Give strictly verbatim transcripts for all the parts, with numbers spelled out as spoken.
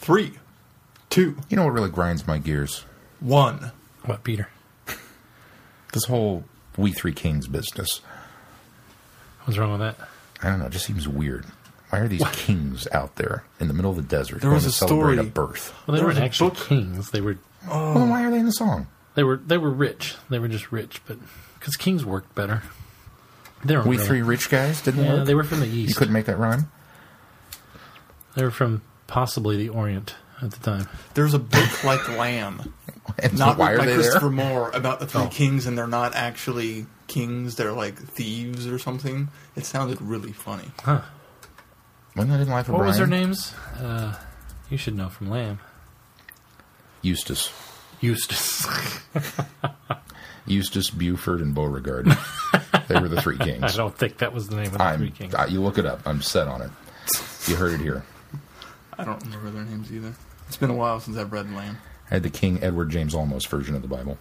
Three, two. You know what really grinds my gears? One. What, Peter? This whole We Three Kings business. What's wrong with that? I don't know. It just seems weird. Why are these What? kings out there in the middle of the desert There going was to a celebrate story. a birth? Well, they There weren't was a actually book- kings. They were Well, then why are they in the song? they were they were rich. They were just rich, but because kings worked better. They weren't We really- Three Rich Guys didn't Yeah, work? they were from the You east. couldn't make that rhyme? They were from possibly the Orient at the time. There's a book like Lamb. And Not why are by they Christopher there? Moore about the three Oh. kings, and they're not actually kings. They're like thieves or something. It sounded really funny. Huh. Wasn't that in Life of What Brian? was their names? Uh, you should know from Lamb. Eustace. Eustace. Eustace, Buford, and Beauregard. They were the three kings. I don't think that was the name of the I'm, three kings. uh, you look it up. I'm set on it. You heard it here. I don't remember their names either. It's been a while since I've read Lamb. I had the King Edward James Olmos version of the Bible.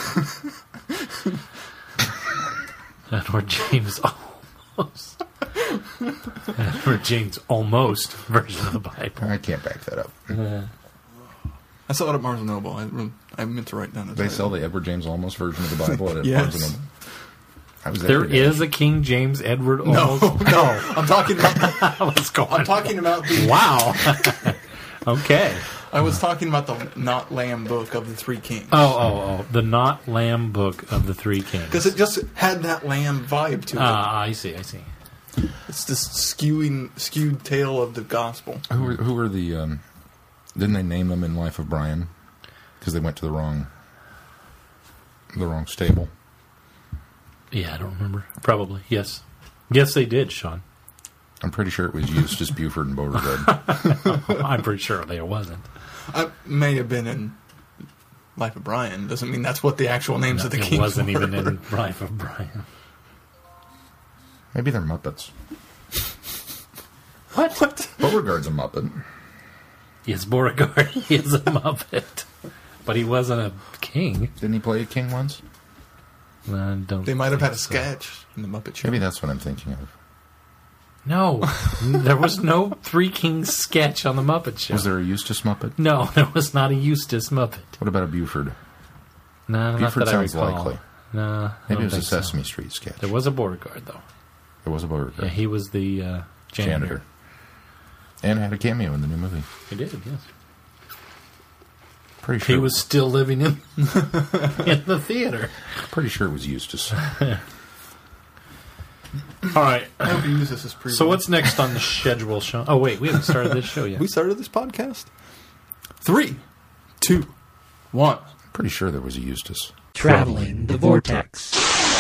Edward James almost. Edward James almost version of the Bible. I can't back that up. Uh, I saw it at Barnes and Noble. I, I meant to write down the They title. sell the Edward James Olmos version of the Bible at Yes. Barnes and Noble. I was there today. is a King James Edward No, almost. no. I'm talking about. What's going I'm talking about the. Wow. Okay. I was talking about the Not Lamb book of the Three Kings. Oh, oh, oh. The Not Lamb book of the Three Kings. Because it just had that lamb vibe to it. Ah, I see, I see. It's this skewing, skewed tale of the gospel. Who were, who were the... Um, didn't they name them in Life of Brian? Because they went to the wrong... The wrong stable. Yeah, I don't remember. Probably, yes. Yes, they did, Sean. I'm pretty sure it was Eustace, Buford, and Beauregard. I'm pretty sure there wasn't. I may have been in Life of Brian. Doesn't mean that's what the actual names No, of the it kings wasn't were. even in Life of Brian. Maybe they're Muppets. What? What? Beauregard's a Muppet. Yes, Beauregard he is a Muppet. But he wasn't a king. Didn't he play a king once? I don't They might have had a think so. sketch in the Muppet Show. Maybe that's what I'm thinking of. No. There was no Three Kings sketch on the Muppet Show. Was there a Eustace Muppet? No, there was not a Eustace Muppet. What about a Buford? No, Buford not that sounds I recall. likely. No, I Maybe don't it was a think so. Sesame Street sketch. There was a Beauregard, though. There was a Beauregard. Yeah, he was the uh, janitor. Janitor. And had a cameo in the new movie. He did, yes. Pretty sure. He was still living in in the theater. Pretty sure it was Eustace. All right. I hope you use this as preview. So what's next on the schedule, Sean? Oh, wait, we haven't started this show yet. We started this podcast. Three, two, one. Pretty sure there was a Eustace. Traveling the Vortex.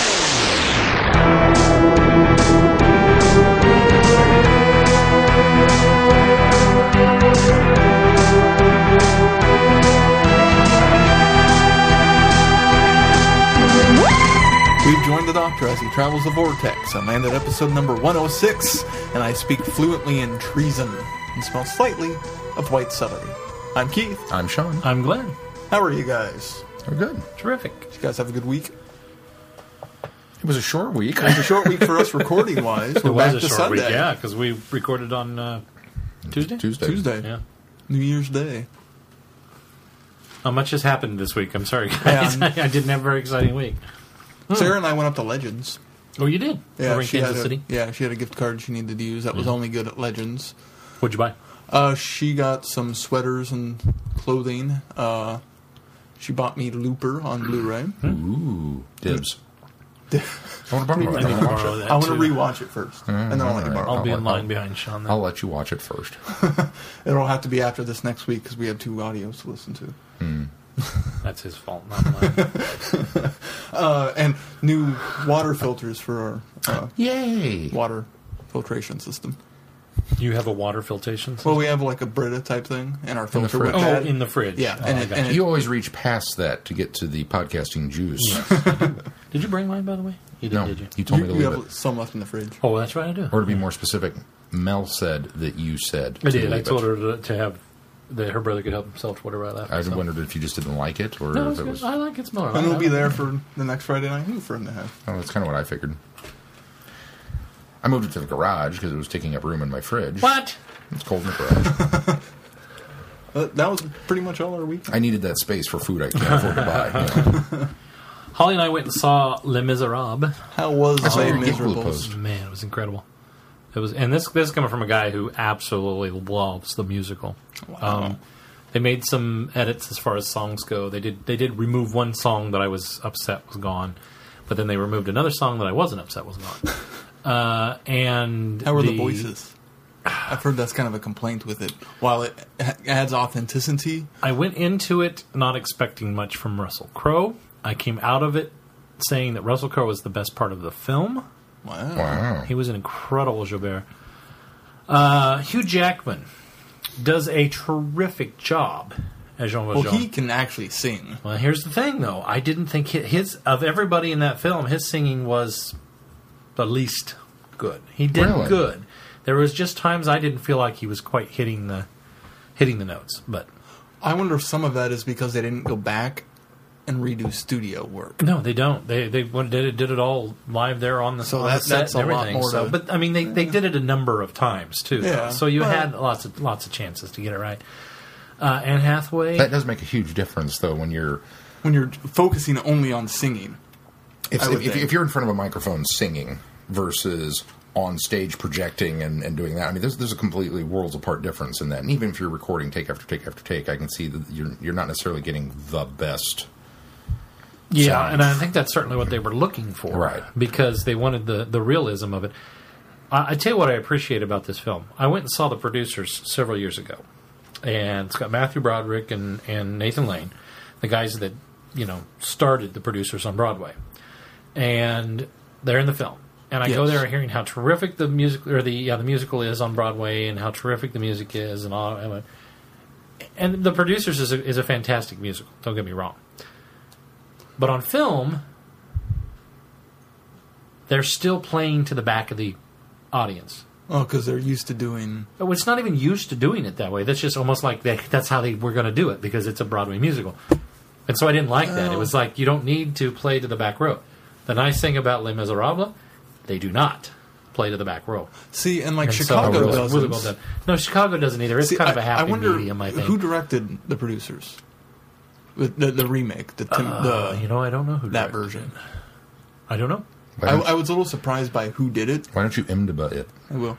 We've joined the Doctor as he travels the vortex. I landed episode number one oh six, and I speak fluently in treason and smell slightly of white celery. I'm Keith. I'm Sean. I'm Glenn. How are you guys? We're good. Terrific. Did you guys have a good week? It was a short week. It was a short week for us recording-wise. We're It back was a to short Sunday. week, yeah, because we recorded on uh, Tuesday? Tuesday. Tuesday. Yeah. New Year's Day. Not much has happened this week. I'm sorry, guys. Yeah. I didn't have a very exciting week. Sarah and I went up to Legends. Oh, you did? Yeah, Over in she Kansas had a, City? Yeah, she had a gift card she needed to use that was only good at Legends. What'd you buy? Uh, she got some sweaters and clothing. Uh, she bought me Looper on Blu-ray. Ooh. Dibs. I want to borrow it. I need I to wanna watch borrow it. that, I want to too. rewatch it first, and then I'll let you alright. borrow I'll it. be in I'll- line I'll- behind Sean then. I'll let you watch it first. It'll have to be after this next week because we have two audios to listen to. That's his fault, not mine. Uh, and new water filters for our uh, Yay! water filtration system. You have a water filtration system? Well, we have like a Brita type thing in our the filter fridge. with Oh, that. in the fridge. Yeah, Oh, and I it- got and you. You always reach past that to get to the podcasting juice. Did you bring mine, by the way? You did, No, did you? you told you, me to you leave have it. some left in the fridge. Oh, that's right, I do. Or to be more specific, Mel said that you said I to did. I leave told it. her to, to have that her brother could help himself to whatever I left. I so. wondered if you just didn't like it, or No, if it's it good. was... I like it smaller. And it'll be there for the next Friday night Who for him to have. Oh, that's kind of what I figured. I moved it to the garage because it was taking up room in my fridge. What? It's cold in the garage. Uh, that was pretty much all our weekend. I needed that space for food I can't afford to buy. You know? Holly and I went and saw Les Miserables. How was I saw Les your Geek Blue Miserables? post. Man, it was incredible. It was, and this this is coming from a guy who absolutely loves the musical. Wow. Um, they made some edits as far as songs go. They did they did remove one song that I was upset was gone, but then they removed another song that I wasn't upset was gone. Uh, and How were the voices? I've heard that's kind of a complaint with it. While it ha- adds authenticity, I went into it not expecting much from Russell Crowe. I came out of it saying that Russell Crowe was the best part of the film. wow. Wow. He was an incredible Joubert. Uh, Hugh Jackman does a terrific job as Jean Well, Valjean. he can actually sing. Well, here's the thing, though. I didn't think hi- his of everybody in that film, his singing was the least good. He did Really? good. There was just times I didn't feel like he was quite hitting the hitting the notes. But I wonder if some of that is because they didn't go back and redo studio work. no, they don't. They they went- did it did it all live there on the, So on that- the set that's and a lot everything. more so, to- but I mean, they, they did it a number of times too. Yeah. So you Well- had lots of lots of chances to get it right. Uh, Anne Hathaway. That does make a huge difference, though, when you're When you're focusing only on singing. if, I would if, think. if you're in front of a microphone singing versus on stage projecting and, and doing that. I mean, there's there's a completely worlds apart difference in that. And even if you're recording take after take after take, I can see that you're you're not necessarily getting the best. Yeah, sound. and I think that's certainly what they were looking for, Right. Because they wanted the, the realism of it. I, I tell you what I appreciate about this film. I went and saw the producers several years ago, and it's got Matthew Broderick and, and Nathan Lane, the guys that you know started the producers on Broadway, and they're in the film. And I go Yes. there hearing how terrific the music or the yeah, the musical is on Broadway, and how terrific the music is, and all. And, and the producers is a, is a fantastic musical. Don't get me wrong. But on film, they're still playing to the back of the audience. Oh, because they're used to doing... Oh, it's not even used to doing it that way. That's just almost like they, that's how they were going to do it because it's a Broadway musical. And so I didn't like that. It was like you don't need to play to the back row. The nice thing about Les Miserables, they do not play to the back row. See, and like And so Chicago it was doesn't. really well done. No, Chicago doesn't either. It's See, kind of a I- happy I wonder medium, I think. who directed the producers? The, the, the remake, the, Tim, Uh, the you know, I don't know who that directed version. it. I don't know. Why I, don't, I was a little surprised by who did it. why don't you M D B it? I will.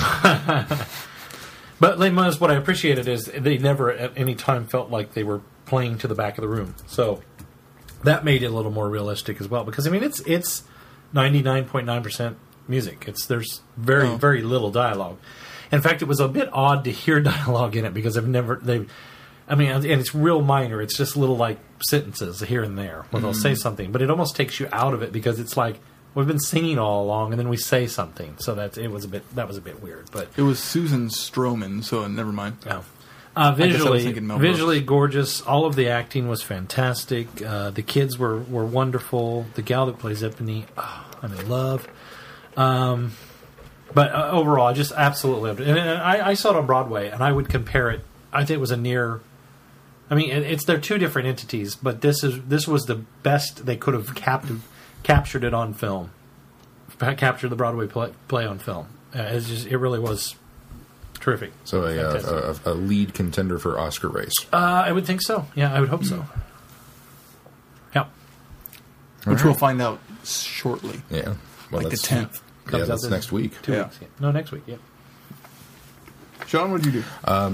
But Les Mis, what I appreciated is they never at any time felt like they were playing to the back of the room. So that made it a little more realistic as well. Because I mean, it's it's ninety nine point nine percent music. It's there's very Oh. very little dialogue. In fact, it was a bit odd to hear dialogue in it because I've never they. I mean, and it's real minor. It's just little like sentences here and there where they'll say something, but it almost takes you out of it because it's like we've been singing all along, and then we say something. So that it was a bit that was a bit weird, but. It was Susan Stroman, so never mind. Oh. Uh, guess I was visually, thinking Mel Brooks. visually gorgeous. All of the acting was fantastic. Uh, the kids were, were wonderful. The gal that plays Epiphany, oh, I'm in love. Um, but uh, overall, I just absolutely loved it. And, and I, I saw it on Broadway, and I would compare it. I think it was a near. I mean, it, it's they're two different entities, but this is this was the best they could have cap- captured it on film. Captured the Broadway play, play on film. Uh, it's just it really was. Terrific. So a, Fantastic. uh, a, a lead contender for Oscar race. Uh, I would think so. Yeah, I would hope so. Yeah. Which right. we'll find out shortly. Yeah. Well, Like the that's- tenth. Yeah, Comes out that's this- next week. Two Yeah. weeks. Yeah. No, next week. Yeah. Sean, what did you do?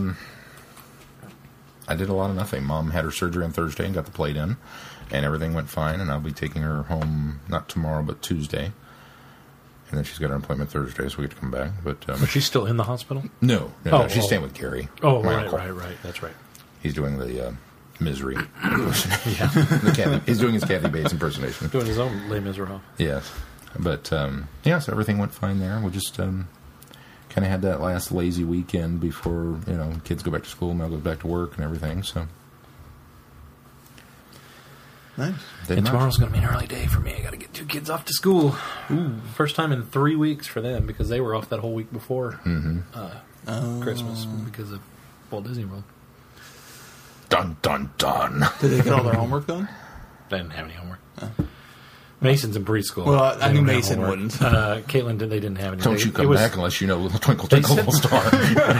I did a lot of nothing. Mom had her surgery on Thursday and got the plate in, and everything went fine. And I'll be taking her home not tomorrow but Tuesday, and then she's got an appointment Thursday, so we get to come back. But um, But she's still in the hospital? no, no, Oh, no, she's oh. staying with Gary. Oh, my right, uncle. right, right. That's right. He's doing the uh, misery. Yeah. the Kathy, he's doing his Kathy Bates impersonation. Doing his own Les Miserables. Yes, but um, yeah, so everything went fine there. We just um, kind of had that last lazy weekend before you know kids go back to school, Mel goes back to work, and everything. So Nice. didn't And much. tomorrow's going to be an early day for me. I got to get two kids off to school. Ooh, first time in three weeks for them because they were off that whole week before uh, Oh. Christmas because of Walt Disney World. Dun dun dun. Did they get all their homework done? They didn't have any homework. Mason's in preschool. Well, I- They I knew don't have Mason homework. wouldn't. Uh, Caitlin, did- they didn't have any. Don't They- you it come was- back unless you know Twinkle Twinkle said- Little Star.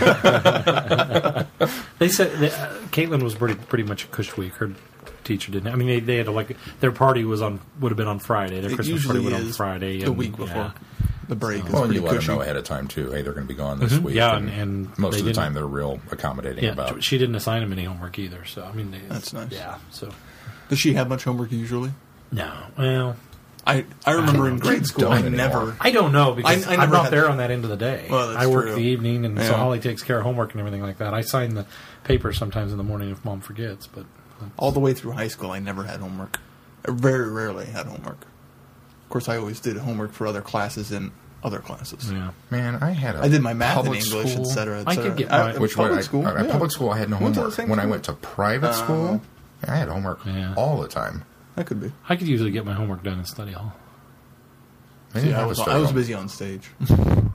They said that, uh, Caitlin was pretty pretty much a cush week. Her teacher didn't. I mean, they, they had to, like, their party was on would have been on Friday. Their It Christmas party usually went on is Friday. the and, week before. yeah. The break is Well, and pretty you let cushy. them know ahead of time too. Hey, they're going to be gone this Mhm. week. Yeah, and- and most they of the didn't- time they're real accommodating Yeah, about. she didn't assign him any homework either. So I mean, they, That's nice. Yeah. So Does she have much homework usually? no, well, I I remember in grade Kids school I don't never. anymore. I don't know because I- I I'm never not had- there on that end of the day. Well, that's I work true. the evening, and so Yeah. Holly takes care of homework and everything like that. I sign the paper sometimes in the morning if Mom forgets, but All the way through high school, I never had homework. I very rarely had homework. Of course, I always did homework for other classes in other classes. yeah. Man, I had a I did my math and public English, school, et cetera, et I could cetera. get I- my- in Which way? public I, school? At yeah. public school, I had no Went to the homework. same When I school. went to private school, I had homework Yeah. all the time. That could be. I could usually get my homework done in study hall. I didn't Yeah, I have a was, study I was hall. busy on stage. Of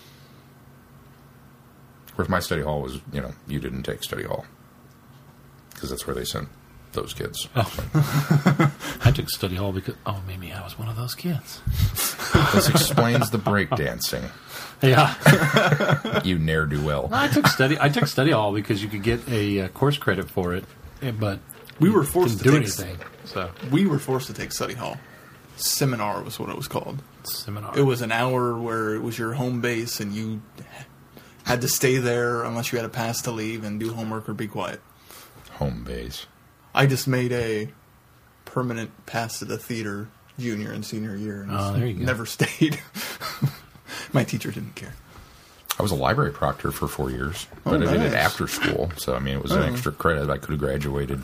course, my study hall was, you know, you didn't take study hall because that's where they sent those kids. Oh. I took study hall because oh, maybe I was one of those kids. This explains the breakdancing. Yeah. You ne'er do well. I took study. I took study hall because you could get a uh, course credit for it, eh, but We were forced didn't to do take anything. So We were forced to take study hall. Seminar was what it was called. seminar. It was an hour where it was your home base, and you had to stay there unless you had a pass to leave and do homework or be quiet. Home base. I just made a permanent pass to the theater junior and senior year, and Oh, just there you go. never stayed. My teacher didn't care. I was a library proctor for four years, but Oh, I did it nice. after school. So, I mean, it was Oh. an extra credit. I could have graduated.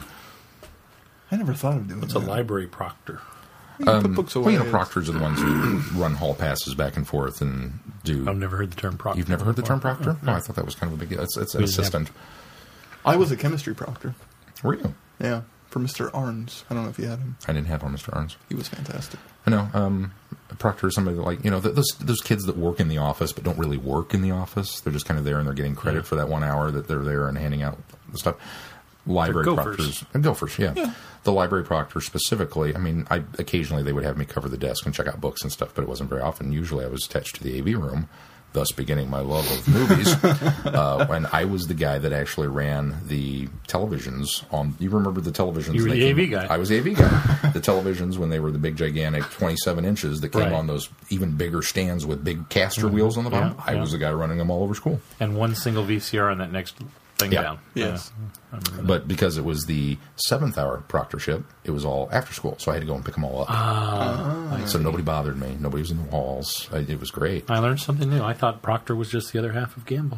I never thought of doing It's that. a library proctor. You can put books away. Well, you know, proctors are the ones who run hall passes back and forth and do. I've never heard the term proctor. You've never heard the term before. proctor? No, I thought that was kind of a big. It's, it's an We didn't have- assistant. I was a chemistry proctor. Were you? Yeah, for Mister Arns. I don't know if you had him. I didn't have one, Mister Arns. He was fantastic. I know. Um, a proctor is somebody that, like, you know, th- those those kids that work in the office but don't really work in the office. They're just kind of there and they're getting credit Yeah. for that one hour that they're there and handing out the stuff. Library They're proctors. gophers. uh, Gophers, yeah. The library proctor specifically, I mean, I occasionally they would have me cover the desk and check out books and stuff, but it wasn't very often. Usually I was attached to the A V room, thus beginning my love of movies. uh, when I was the guy that actually ran the televisions on. You remember the televisions? You were that the came- A V guy. I was the A V guy. The televisions when they were the big, gigantic, twenty-seven inches that came Right. on those even bigger stands with big caster wheels on the bottom. Yeah, I yeah. was the guy running them all over school. And one single V C R on that next thing Yeah. down. Yes. Yeah, I remember that. But because it was the seventh hour proctorship, it was all after school, so I had to go and pick them all up. Ah, So nobody bothered me. Nobody was in the halls. I, it was great. I learned something new. I thought proctor was just the other half of gamble.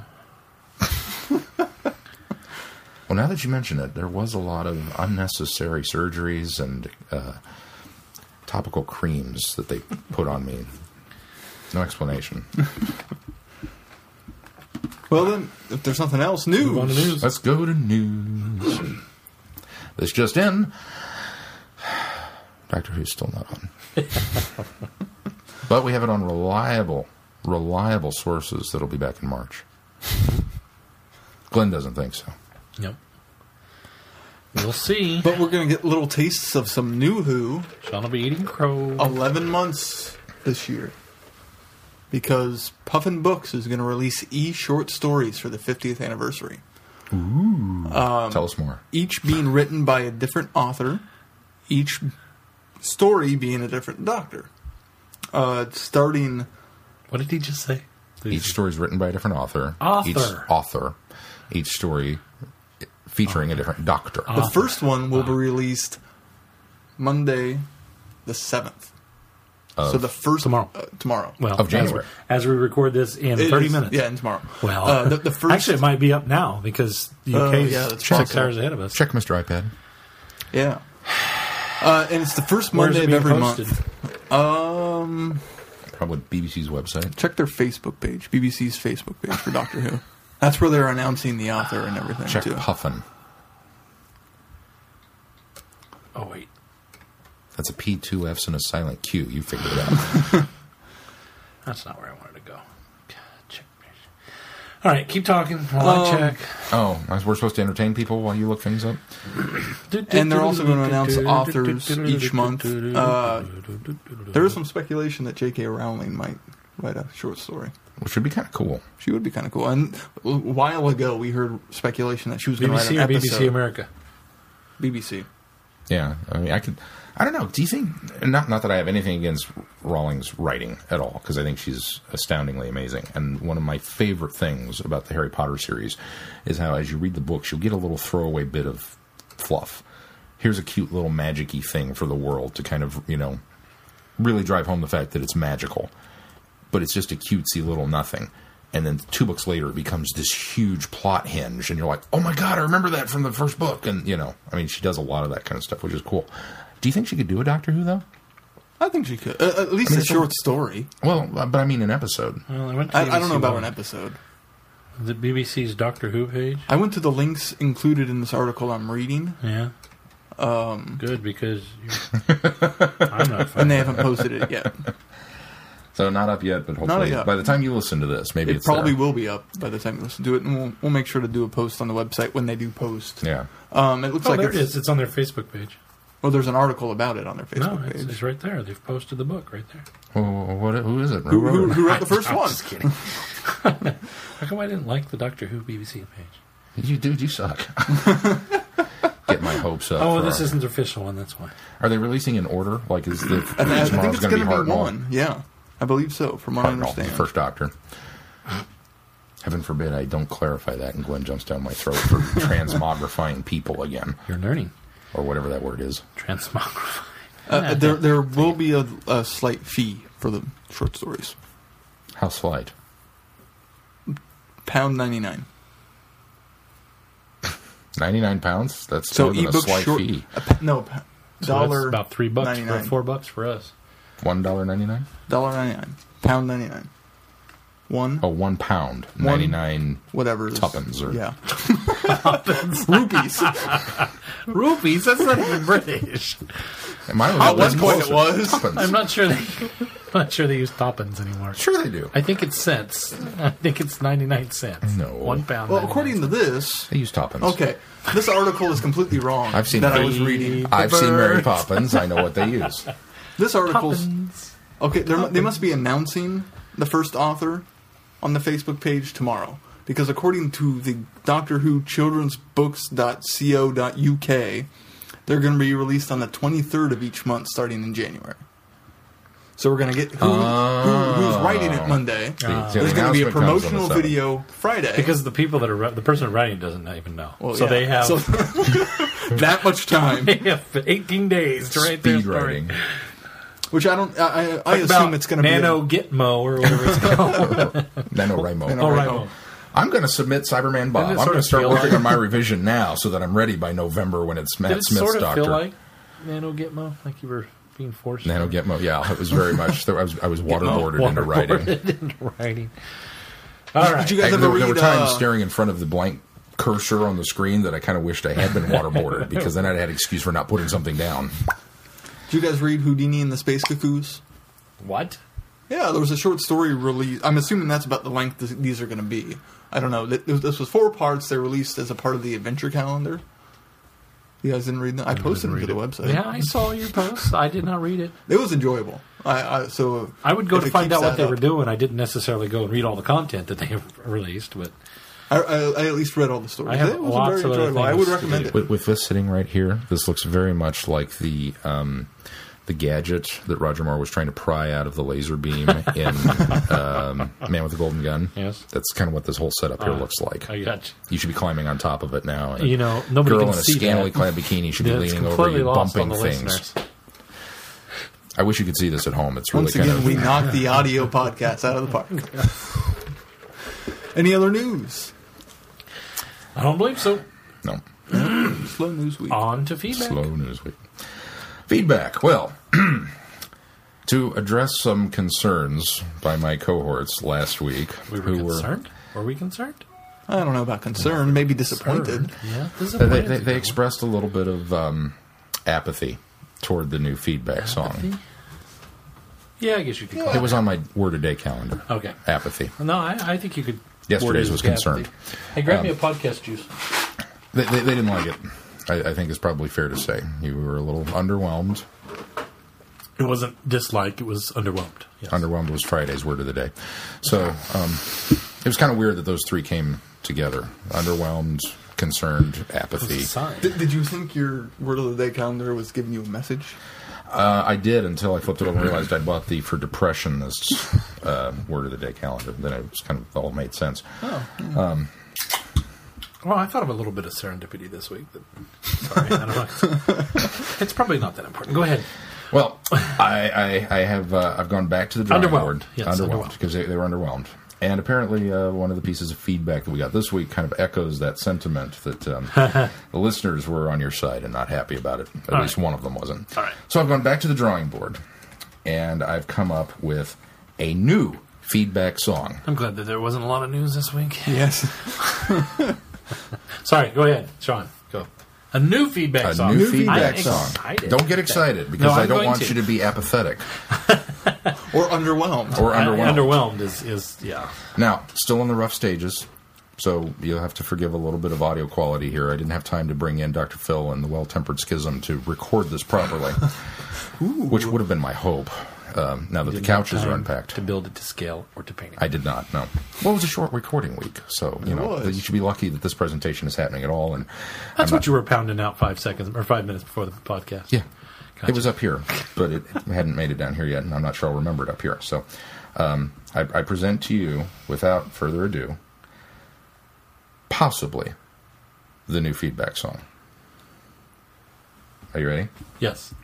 Well, now that you mention it, there was a lot of unnecessary surgeries and uh, topical creams that they put on me. No explanation. Well, then, if there's nothing else, news. Move on to news. Let's go to news. This just in. Doctor Who's still not on. But we have it on reliable, reliable sources that'll be back in March. Glenn doesn't think so. Yep. We'll see. But we're going to get little tastes of some new Who. Sean will be eating crow. eleven months this year. Because Puffin Books is going to release e-short stories for the fiftieth anniversary. Ooh. Um, Tell us more. Each being written by a different author. Each story being a different doctor. Uh, starting... What did he just say? Each story is written by a different author. Author. Each author. Each story featuring a different doctor. The first one will be released Monday the seventh. Of- So the first... Tomorrow. Uh, tomorrow. Well, Of January. As, as we record this in It thirty is- minutes. Yeah, and tomorrow. Well, uh, the, the first... actually, it might be up now because the U Oh, K is yeah, that's six possible. hours ahead of us. Check Mister iPad. Yeah. Uh, and it's the first Where's Monday it of being every posted? month. Um, Probably B B C's website. check their Facebook page, B B C's Facebook page for Doctor Who. That's where they're announcing the author and everything, Check too. Puffin. Oh wait, That's a P, two F's, and a silent Q. You figured it out. that's not where I wanted to go. God, check. All right, keep talking while I Um, check. Oh, we're supposed to entertain people while you look things up? And they're also going to announce authors each month. Uh, there is some speculation that J K. Rowling might write a short story. Which would be kind of cool. She would be kind of cool. And a while ago, we heard speculation that she was B going B to C write or an B episode. B C America? B B C. Yeah, I mean, I could. I don't know. Do you think? Not, not that I have anything against Rowling's writing at all, because I think she's astoundingly amazing. And one of my favorite things about the Harry Potter series is how, as you read the books, you'll get a little throwaway bit of fluff. Here's a cute little magic-y thing for the world to kind of, you know, really drive home the fact that it's magical. But it's just a cutesy little nothing. And then two books later, it becomes this huge plot hinge, and you're like, "Oh my god, I remember that from the first book." And you know, I mean, she does a lot of that kind of stuff, which is cool. Do you think she could do a Doctor Who though? I think she could. Uh, at least I mean, a short story. Well, but I mean, an episode. Well, I, went to I, B B C I don't know about One. an episode. The B B C's Doctor Who page. I went to the links included in this article I'm reading, Yeah. um, Good, because you I'm not. and they haven't posted it yet. So not up yet, but hopefully yet. by the time you listen to this, maybe It it's probably there. will be up by the time you listen to it, and we'll, we'll make sure to do a post on the website when they do post. Yeah. Um, it looks Oh, like there it's, it is. It's on their Facebook page. well, there's an article about it on their No, Facebook it's, page. it's right there. They've posted the book right there. Well, what? Who is it? Who, who, wrote who wrote the first I'm one? just kidding. How come I didn't like the Doctor Who B B C page? it? You dude, you suck. Get my hopes up. Oh, for this our- isn't the official one. That's why. Are they releasing in order? Like, is the I, th- I think tomorrow's it's going to be going to Hartnell? be one. Yeah, I believe so, from what I Hartnell, understand. first Doctor. Heaven forbid I don't clarify that and Gwen jumps down my throat for transmogrifying people again, You're learning or whatever that word is. transmogrify. Uh, there, there will be a, a slight fee for the short stories. How slight? Pound ninety nine. Ninety-nine pounds. That's So more than a ebook slight short. fee. A, pa- no, pa- So dollar that's about three bucks, for, ninety-nine. four bucks for us. One dollar ninety-nine. Dollar ninety nine. Pound ninety nine. One. Oh, one pound. Ninety-nine Whatever. It is. tuppence or Yeah. Rupees. Rupees? That's not even British. Mine At was one point it closer. was. Tuppence. I'm not sure they. I'm not sure they use toppins anymore. Sure they do. I think it's cents. I think it's ninety-nine cents. No. One pound. Well, ninety-nine according to this, They use Toppins. okay, this article is completely wrong. I've seen that I the- was reading. I've The seen Mary birds. Poppins. I know what they use. This article's Toppins. okay. They're, they must be announcing the first author on the Facebook page tomorrow, because according to the Doctor Who children's books dot co dot U K, they're going to be released on the twenty-third of each month, starting in January. So we're going to get who, who, who's writing it Monday. Yeah, There's the going to be a announcement comes on the promotional seventh. video Friday. Because the people that are ri- the person writing doesn't even know. Well, so yeah. they have So- that much time, they have eighteen days to write their Speed story. writing. which I don't. I, I, I Talk assume about it's going to be. Nano Gitmo or whatever it's called. NaNoWriMo. Nano- oh, right. right. I'm going to submit Cyberman Bob. Didn't it I'm sort going to of start feel working like- on my revision now so that I'm ready by November when it's Matt Did it Smith's sort of Doctor. feel like Nano Gitmo? Like you were being forced? Nano Gitmo. Yeah, it was very much. I was I was waterboarded Waterboarded into writing. into writing. All right. Did you guys I- ever there, read? there were times uh, staring in front of the blank cursor on the screen that I kind of wished I had been waterboarded because then I'd had excuse for not putting something down. Did you guys read Houdini and the Space Cuckoos? What? Yeah, there was a short story released. I'm assuming that's about the length this, these are going to be. I don't know. Th- This was four parts. They released as a part of the adventure calendar. You guys didn't read that? I posted them to the website. Yeah, I saw your post. I did not read it. It was enjoyable. I, I so I would go if to it find keeps out what that they up- were doing. I didn't necessarily go and read all the content that they have released, but I, I, I at least read all the stories. I have it was lots very of other enjoyable. I things would to recommend do. it. With, with this sitting right here, this looks very much like the um, the gadget that Roger Moore was trying to pry out of the laser beam in um, Man with the Golden Gun. Yes. That's kind of what this whole setup here Uh, looks like. I got you. You should be climbing on top of it now. and You know, nobody girl can in a see scantily that. clad bikini should be Yeah, it's leaning over completely you, lost on bumping the things. listeners. I wish you could see this at home. It's really Once kind again, of we knocked the audio podcast out of the park. Any other news? I don't believe so. no. Slow news week. On to feedback. Slow news week. Feedback. Well, to address some concerns by my cohorts last week, We were who were concerned. Were we concerned? I don't know about concern. Maybe disappointed. Yeah, they, disappointed. they, they expressed a little bit of um, apathy toward the new feedback song. Yeah, I guess you could call It was on my word a day calendar. Okay. Apathy. No, I, I think you could Yesterday's Word was is concerned. apathy. Hey, grab Um, me a podcast juice. They, they, they didn't like it. I, I think it's probably fair to say you were a little underwhelmed. It wasn't dislike; it was underwhelmed. Yes. Underwhelmed was Friday's word of the day. So um, it was kind of weird that those three came together. Underwhelmed, concerned, It was apathy. a sign. Did, did you think your word of the day calendar was giving you a message? Uh, I did until I flipped it over and realized I bought the For Depressionists uh, word of the day calendar. Then it was kind of all made sense. Oh. Um, Well, I thought of a little bit of serendipity this week. But, sorry, I don't know. It's probably not that important. Go ahead. well, I, I, I have uh, I've gone back to the drawing Underwhelmed. board. Yes, underwhelmed underwhelmed. because they, they were underwhelmed. And apparently, uh, one of the pieces of feedback that we got this week kind of echoes that sentiment that um, the listeners were on your side and not happy about it. At All least right. one of them wasn't. All right. So I've gone back to the drawing board, and I've come up with a new feedback song. I'm glad that there wasn't a lot of news this week. Yes. Sorry, go ahead, Sean. Go. A new feedback A song. new New feedback feedback song. excited. Don't get excited because No, I I'm don't going want to. you to be apathetic Or underwhelmed. or Uh, underwhelmed. underwhelmed is, is yeah. Now, still in the rough stages, so you'll have to forgive a little bit of audio quality here. I didn't have time to bring in Doctor Phil and the Well-Tempered Schism to record this properly, which would have been my hope. Um, now that the Didn't have couches are time unpacked, to build it to scale or to paint it. I did not. No. Well, it was a short recording week, so you It know was. you should be lucky that this presentation is happening at all. And That's I'm what not- you were pounding out five seconds or five minutes before the podcast. Yeah. Gotcha. It was up here, but it hadn't made it down here yet, and I'm not sure I'll remember it up here. So um, I, I present to you, without further ado, possibly the new feedback song. Are you ready? Yes.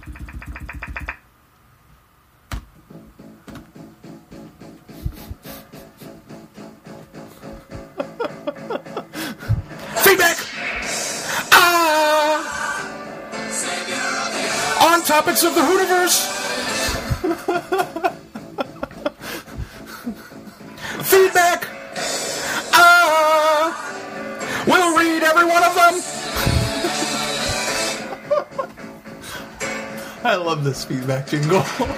Feedback! Ah! On topics of the Hooniverse! Feedback! Ah! We'll read every one of them! I love this feedback jingle.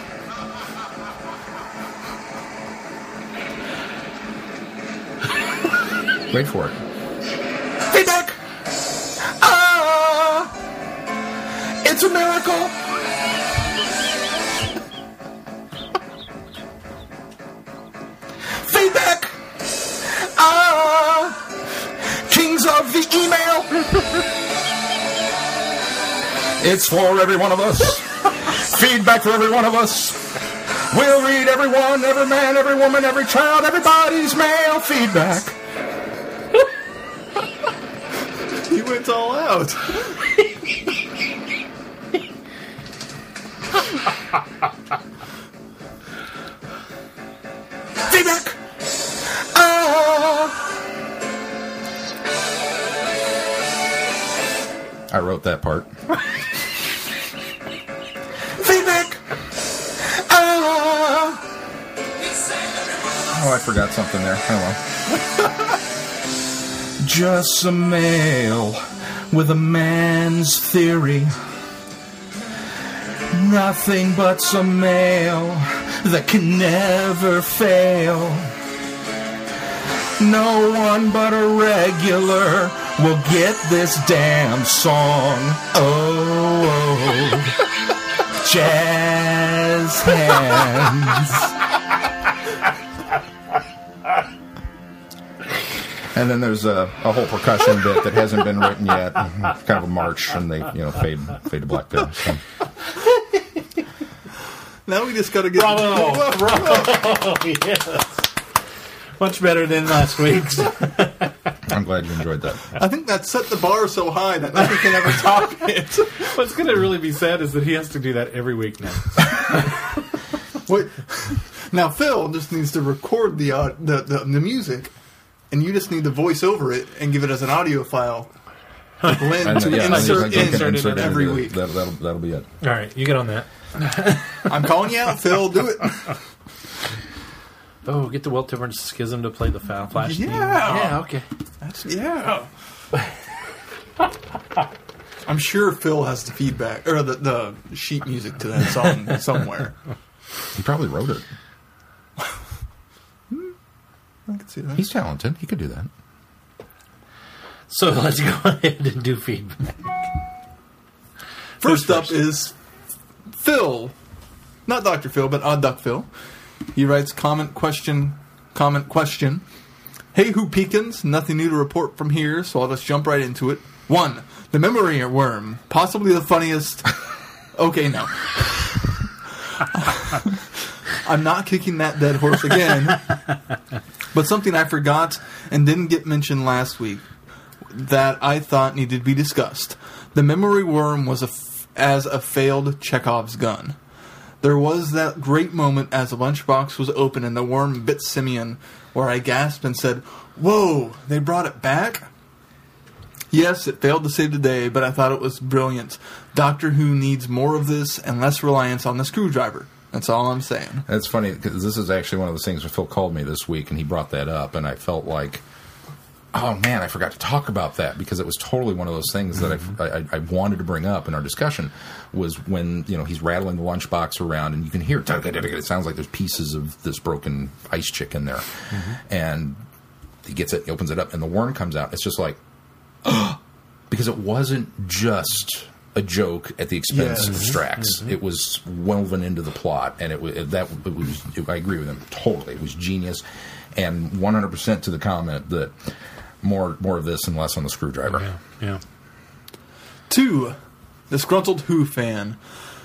Wait for it. Feedback! Ah! It's a miracle! Feedback! Ah! Kings of the email! It's for every one of us. Feedback for every one of us. We'll read everyone, every man, every woman, every child, everybody's mail. Feedback. He went all out. Feedback! Ah! I wrote that part. Feedback! Ah! Oh, I forgot something there. Oh well. Just some mail with a man's theory. Nothing but some mail that can never fail. No one but a regular will get this damn song. Oh, oh. Jazz hands. And then there's a, a whole percussion bit that hasn't been written yet. Kind of a march, and they you know fade fade to black there. So. Now we just got to get. Bravo! Bravo! Yes. Much better than last week's. I'm glad you enjoyed that. I think that set the bar so high that nothing can ever top it. What's going to really be sad is that he has to do that every week now. What? Now Phil just needs to record the, uh, the the the music, and you just need to voice over it and give it as an audio file. for Glenn And, to yeah, insert, I can in insert it into every the- week. That, that'll, that'll be it. All right, you get on that. I'm calling you out, Phil. Do it. Oh, get the Well-Tempered Schism to play the fa- flash theme. Yeah. Yeah, okay. That's, yeah. I'm sure Phil has the feedback or the, the sheet music to that song somewhere. He probably wrote it. I could see see that. He's talented. He could do that. So let's go ahead and do feedback. First Who's up first? is Phil. Not Doctor Phil, but Odd Duck Phil. He writes, comment, question, comment, question. Hey, Who Peekins? Nothing new to report from here, so I'll just jump right into it. One, the memory worm. Possibly the funniest... Okay, no. I'm not kicking that dead horse again. But something I forgot and didn't get mentioned last week that I thought needed to be discussed. The memory worm was a f- as a failed Chekhov's gun. There was that great moment as the lunchbox was open and the worm bit Simeon, where I gasped and said, "Whoa, they brought it back?" Yes, it failed to save the day, but I thought it was brilliant. Doctor Who needs more of this and less reliance on the screwdriver. That's all I'm saying. It's funny, because this is actually one of those things where Phil called me this week, and he brought that up, and I felt like, oh, man, I forgot to talk about that, because it was totally one of those things that I, I, I wanted to bring up in our discussion, was when, you know, he's rattling the lunchbox around, and you can hear, it sounds like there's pieces of this broken ice chick in there. Mm-hmm. And he gets it, he opens it up, and the worm comes out. It's just like, because it wasn't just a joke at the expense Yes. of Strax. Mm-hmm. It was woven into the plot, and it was that. It was. It, I agree with him totally. It was genius, and one hundred percent to the comment that more more of this and less on the screwdriver. Yeah, yeah. Two, disgruntled Who fan.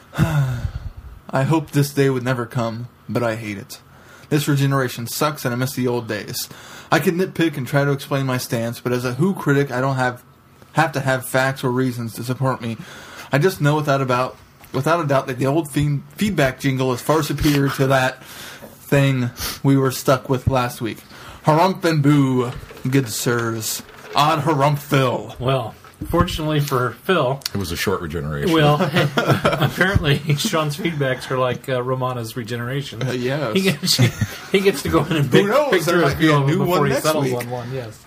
I hope this day would never come, but I hate it. This regeneration sucks, and I miss the old days. I can nitpick and try to explain my stance, but as a Who critic, I don't have have to have facts or reasons to support me. I just know without about without a doubt that the old fe- feedback jingle is far superior to that thing we were stuck with last week. Harump and boo, good sirs. Odd harump Phil. Well, fortunately for Phil, It was a short regeneration. well, apparently Sean's feedbacks are like uh, Romana's regeneration. Uh, yes. He gets, he gets to go in and pick, knows? pick There through a might be few a of them new before one he next settles week. on one. Yes.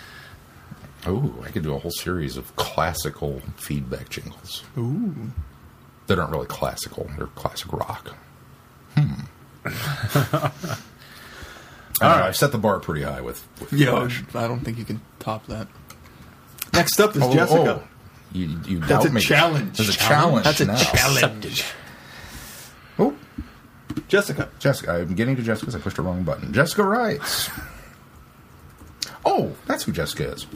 Oh, I could do a whole series of classical feedback jingles. Ooh. That aren't really classical. They're classic rock. Hmm. I don't know, I've set the bar pretty high with, with Yeah, Flash. I don't think you can top that. Next up is Oh, Jessica. oh. You, you That's doubt a me. challenge. There's a challenge That's a now. challenge. Oh, Jessica. Jessica. I'm getting to Jessica's. I pushed the wrong button. Jessica writes. Oh, that's who Jessica is.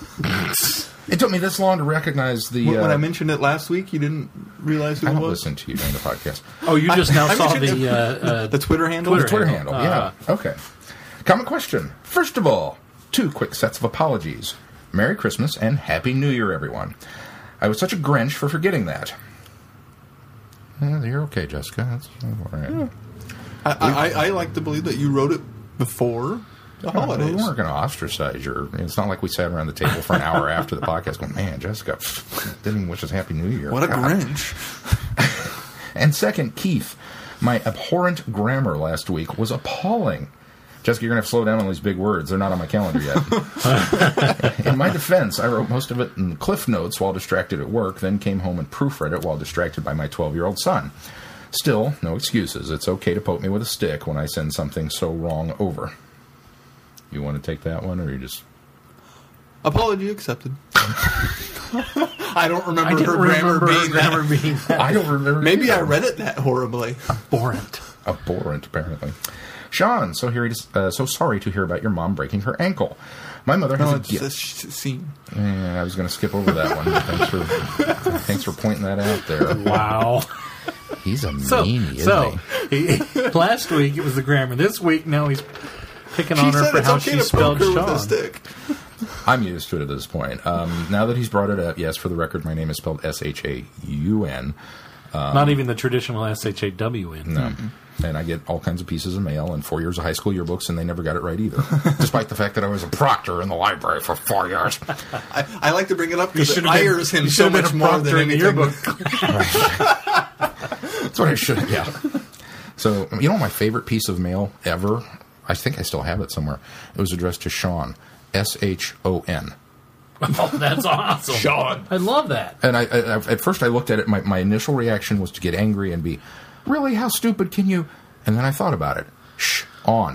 It took me this long to recognize the... When, uh, when I mentioned it last week, you didn't realize who I it don't was? listen to you during the podcast. Oh, you just now I saw mentioned the it- uh, uh, The Twitter handle? Twitter The Twitter handle. handle, yeah. Uh, Okay. Common question. First of all, two quick sets of apologies. Merry Christmas and Happy New Year, everyone. I was such a Grinch for forgetting that. Yeah, you're okay, Jessica. That's all right. Yeah. I, I, I like to believe that you wrote it before the Well, holidays. we weren't going to ostracize you. It's not like we sat around the table for an hour after the podcast going, man, Jessica pff, didn't even wish us Happy New Year. What a God. Grinch. And second, Keith, my abhorrent grammar last week was appalling. Jessica, you're going to have to slow down on these big words. They're not on my calendar yet. In my defense, I wrote most of it in Cliff Notes while distracted at work, then came home and proofread it while distracted by my twelve-year-old son. Still, no excuses. It's okay to poke me with a stick when I send something so wrong over. You want to take that one, or you just... Apology accepted. I don't remember I didn't her grammar remember being grammar that. being that I don't remember. Maybe I either. read it that horribly. abhorrent. Abhorrent, apparently. Sean, so here is, uh, so sorry to hear about your mom breaking her ankle. My mother has No, a it's gift. this sh- scene. Yeah, I was going to skip over that one. Thanks for thanks for pointing that out there. Wow. He's a So, meanie, isn't so he? he, last week it was the grammar. This week now he's picking She on her said for it's how okay she to spelled poke her with a Sean. stick. I'm used to it at this point. Um, now that he's brought it up, yes, for the record, my name is spelled S H A U N. Not even the traditional S H A W N. No. And I get all kinds of pieces of mail and four years of high school yearbooks, and they never got it right either. Despite the fact that I was a proctor in the library for four years. I, I like to bring it up You because it should have been, ires him you so should have much been a more proctor than in the anything. yearbook. That's what I should have, yeah. So, you know my favorite piece of mail ever? I think I still have it somewhere. It was addressed to Sean. S H O N. Oh, that's awesome. Sean. I love that. And I, I, at first I looked at it, my, my initial reaction was to get angry and be, really, how stupid can you? And then I thought about it. Shh, on.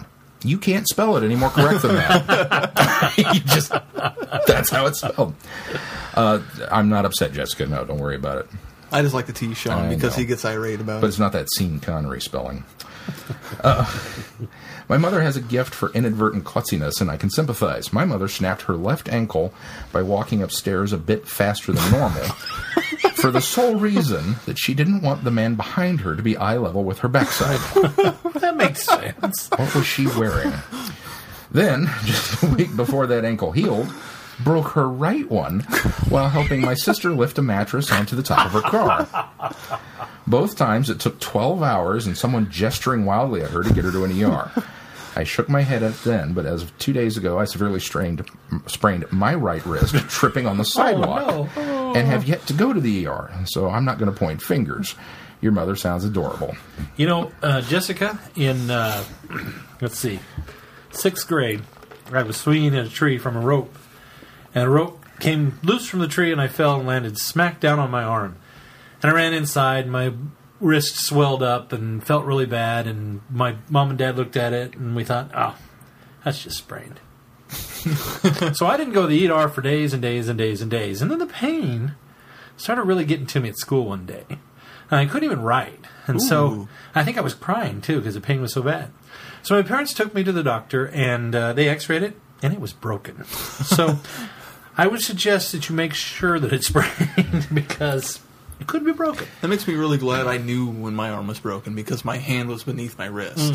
You can't spell it any more correct than that. You just, that's how it's spelled. Uh, I'm not upset, Jessica. No, don't worry about it. I just like to tease Sean I because know. he gets irate about But it. it's not that Sean Connery spelling. Uh, my mother has a gift for inadvertent klutziness, and I can sympathize. My mother snapped her left ankle by walking upstairs a bit faster than normal for the sole reason that she didn't want the man behind her to be eye level with her backside. That makes sense. What was she wearing? Then, just a week before that ankle healed, broke her right one while helping my sister lift a mattress onto the top of her car. Both times it took twelve hours and someone gesturing wildly at her to get her to an E R. I shook my head at it then, but as of two days ago, I severely strained, sprained my right wrist tripping on the sidewalk no. Oh. and have yet to go to the E R, so I'm not going to point fingers. Your mother sounds adorable. You know, uh, Jessica, in, uh, let's see, sixth grade, I was swinging at a tree from a rope, and a rope came loose from the tree, and I fell and landed smack down on my arm. And I ran inside, my wrist swelled up and felt really bad, and my mom and dad looked at it, and we thought, oh, that's just sprained. So I didn't go to the E R for days and days and days and days. And then the pain started really getting to me at school one day. And I couldn't even write. And Ooh. so I think I was crying, too, because the pain was so bad. So my parents took me to the doctor, and uh, they x-rayed it, and it was broken. So I would suggest that you make sure that it's sprained, because it could be broken. That makes me really glad I knew when my arm was broken because my hand was beneath my wrist.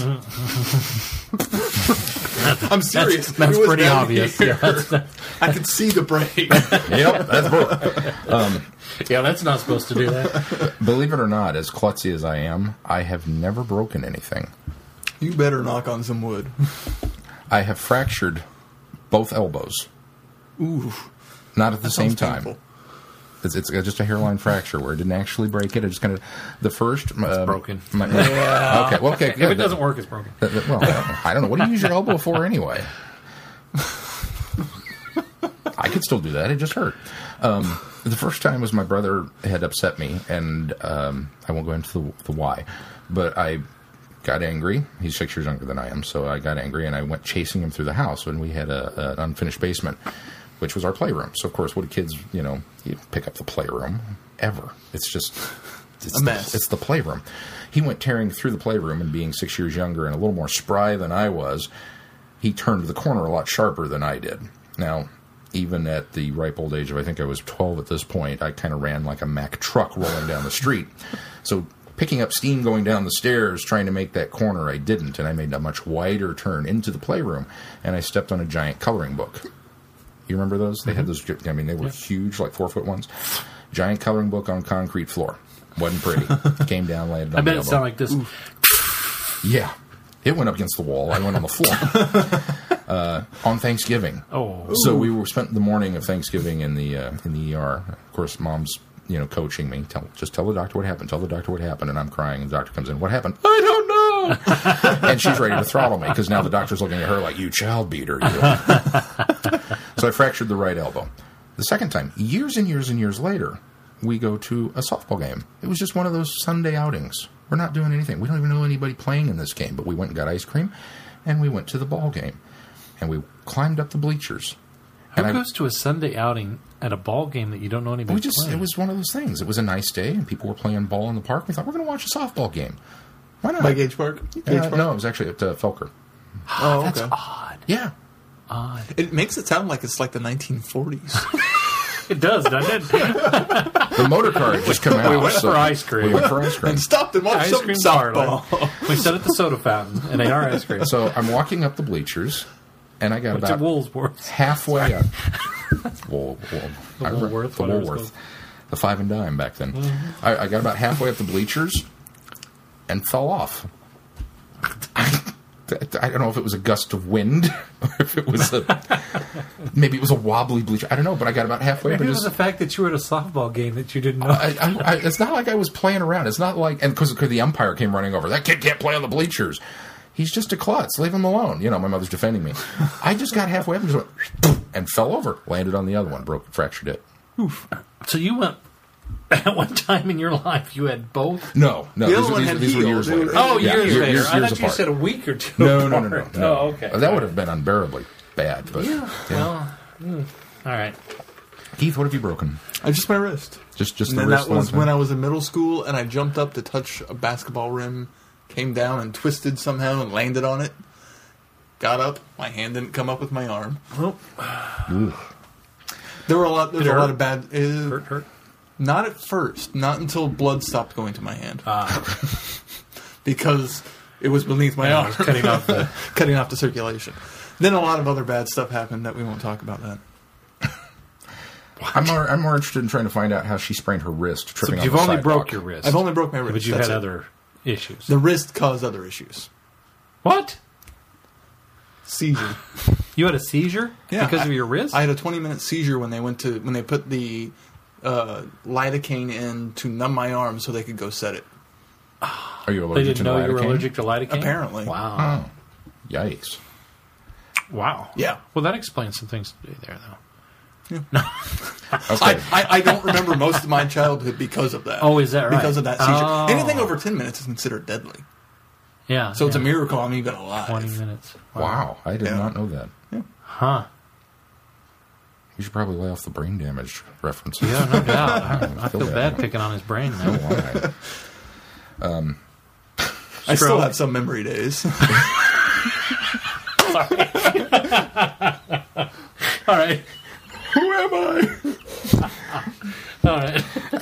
I'm serious. That's, that's It was pretty down obvious. here. Yeah, that's, that, I could see the break. Yep, that's broke. Um, yeah, that's not supposed to do that. believe it or not, as klutzy as I am, I have never broken anything. You better knock on some wood. I have fractured both elbows. Ooh. Not at the That same sounds time. painful. It's, it's just a hairline fracture where it didn't actually break it. It just kind of the first. Uh, broken. My, yeah. Okay. Well, okay. If it doesn't work, it's broken. That, that, well, I don't know. What do you use your elbow for anyway? I could still do that. It just hurt. Um, the first time was my brother had upset me, and um, I won't go into the, the why, but I got angry. He's six years younger than I am, so I got angry, and I went chasing him through the house when we had a, an unfinished basement, which was our playroom. So, of course, what do kids, you know, you pick up the playroom ever. It's just, it's A mess. The, it's the playroom. He went tearing through the playroom, and being six years younger and a little more spry than I was, he turned the corner a lot sharper than I did. Now, even at the ripe old age of, I think I was twelve at this point, I kind of ran like a Mack truck rolling down the street. So picking up steam going down the stairs, trying to make that corner, I didn't, and I made a much wider turn into the playroom, and I stepped on a giant coloring book. You remember those? They had those, I mean, they were huge, like four-foot ones. Giant coloring book on concrete floor. Wasn't pretty. Came down, landed on I bet the it elbow. sounded like this. Yeah. It went up against the wall. I went on the floor. uh, on Thanksgiving. Oh. So we were spent the morning of Thanksgiving in the uh, in the E R. Of course, Mom's, you know, coaching me. Tell, just tell the doctor what happened. Tell the doctor what happened. And I'm crying. And the doctor comes in. What happened? I don't know. And she's ready to throttle me because now the doctor's looking at her like, you child beater. You. So I fractured the right elbow. The second time, years and years and years later, we go to a softball game. It was just one of those Sunday outings. We're not doing anything. We don't even know anybody playing in this game, but we went and got ice cream, and we went to the ball game, and we climbed up the bleachers. Who And I, goes to a Sunday outing at a ball game that you don't know anybody we just playing? it was one of those things. It was a nice day, and people were playing ball in the park. We thought, we're going to watch a softball game. Why not? By Gage Park? Gage Uh, Park? no, it was actually at uh, Felker. Oh, That's okay. odd. Yeah. Odd. It makes it sound like it's like the nineteen forties. It does, doesn't it? The motor car had just come out. We went so for ice cream. We went for ice cream. And stopped and watched Ice some cream softball. parlor. We sat at the soda fountain and ate our ice cream. So I'm walking up the bleachers, and I got Went to about Woolsworth. halfway up. Wool, wool, The I remember- Woolworth, the whatever it's Woolworth, called. the five and dime back then. I, I got about halfway up the bleachers and fell off. I, I don't know if it was a gust of wind or if it was a maybe it was a wobbly bleacher. I don't know, but I got about halfway up Maybe and it was just. the fact that you were at a softball game that you didn't know. I, I, I, it's not like I was playing around. It's not like, and because the umpire came running over, that kid can't play on the bleachers. He's just a klutz. Leave him alone. You know, my mother's defending me. I just got halfway up and just went and fell over. Landed on the other one, broke, fractured it. So you went at one time in your life you had both? No, no. The These, other one these, had these were healed. years They later. were- Oh, Yeah, years year- later. years- I years thought you apart. said a week or two. No, no, no, no, apart. no. Oh, okay. That would have been unbearably bad. But Yeah. Well, mm, all right. Keith, what have you broken? I just my wrist. Just, just And the then wrist. that was when I was in middle school, and I jumped up to touch a basketball rim, came down and twisted somehow and landed on it. Got up, my hand didn't come up with my arm. Well, There were a lot. There was Did it a lot hurt? of bad. Uh, hurt, hurt. Not at first. Not until blood stopped going to my hand Ah, because it was beneath my yeah, I arm, was cutting off the. cutting off the circulation. Then a lot of other bad stuff happened that we won't talk about. That I'm more, I'm more interested in trying to find out how she sprained her wrist So tripping on you've the only sidewalk. broke your wrist. I've only broke my wrist. but you That's had it. other issues. The wrist caused other issues. What? Seizure. You had a seizure Yeah, because of I- your wrist? I had a twenty minute seizure when they went to when they put the uh, lidocaine in to numb my arm so they could go set it. Are you they allergic didn't to know you were lidocaine? allergic to lidocaine? Apparently. Wow. Oh, yikes. Wow. Yeah. Well, that explains some things there, though. Okay. I, I, I don't remember most of my childhood because of that. Oh, is that right? Because of that seizure. Oh. Anything over ten minutes is considered deadly. Yeah. So it's a yeah. miracle I'm even alive. twenty minutes. Wow, I did Yeah. not know that. Huh. You should probably lay off the brain damage references. Yeah, no doubt. I, I feel feel bad. bad picking on his brain Oh, now. all right. I still Stroke. have some memory days. All right. Who am I? All right.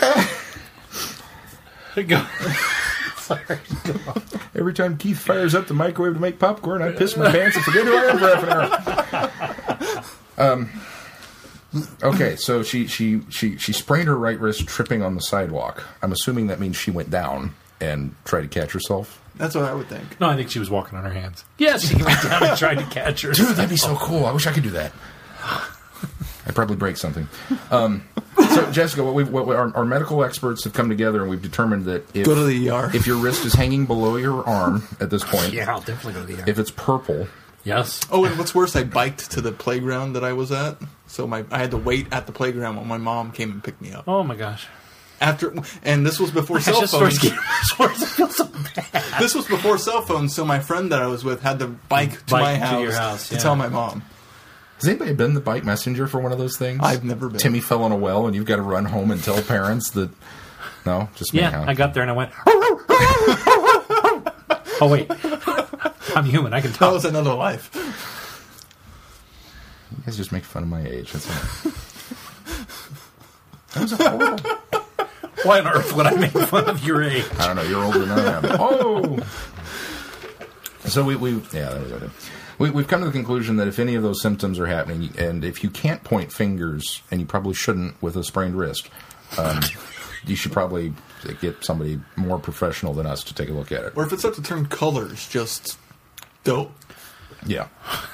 Go. Sorry. Every time Keith fires up the microwave to make popcorn, I piss my pants and forget who I am for half an hour. Um, okay, so she, she, she, she sprained her right wrist tripping on the sidewalk. I'm assuming that means she went down and tried to catch herself. That's what I would think. No, I think she was walking on her hands. Yes, she went down and tried to catch her. Dude, that'd be so cool. I wish I could do that. I'd probably break something. Um, so, Jessica, what we've, what we, our, our medical experts have come together and we've determined that if, Go to the E R. if your wrist is hanging below your arm at this point, Yeah, I'll definitely go to the E R. if it's purple, Yes. Oh, and what's worse, I biked to the playground that I was at. So my I had to wait at the playground while my mom came and picked me up. Oh my gosh. After and this was before Gosh, cell this story's phones. getting worse. I feel so bad. This was before cell phones, so my friend that I was with had to bike to Bike my to house, your house, to yeah. tell my mom. has anybody been the bike messenger for one of those things? I've never been. Timmy fell in a well and you've got to run home and tell parents that. No, just me. Yeah, huh? I got there and I went. Oh wait, I'm human. I can That talk. was another life. You guys just make fun of my age. That's all. That was horrible. Why on earth would I make fun of your age? I don't know. You're older than I am. Oh. So we, we yeah, that was it. We, we've come to the conclusion that if any of those symptoms are happening, and if you can't point fingers, and you probably shouldn't with a sprained wrist, um, you should probably get somebody more professional than us to take a look at it. Or if it's up to turn colors, just dope. Yeah.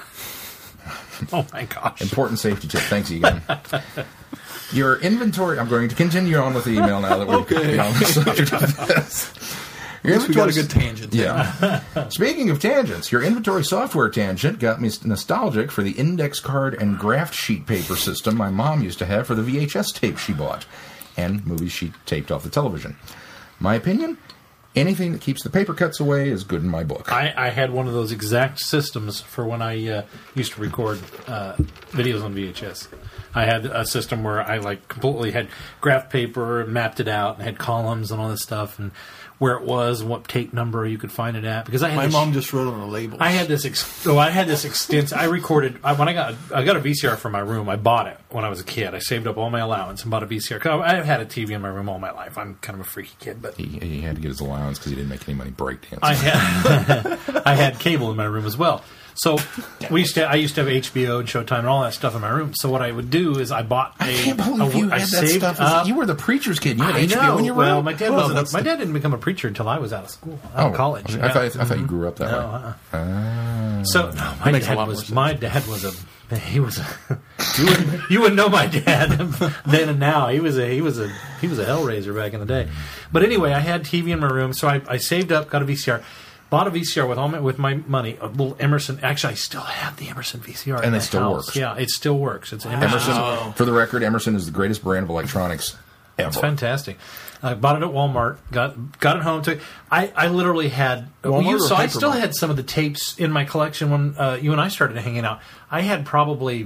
Oh my gosh. Important safety tip. Thanks, Egan. Your inventory. I'm going to continue on with the email now that we're Okay. on the subject of this. Your Yes, we got a inventory- good tangent. there. Yeah. Speaking of tangents, your inventory software tangent got me nostalgic for the index card and graft sheet paper system my mom used to have for the V H S tape she bought and movies she taped off the television. My opinion? Anything that keeps the paper cuts away is good in my book. I, I had one of those exact systems for when I uh, used to record uh, videos on V H S. I had a system where I like completely had graph paper, mapped it out, and had columns and all this stuff, and where it was and what tape number you could find it at. Because I had My this, mom just wrote on the label. I had this. Ex- so I had this extensive. I recorded I, when I got I got a V C R for my room. I bought it when I was a kid. I saved up all my allowance and bought a V C R. 'Cause I've had a T V in my room all my life. I'm kind of a freaky kid, but he, he had to get his allowance because he didn't make any money breakdancing. I had I had cable in my room as well. So we used to I used to have H B O and Showtime and all that stuff in my room. So what I would do is I bought a I can't believe a- you I had that saved stuff. up- You were the preacher's kid. You had I H B O know. in your Well, room? my dad Well, wasn't. that's My the- dad didn't become a preacher until I was out of school, out of college. I, yeah. thought, I thought you grew up that No, way. uh-uh. Ah. So no, my makes a dad lot more was sense. my dad was a he was a, you wouldn't you wouldn't know my dad then and now. He was a he was a he was a hellraiser back in the day. But anyway, I had T V in my room, so I, I saved up, got a V C R. Bought a V C R with all my with my money, a little Emerson. Actually, I still have the Emerson V C R, in And it my still house. works. Yeah, it still works. It's an Emerson. Emerson, for the record, Emerson is the greatest brand of electronics ever. It's fantastic. I bought it at Walmart. Got got it home. To I, I literally had. Walmart you, or so I still Hypermart? had some of the tapes in my collection when uh, you and I started hanging out. I had probably,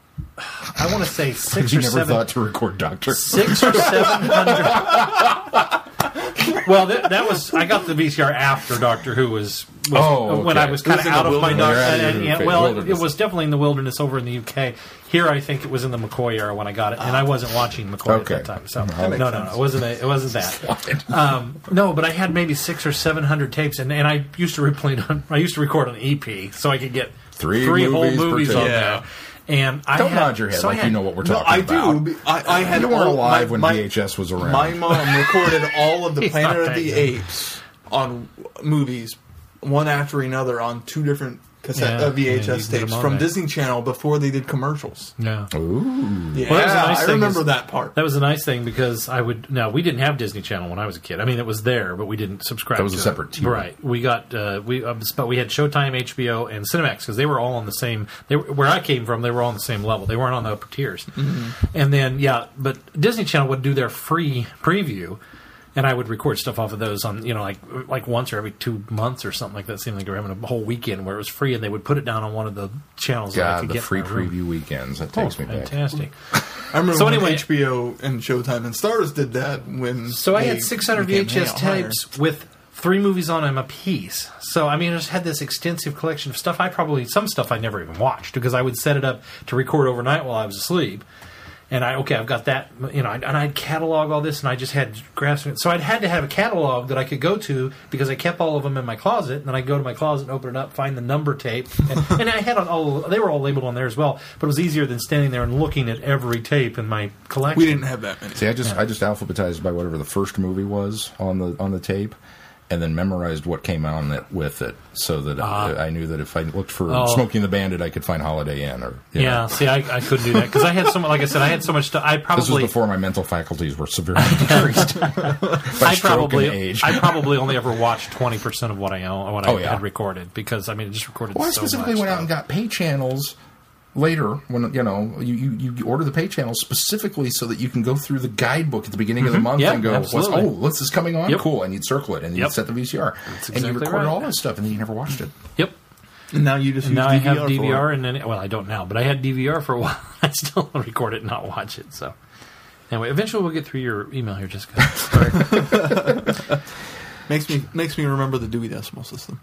I want to say six You or never seven. thought to record Doctor. Six or seven hundred. Well, that, that was I got the V C R after Doctor Who was, was Oh, when okay. I was kind It of was in out the of my wilderness. dark. You're out of and- your and- fa- well, it, it wilderness. was definitely in the wilderness over in the U K. Here, I think it was in the McCoy era when I got it, and I wasn't watching McCoy Okay. at that time. So That no, makes no, sense. no, it wasn't. A, it wasn't that. Um, no, but I had maybe six or seven hundred tapes, and, and I used to replay on. I used to record on E P, so I could get Three whole movies per movies tape. on Yeah. there. And I Don't had, nod your head so I like had- you know what we're No, talking I about. do. I, I had You weren't all- alive my- when my- V H S was around. My mom recorded all of the He's Planet not of that the young. Apes on movies, one after another, on two different cassette Yeah, uh, V H yeah, you S can get tapes them on from there. Disney Channel before they did commercials. Yeah. Ooh. Yeah, Well, that was a nice I thing remember is- that part. That was a nice thing because I would. Now we didn't have Disney Channel when I was a kid. I mean, it was there, but we didn't subscribe. That was to a it. separate tier. right? We got uh, we, uh, but we had Showtime, H B O, and Cinemax because they were all on the same. They were, where I came from, they were all on the same level. They weren't on the upper tiers. And then yeah, but Disney Channel would do their free preview. And I would record stuff off of those on, you know, like like once or every two months or something like that. It seemed like they were having a whole weekend where it was free, and they would put it down on one of the channels that I God, could the get free in my room. preview weekends. That Oh, takes me back. fantastic! I remember So when anyway- H B O and Showtime and Stars did that when. So I they had six hundred became V H S Hale Higher. tapes with three movies on them a piece. So I mean, I just had this extensive collection of stuff. I probably some stuff I never even watched because I would set it up to record overnight while I was asleep. And I okay, I've got that, you know, and I'd catalog all this, and I just had graphs. So I'd had to have a catalog that I could go to because I kept all of them in my closet. And then I'd go to my closet and open it up, find the number tape, and, and I had on all. They were all labeled on there as well. But it was easier than standing there and looking at every tape in my collection. We didn't have that many. See, I just I just alphabetized by whatever the first movie was on the on the tape, and then memorized what came on it with it, so that uh, I knew that if I looked for Oh. Smoking the Bandit, I could find Holiday Inn. Or you Yeah, know. see, I, I couldn't do that because I had so much. Like I said, I had so much stuff. I probably This was before my mental faculties were severely decreased by I stroke probably, and age. I probably only ever watched twenty percent of what I own, what I Oh, yeah. had recorded because I mean, it just recorded. Well, I so specifically much went out stuff. and got pay channels later when you know you, you, you order the pay channels specifically so that you can go through the guidebook at the beginning of the month Yeah, and go, what's, absolutely. oh, what's this coming on? Yep. Cool, and you'd circle it and you'd Yep. set the V C R That's and you exactly recorded right. all that stuff and then you never watched it. Yep. And now you just And use now I D V R have D V R, for it. and then well, I don't now, but I had D V R for a while. I still record it and not watch it. So anyway, eventually we'll get through your email here, Jessica. Sorry. Makes me makes me remember the Dewey Decimal System.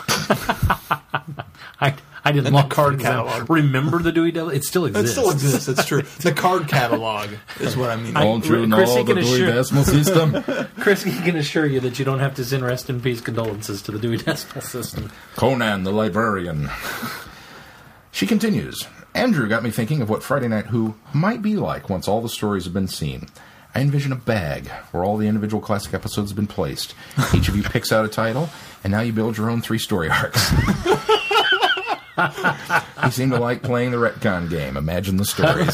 I I didn't And the lock card things down. catalog. Remember the Dewey Decimal? It still It exists. still exists. It's true. The card catalog is what I mean. I- Don't you know Chrissy the can Dewey assure- Decimal System? Chris can assure you that you don't have to send rest in peace condolences to the Dewey Decimal System. Conan the Librarian. She continues. Andrew got me thinking of what Friday Night Who might be like once all the stories have been seen. I envision a bag where all the individual classic episodes have been placed. Each of you picks out a title, and now you build your own three story arcs. You seem to like playing the retcon game. Imagine the stories.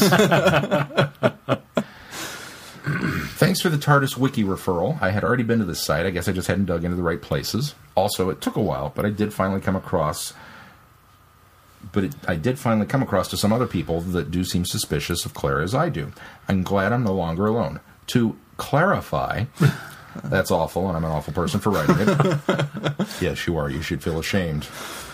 Thanks for the TARDIS wiki referral. I had already been to this site. I guess I just hadn't dug into the right places. Also, it took a while, but I did finally come across... But it, I did finally come across to some other people that do seem suspicious of Clara as I do. I'm glad I'm no longer alone. To clarify... That's awful, and I'm an awful person for writing it. Yes, you are. You should feel ashamed.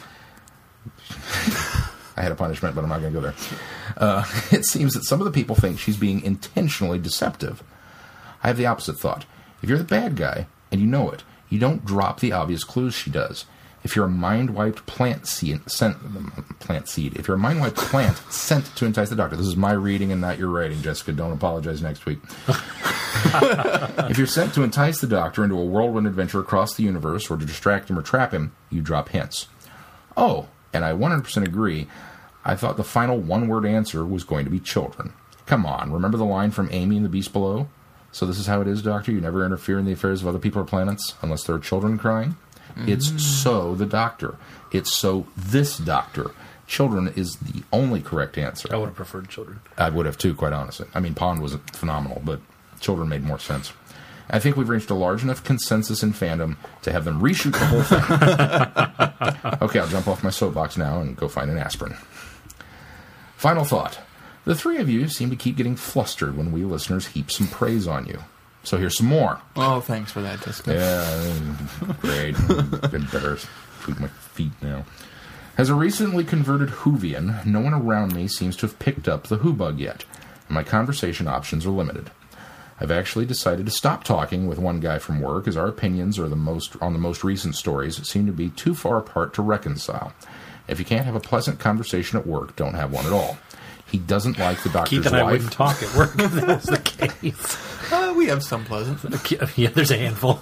I had a punishment, but I'm not going to go there. Uh, it seems that some of the people think she's being intentionally deceptive. I have the opposite thought. If you're the bad guy, and you know it, you don't drop the obvious clues she does. If you're a mind-wiped plant seed, sent, plant seed, if you're a mind-wiped plant sent to entice the doctor, this is my reading and not your writing, Jessica. Don't apologize next week. If you're sent to entice the doctor into a whirlwind adventure across the universe or to distract him or trap him, you drop hints. Oh, and I one hundred percent agree. I thought the final one-word answer was going to be children. Come on, remember the line from Amy in The Beast Below? So this is how it is, Doctor? You never interfere in the affairs of other people or planets unless there are children crying? Mm. It's so the Doctor. It's so this Doctor. Children is the only correct answer. I would have preferred children. I would have too, quite honestly. I mean, Pond was phenomenal, but children made more sense. I think we've reached a large enough consensus in fandom to have them reshoot the whole thing. Okay, I'll jump off my soapbox now and go find an aspirin. Final thought. The three of you seem to keep getting flustered when we listeners heap some praise on you. So here's some more. Oh, thanks for that, Jessica. Yeah, great. I'm embarrassed. Tweak my feet now. As a recently converted Whovian, no one around me seems to have picked up the Who bug yet, and my conversation options are limited. I've actually decided to stop talking with one guy from work, as our opinions are the most on the most recent stories seem to be too far apart to reconcile. If you can't have a pleasant conversation at work, don't have one at all. He doesn't like the doctor's Keith and I wife. wouldn't talk at work if that was the case. Uh, we have some pleasant, Yeah, there's a handful.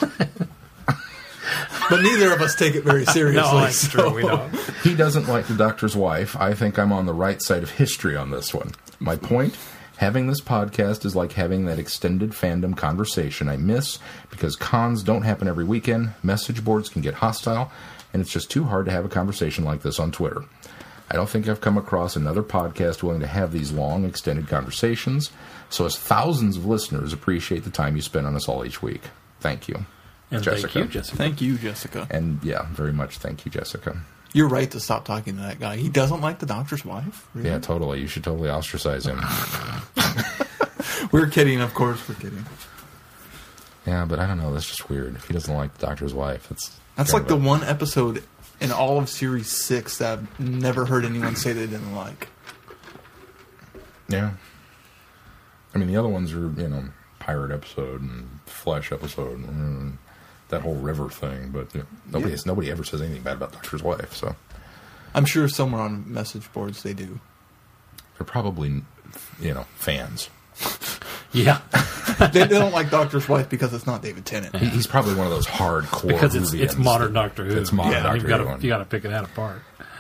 but neither of us take it very seriously. No, that's so- true. We don't. He doesn't like the doctor's wife. I think I'm on the right side of history on this one. My point, having this podcast is like having that extended fandom conversation I miss because cons don't happen every weekend, message boards can get hostile, and it's just too hard to have a conversation like this on Twitter. I don't think I've come across another podcast willing to have these long, extended conversations, so as thousands of listeners appreciate the time you spend on us all each week. Thank you, And Jessica. thank you, Jessica. Thank you, Jessica. And yeah, very much thank you, Jessica. You're right to stop talking to that guy. He doesn't like the doctor's wife. Really? Yeah, totally. You should totally ostracize him. We're kidding, of course. We're kidding. Yeah, but I don't know. That's just weird. If he doesn't like the doctor's wife, it's That's kind like the of a- one episode in all of Series six that I've never heard anyone say they didn't like. Yeah. I mean, the other ones are, you know, pirate episode and flesh episode and that whole river thing. But you know, nobody Yeah. nobody ever says anything bad about Doctor's wife. So I'm sure somewhere on message boards they do. they're probably, you know, fans. Yeah, They, they don't like Doctor's wife because it's not David Tennant. He, he's probably one of those hardcore because it's it's Whovians modern that- Doctor Who. It's modern yeah, Doctor you've got Who. to you got to pick that apart.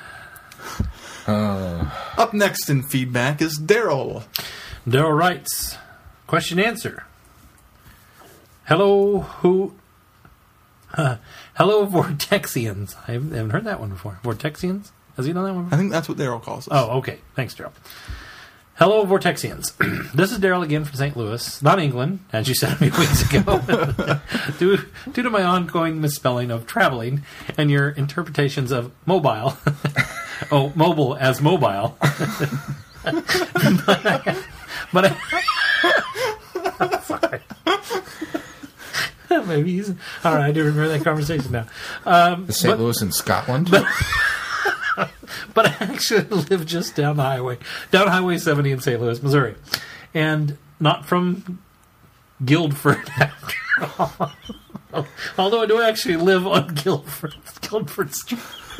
Up next in feedback is Daryl. Daryl writes, question answer. Hello, who? Uh, hello, Vortexians. I haven't haven't heard that one before. Vortexians? Has he done that one before? I think that's what Daryl calls us. Oh, okay. Thanks, Daryl. Hello, Vortexians. This is Daryl again from Saint Louis, not England, as you said a few weeks ago. due, due to my ongoing misspelling of traveling and your interpretations of mobile, oh, mobile as mobile. but I, but I sorry. Maybe he's all right. I do remember that conversation now. Um, Is Saint but- Louis in Scotland? But I actually live just down the highway, down Highway seventy in Saint Louis, Missouri. And not from Guildford, after all. Although I do actually live on Guildford, Guildford Street.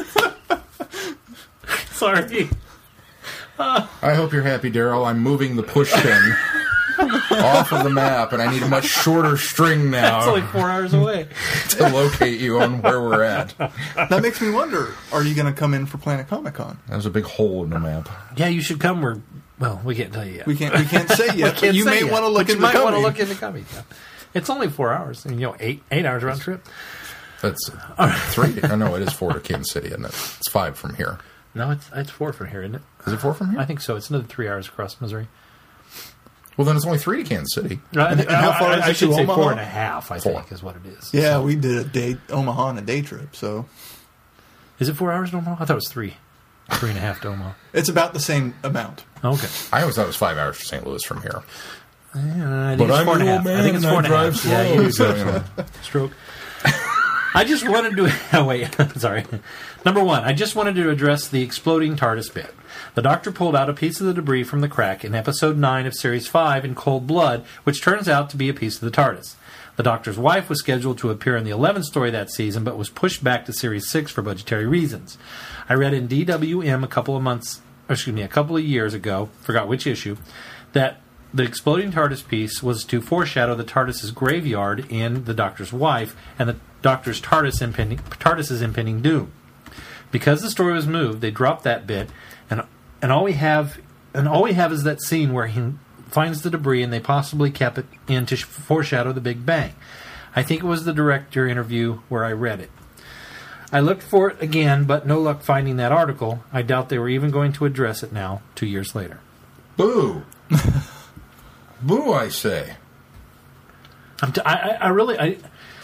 Sorry. I hope you're happy, Daryl. I'm moving the push pin off of the map, and I need a much shorter string now It's only four hours away. to locate you on where we're at. That makes me wonder, are you going to come in for Planet Comic Con? There's a big hole in the map. Yeah, you should come where, well, we can't tell you yet. We can't we can't say yet, but Can't you say may yet, want to look but you into might want to coming. look into coming. Yeah. It's only four hours. I mean, you know, eight eight hours round trip. That's three. Oh, no, it is four to Kansas City, isn't it? It's five from here. No, it's it's four from here, isn't it? Is it four from here? I think so. It's another three hours across Missouri. Well, then it's only three to Kansas City. And, and how far I, is I it should to say Omaha? four and a half, I Four. think, is what it is. Yeah, So- we did a day Omaha on a day trip, so Is it four hours to Omaha? I thought it was three. Three and a half to Omaha. it's about the same amount. Okay. I always thought it was five hours to Saint Louis from here. Uh, I think But it's I'm four and a an half. old man I think it's and four I and a half. drive Yeah, slow, you do. so, you know. Stroke. I just wanted to. Oh, wait. Sorry. Number one, I just wanted to address the exploding TARDIS bit. The Doctor pulled out a piece of the debris from the crack in Episode nine of Series five in Cold Blood, which turns out to be a piece of the TARDIS. The Doctor's wife was scheduled to appear in the eleventh story that season, but was pushed back to Series six for budgetary reasons. I read in D W M a couple of months, or excuse me, a couple of years ago, forgot which issue, that the exploding TARDIS piece was to foreshadow the TARDIS's graveyard in The Doctor's Wife and the Doctor's TARDIS impending, TARDIS's impending doom. Because the story was moved, they dropped that bit, and and all we have and all we have is that scene where he finds the debris, and they possibly kept it in to foreshadow the Big Bang. I think it was the director interview where I read it. I looked for it again, but no luck finding that article. I doubt they were even going to address it now, two years later. Boo! Boo, I say. I'm t- I, I, I really, I,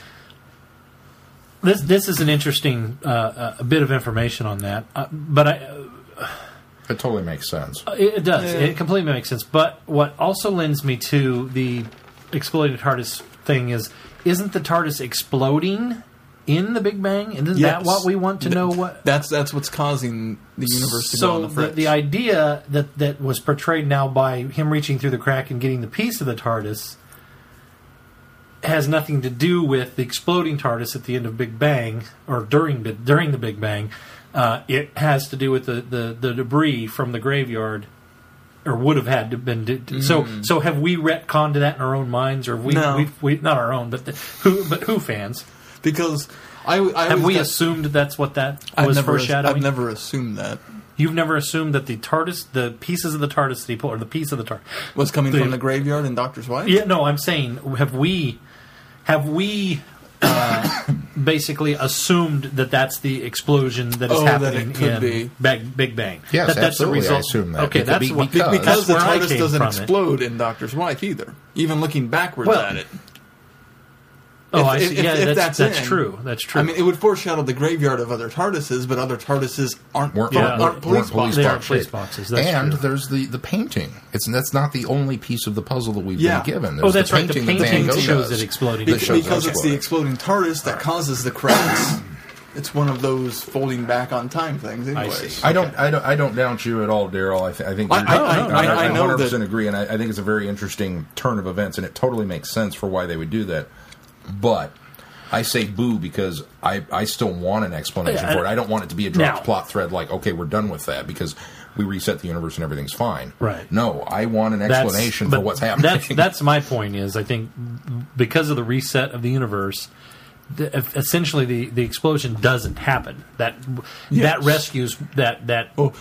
this this is an interesting uh, uh, a bit of information on that, uh, but I, uh, It totally makes sense. it, it does. Yeah. It completely makes sense. But what also lends me to the exploding TARDIS thing is, isn't the TARDIS exploding in the Big Bang? Isn't Yes. that what we want to Th- know? What That's that's what's causing the universe to go so on the the, fritz. the idea that that was portrayed now by him reaching through the crack and getting the piece of the TARDIS has nothing to do with the exploding TARDIS at the end of Big Bang or during the, during the Big Bang. Uh, it has to do with the, the, the debris from the graveyard, or would have had to been. Mm. So so have we retconned that in our own minds, or have we, No. we, we not our own, but the, who but who fans because I, I have always we got- assumed that's what that I've was never, foreshadowing? I've never assumed that You've never assumed that the TARDIS, the pieces of the TARDIS that he pulled, or the piece of the TARDIS was coming The- from the graveyard in Doctor's Wife. Yeah, no, I'm saying, have we, have we uh, basically assumed that that's the explosion that is Oh, that happening it could in be. Big, Big Bang? Yes, that, that's absolutely, the I result. assume that. Okay, It could that's be what because- Because that's the where I TARDIS came doesn't from it. explode in Doctor's Wife either. Even looking backwards Well, at it. Oh, If- I if- see. if- Yeah, if that's, that's that's in- true. That's true. I mean, it would foreshadow the graveyard of other TARDISes, but other TARDISes aren't, Weren't, Yeah. aren't, weren't, police weren't police boxes. They box aren't police shaped. boxes, that's and true. there's the, the painting. It's that's not the only piece of the puzzle that we've Yeah. been given. Oh, There's that's right, the that painting Van Gogh shows does it exploding. that Be- shows it because it's the exploding. exploding TARDIS that causes the cracks. It's one of those folding back on time things. Anyways, see. I don't, I don't, I don't doubt you at all, Daryl. I, th- I think I- you're- I- I- I- I, I know one hundred percent that- agree, and I, I think it's a very interesting turn of events, and it totally makes sense for why they would do that. But I say boo because I, I still want an explanation Yeah, for it. I don't want it to be a dropped now- plot thread like, okay, we're done with that because we reset the universe and everything's fine. Right. No, I want an That's- explanation for but what's happening. That's that's my point. Is I think because of the reset of the universe, the, essentially the, the explosion doesn't happen. That Yes. that rescues that that Oh.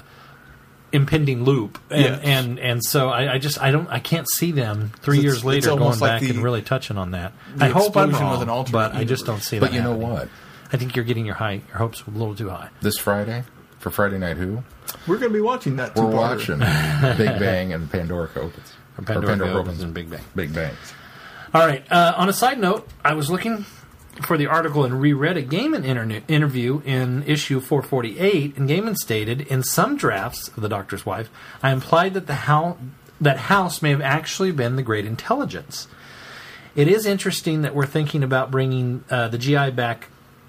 impending loop, and Yes. and, and so I, I just I don't I can't see them three It's- years it's later going almost like back the- and really touching on that. the I hope I'm explosion was wrong, an alternate but I just don't universe. see that. But you know happening. what? I think you're getting your high your hopes a little too high. This Friday, for Friday Night Who, we're going to be watching that. we're two-parter. watching Big Bang and Pandora opens. Or Or Pandora Pandora opens opens and Big Bang. Big Bang. All right. Uh, on a side note, I was looking for the article and reread a Gaiman internet interview in issue four forty-eight, and Gaiman stated, in some drafts of The Doctor's Wife, I implied that the Hal- that House may have actually been the Great Intelligence. It is interesting that we're thinking about bringing uh, the G I back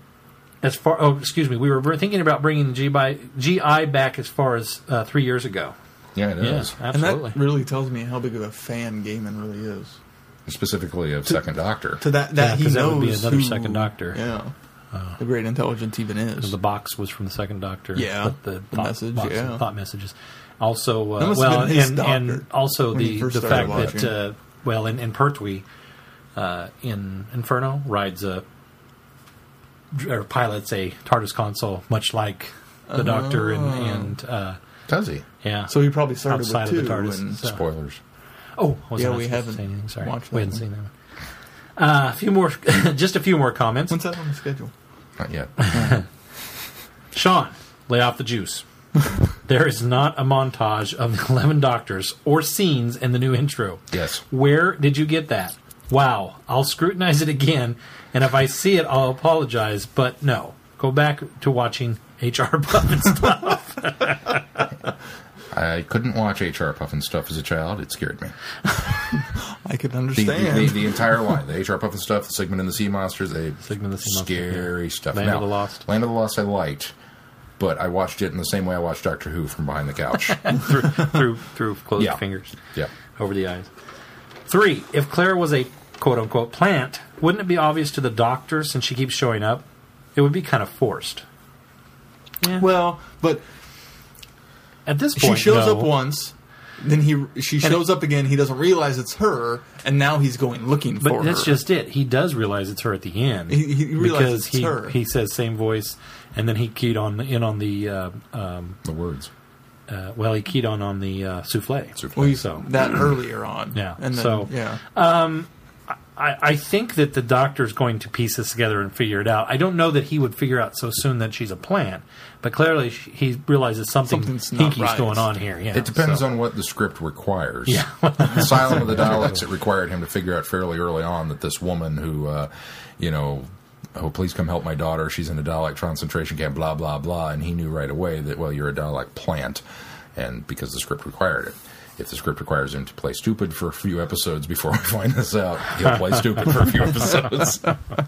as far... Oh, excuse me. We were thinking about bringing the G I, G I back as far as uh, three years ago. Yeah, it is. Yeah, And absolutely. that really tells me how big of a fan Gaiman really is. Specifically of Second Doctor. To that, Yeah, that he 'cause that knows would be another who, second Doctor. Yeah, the Great Intelligence even is. The box was from the Second Doctor. Yeah, but the, the thought, message, box, yeah. thought messages. Also, uh, That must have well, been his and, doctor and also when he the first the started fact that watching. uh, well, in, in Pertwee, uh, in Inferno, rides a or pilots a TARDIS console, much like the Doctor and, and uh, Does he? yeah. So he probably started Outside with of two. the TARDIS. and So- Spoilers. Oh, was Yeah, I not we supposed to haven't say anything? Sorry, watched we that hadn't one. seen that one. Uh, a few more, just a few more comments. When's that on the schedule? Not yet. Sean, lay off the juice. There is not a montage of the eleven Doctors or scenes in the new intro. Yes. Where did you get that? Wow. I'll scrutinize it again, and if I see it, I'll apologize, but no. Go back to watching H R Puff and stuff. I couldn't watch H R Puffin stuff as a child. It scared me. I could The, understand. the, the, the entire line. The H R Puffin stuff, the Sigmund and the Sea Monsters, they Sigmund and the Sea Monsters, scary yeah. stuff. Land of Now, the Lost. Land of the Lost I liked, but I watched it in the same way I watched Doctor Who from behind the couch. through, through, through closed Yeah. fingers. Yeah. Over the eyes. Three, if Claire was a quote-unquote plant, wouldn't it be obvious to the Doctor since she keeps showing up? It would be kind of forced. Yeah. well, but At this she point, shows no. up once, then he she shows up again. He doesn't realize it's her, and now he's going looking But for that's her. just it. He does realize it's her at the end. He- he realizes because it's he, her. he says same voice, and then he keyed on in on the uh, um, The words. uh, well, he keyed on on the uh, souffle. Souffle. well, you so- that earlier on. Yeah, and then, so- yeah. I, I think that the Doctor's going to piece this together and figure it out. I don't know that he would figure out so soon that she's a plant, but clearly sh- he realizes something Something's not hinky's right. going on here. Yeah, It depends so. on what the script requires. Yeah. Asylum of the Daleks, it required him to figure out fairly early on that this woman who, uh, you know, oh, please come help my daughter. She's in a Dalek concentration camp, blah, blah, blah. And he knew right away that, well, you're a Dalek plant, and because the script required it. if the script requires him to play stupid for a few episodes before we find this out, he'll play stupid for a few episodes.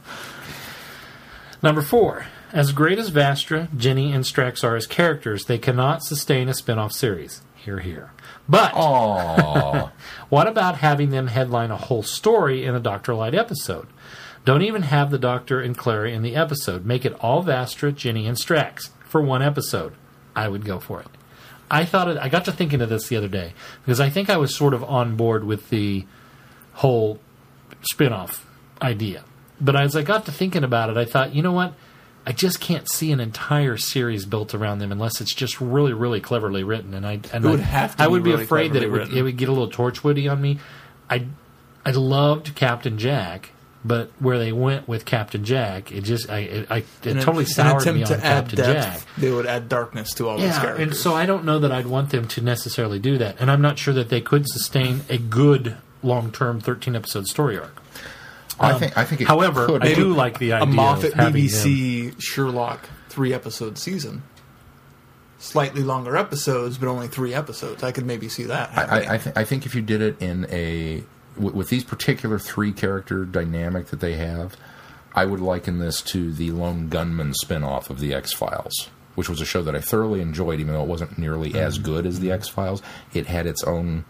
Number four. As great as Vastra, Ginny, and Strax are as characters, they cannot sustain a spin-off series. Hear, hear. But Aww. what about having them headline a whole story in a Doctor Light episode? Don't even have the Doctor and Clara in the episode. Make it all Vastra, Ginny, and Strax for one episode. I would go for it. I thought it, I got to thinking of this the other day because I think I was sort of on board with the whole spin-off idea. But as I got to thinking about it, I thought, you know what? I just can't see an entire series built around them unless it's just really, really cleverly written. And I, and It would I, have to I be would be really afraid that it cleverly would, written. it would get a little Torchwoody on me. I, I loved Captain Jack, but where they went with Captain Jack, it just, I, it, I, it In a- totally in an soured attempt me on to add Captain depth, Jack. They would add darkness to all these Yeah, characters. and so I don't know that I'd want them to necessarily do that. And I'm not sure that they could sustain a good long-term thirteen episode story arc. I Um, think. I think. It however, could. I do like the a idea Moffat of having B B them. C Sherlock three episode season, slightly longer episodes, but only three episodes. I could maybe see that. I, happening. I, I, th- I think if you did it in a w- with these particular three character dynamic that they have, I would liken this to the Lone Gunman spinoff of the X Files, which was a show that I thoroughly enjoyed, even though it wasn't nearly as good as the X Files. It had its own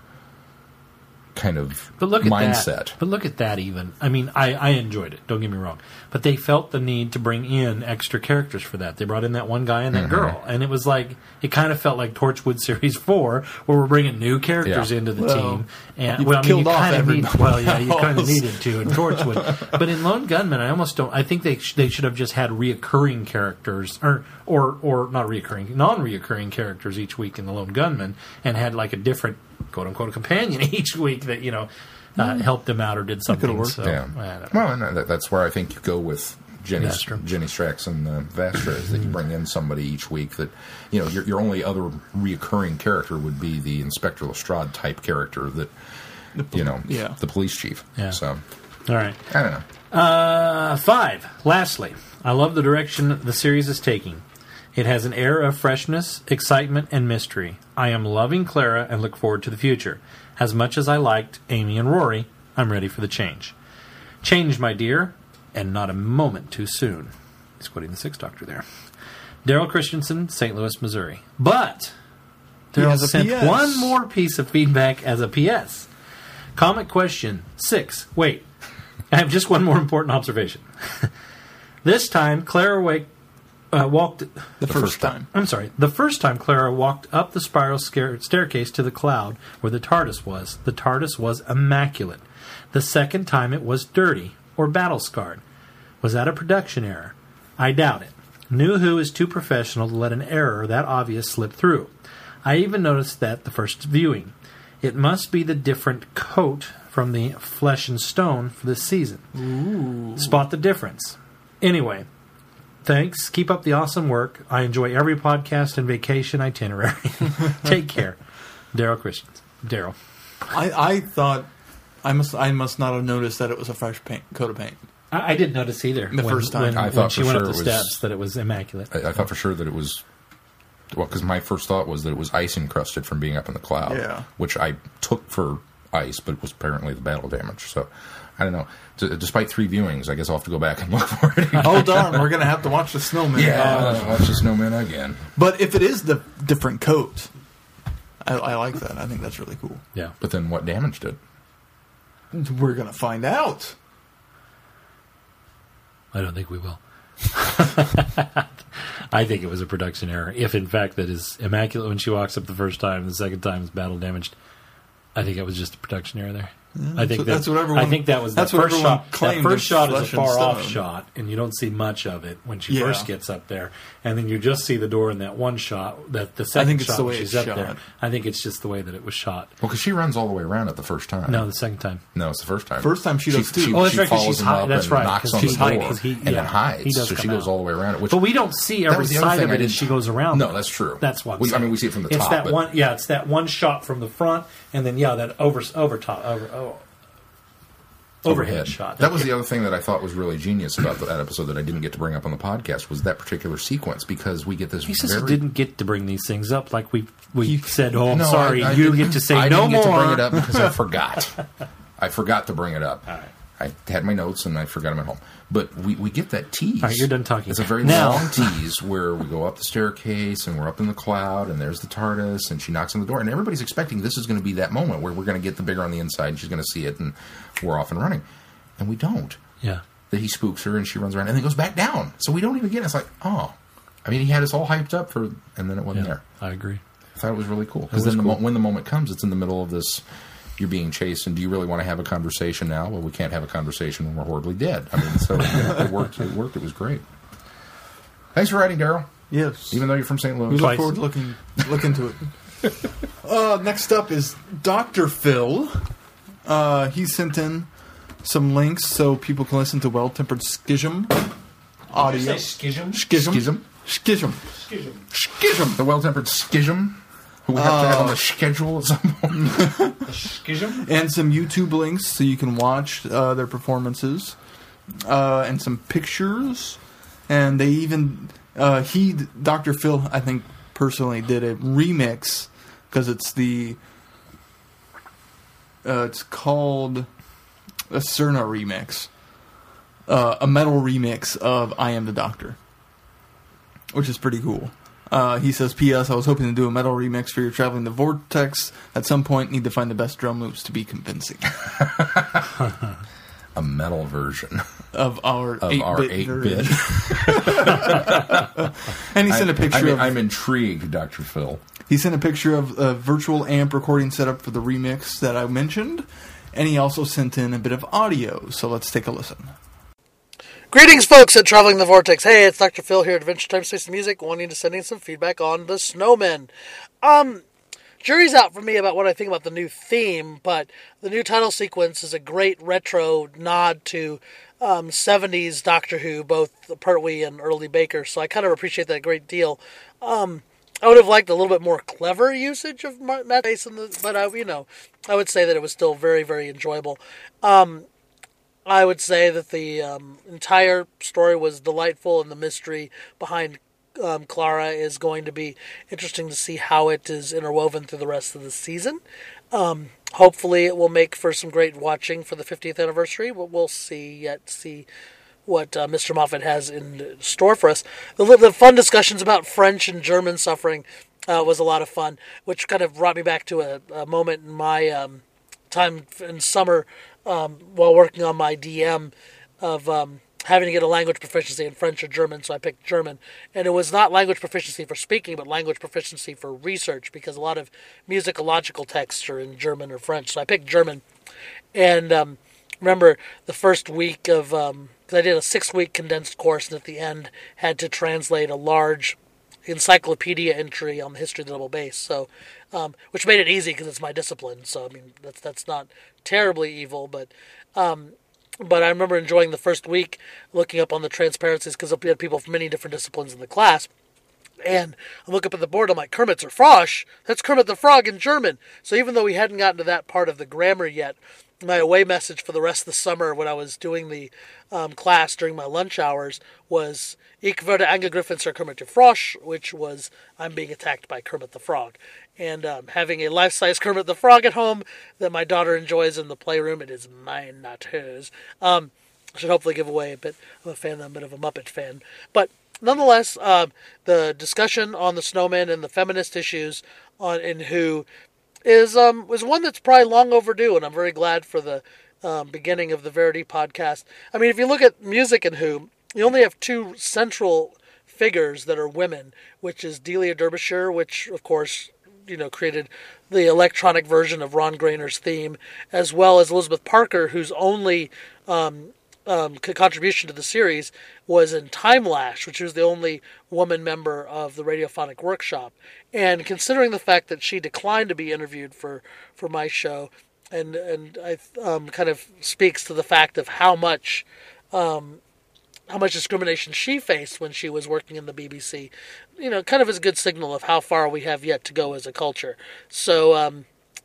kind of But look at mindset. that. But look at that even. I mean, I, I enjoyed it. Don't get me wrong. But they felt the need to bring in extra characters for that. They brought in that one guy and that Mm-hmm. girl. And it was like, it kind of felt like Torchwood Series four, where we're bringing new characters Yeah. into the Well, team. And you've well, I mean, killed you off kind of need, everybody well, yeah, you kind of else. needed to in Torchwood. But in Lone Gunman, I almost don't, I think they sh- they should have just had reoccurring characters, or, or, or not reoccurring, non-reoccurring characters each week in the Lone Gunman, and had like a different, quote-unquote, companion each week that, you know, Uh, helped them out or did something. worked. So, Yeah. I don't know. Well, and that, that's where I think you go with Jenny, Vastra. Jenny Strax and uh, Vastra, is that you bring in somebody each week that, you know, your, your only other reoccurring character would be the Inspector Lestrade type character that, you know, yeah. the police chief. Yeah. So, All right. I don't know. Uh, five. Lastly, I love the direction the series is taking. It has an air of freshness, excitement, and mystery. I am loving Clara and look forward to the future. As much as I liked Amy and Rory, I'm ready for the change. Change, my dear, and not a moment too soon. He's quoting the Sixth Doctor there. Daryl Christensen, Saint Louis, Missouri. But He Daryl has a sent P S. one more piece of feedback as a P S. Comment question six. Wait, I have just one more important observation. This time, Clara wake, uh, walked... the, first, first time. I'm sorry. The first time Clara walked up the spiral scare- staircase to the cloud where the TARDIS was, the TARDIS was immaculate. The second time it was dirty or battle-scarred. Was that a production error? I doubt it. New Who is too professional to let an error that obvious slip through. I even noticed that the first viewing. It must be the different coat from the Flesh and Stone for this season. Ooh. Spot the difference. Anyway... Thanks. Keep up the awesome work. I enjoy every podcast and vacation itinerary. Take care. Daryl Christians. Daryl. I, I thought I must I must not have noticed that it was a fresh paint coat of paint. I, I didn't notice either. The when, first time. When, I when thought she for went sure up the it was- steps that it was immaculate. I, I thought for sure that it was, well, because my first thought was that it was ice encrusted from being up in the cloud, Yeah. which I took for ice, but it was apparently the battle damage. So, I don't know. D- despite three viewings, I guess I'll have to go back and look for it again. Oh darn, we're gonna have to watch the snowman. Yeah, Uh, let's watch the snowman again. but if it is the different coat, I, I like that. I think that's really cool. Yeah. But then what damaged it? We're gonna find out. I don't think we will. I think it was a production error. If, in fact, that is immaculate when she walks up the first time, the second time is battle damaged. I think it was just a production error there. I think what- that, that's what everyone- I think that was that's the what first everyone shot. That claimed first of shot is a Flesh and far off Stone. shot, and you don't see much of it when she Yeah. first gets up there. And then you just see the door in that one shot. That the second think it's shot the when way she's it's up there. shot. I think it's just the way that it was shot. Well, because she runs all the way around it the first time. No, the second time. No, it's the first time. First time she does too. Oh, that's she right, 'cause follows she's him high- up that's and right, knocks 'cause on she's the high, door 'cause he- and yeah, then hides. he does so she come goes out. all the way around it. Which, But we don't see that every was the other side thing of I it as didn't- she goes around. No, though. that's true. That's what I'm We- I saying. mean, we see it from the it's top, that but- one, yeah, it's that one shot from the front, and then yeah, that over over top over oh, overhead shot. That was the other thing that I thought was really genius about that episode that I didn't get to bring up on the podcast was that particular sequence because we get this He very... says he didn't get to bring these things up like we we He- said, oh, I'm No, sorry, I- I you didn't- get to say I no didn't more. get to bring it up because I forgot. I forgot to bring it up. All right. I had my notes and I forgot them at home. But we, we get that tease. All right, you're done talking. It's a very Now- long tease where we go up the staircase and we're up in the cloud and there's the TARDIS and she knocks on the door and everybody's expecting this is going to be that moment where we're going to get the bigger on the inside and she's going to see it and we're off and running. And we don't. Yeah. That he spooks her and she runs around and then goes back down. So we don't even get it. It's like, oh. I mean, he had us all hyped up for, and then it wasn't Yeah, there. I agree. I thought it was really cool. Because was then the cool. mo- when the moment comes, it's in the middle of this, you're being chased, and do you really want to have a conversation now? Well, we can't have a conversation when we're horribly dead. I mean, so yeah, it worked. It worked. It was great. Thanks for writing, Daryl. Yes. Even though you're from Saint we Louis. look Twice. forward to looking look into it. Uh, next up is Doctor Phil. Uh, he sent in some links so people can listen to Well Tempered Schism audio. schism? Schism. Schism. Schism. Schism. Schism. The well-tempered schism, who we have to have on the schedule at some point. A schism? And some YouTube links so you can watch uh, their performances. Uh, and some pictures. And they even... Uh, he, Doctor Phil, I think, personally did a remix because it's the... Uh, it's called a Cerna remix. Uh, a metal remix of I Am the Doctor. Which is pretty cool. Uh, he says, P S I was hoping to do a metal remix for your Traveling the Vortex. At some point, need to find the best drum moves to be convincing. A metal version Of our of eight-bit our eight-bit. version. And he sent a picture I'm, of... I'm intrigued, Doctor Phil. He sent a picture of a virtual amp recording setup for the remix that I mentioned. And he also sent in a bit of audio. So let's take a listen. Greetings, folks at Traveling the Vortex. Hey, it's Doctor Phil here at Adventure Time Space and Music, wanting to send in some feedback on the Snowmen. Um, jury's out for me about what I think about the new theme, but the new title sequence is a great retro nod to um, seventies Doctor Who, both Pertwee and Early Baker, so I kind of appreciate that a great deal. Um, I would have liked a little bit more clever usage of Matt Mason, but I, you know, I would say that it was still very, very enjoyable. Um, I would say that the um, entire story was delightful, and the mystery behind um, Clara is going to be interesting to see how it is interwoven through the rest of the season. Um, hopefully, it will make for some great watching for the fiftieth anniversary, but we'll see yet see what uh, Mister Moffat has in store for us. The, the fun discussions about French and German suffering uh, was a lot of fun, which kind of brought me back to a, a moment in my um, time in summer um, while working on my D M of um, having to get a language proficiency in French or German, so I picked German. And it was not language proficiency for speaking, but language proficiency for research, because a lot of musicological texts are in German or French, so I picked German. And um, remember the first week of... Um, I did a six-week condensed course, and at the end had to translate a large encyclopedia entry on the history of the double bass. So, um, which made it easy because it's my discipline. So I mean, that's that's not terribly evil, but um, but I remember enjoying the first week looking up on the transparencies because we had people from many different disciplines in the class. And I look up at the board, I'm like, Kermit's or Frosch? That's Kermit the Frog in German. So even though we hadn't gotten to that part of the grammar yet, my away message for the rest of the summer when I was doing the um, class during my lunch hours was Ich werde angegriffen, Sir Kermit der Frosch, which was I'm being attacked by Kermit the Frog. And um, having a life-size Kermit the Frog at home that my daughter enjoys in the playroom, it is mine, not hers. Um, I should hopefully give away a bit. I'm a fan, I'm a bit of a Muppet fan. But nonetheless, uh, the discussion on the snowmen and the feminist issues on in Who is um was one that's probably long overdue, and I'm very glad for the um, beginning of the Verity podcast. I mean, if you look at music in Who, you only have two central figures that are women, which is Delia Derbyshire, which of course you know created the electronic version of Ron Grainer's theme, as well as Elizabeth Parker, whose only um, um, contribution to the series was in Time Lash, which was the only woman member of the Radiophonic Workshop. And considering the fact that she declined to be interviewed for, for my show, and and I um, kind of speaks to the fact of how much um, how much discrimination she faced when she was working in the B B C, you know, kind of is a good signal of how far we have yet to go as a culture. So um,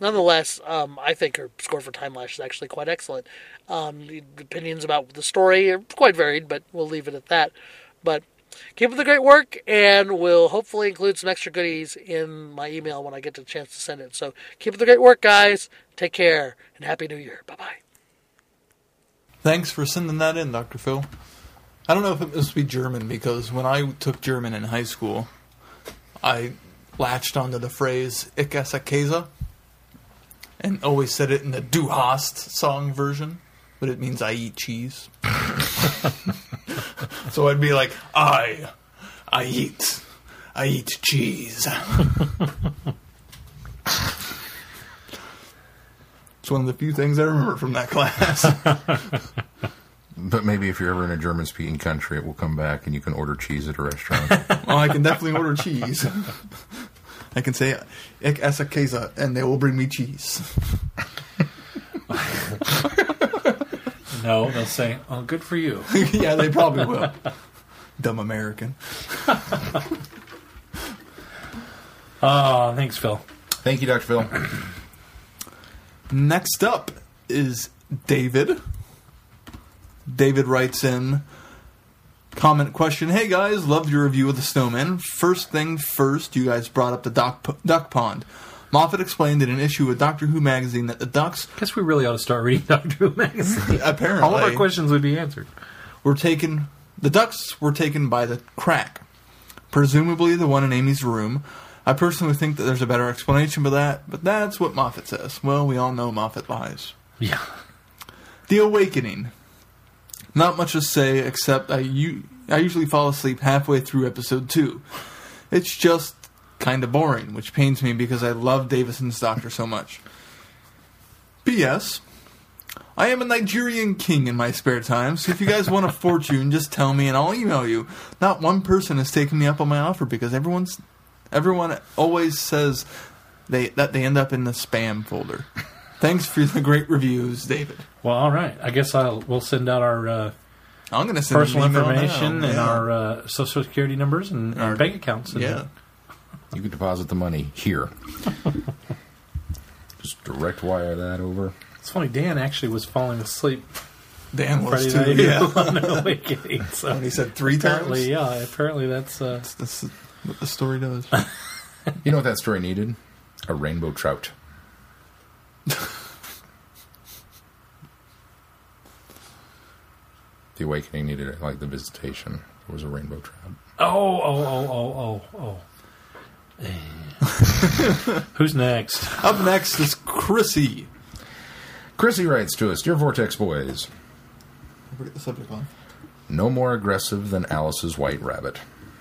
nonetheless, um, I think her score for Time Lash is actually quite excellent. Um, the opinions about the story are quite varied, but we'll leave it at that. But keep up the great work, and we'll hopefully include some extra goodies in my email when I get the chance to send it. So keep up the great work, guys. Take care, and Happy New Year. Bye-bye. Thanks for sending that in, Doctor Phil. I don't know if it must be German, because when I took German in high school, I latched onto the phrase Ich esse Käse, and always said it in the Du hast song version, but it means I eat cheese. So I'd be like, I, I eat, I eat cheese. It's one of the few things I remember from that class. But maybe if you're ever in a German-speaking country, it will come back and you can order cheese at a restaurant. Well, I can definitely order cheese. I can say, Ich esse Käse, and they will bring me cheese. No, they'll say, oh, good for you. Yeah, they probably will. Dumb American. Oh, thanks, Phil. Thank you, Doctor Phil. Next up is David. David writes in, comment question, hey guys, loved your review of The Snowman. First thing first, you guys brought up the duck, duck pond. Moffat explained in an issue of Doctor Who magazine that the ducks... I guess we really ought to start reading Doctor Who magazine. Apparently. All of our questions would be answered. Were taken... The ducks were taken by the crack. Presumably the one in Amy's room. I personally think that there's a better explanation for that, but that's what Moffat says. Well, we all know Moffat lies. Yeah. The Awakening. Not much to say, except I, u- I usually fall asleep halfway through episode two. It's just kind of boring, which pains me because I love Davison's Doctor so much. P S. I am a Nigerian king in my spare time, so if you guys want a fortune, just tell me and I'll email you. Not one person has taken me up on my offer because everyone's everyone always says they that they end up in the spam folder. Thanks for the great reviews, David. Well, all right. I guess I'll we'll send out our uh, I'm going to send personal an email information now. and Yeah. our uh, social security numbers and our Our- bank accounts. And Yeah. You can deposit the money here. Just direct wire that over. It's funny. Dan actually was falling asleep Dan was Friday too. night Yeah. on Awakening. So And he said three apparently, times. yeah. Apparently, that's. Uh, That's what the story does. You know what that story needed? A rainbow trout. The Awakening needed it, like the Visitation. There was a rainbow trout. oh, oh, oh, oh, oh, oh. Who's next? Up next is Chrissy. Chrissy writes to us, Dear Vortex Boys, I forget the subject line. no more aggressive than Alice's white rabbit.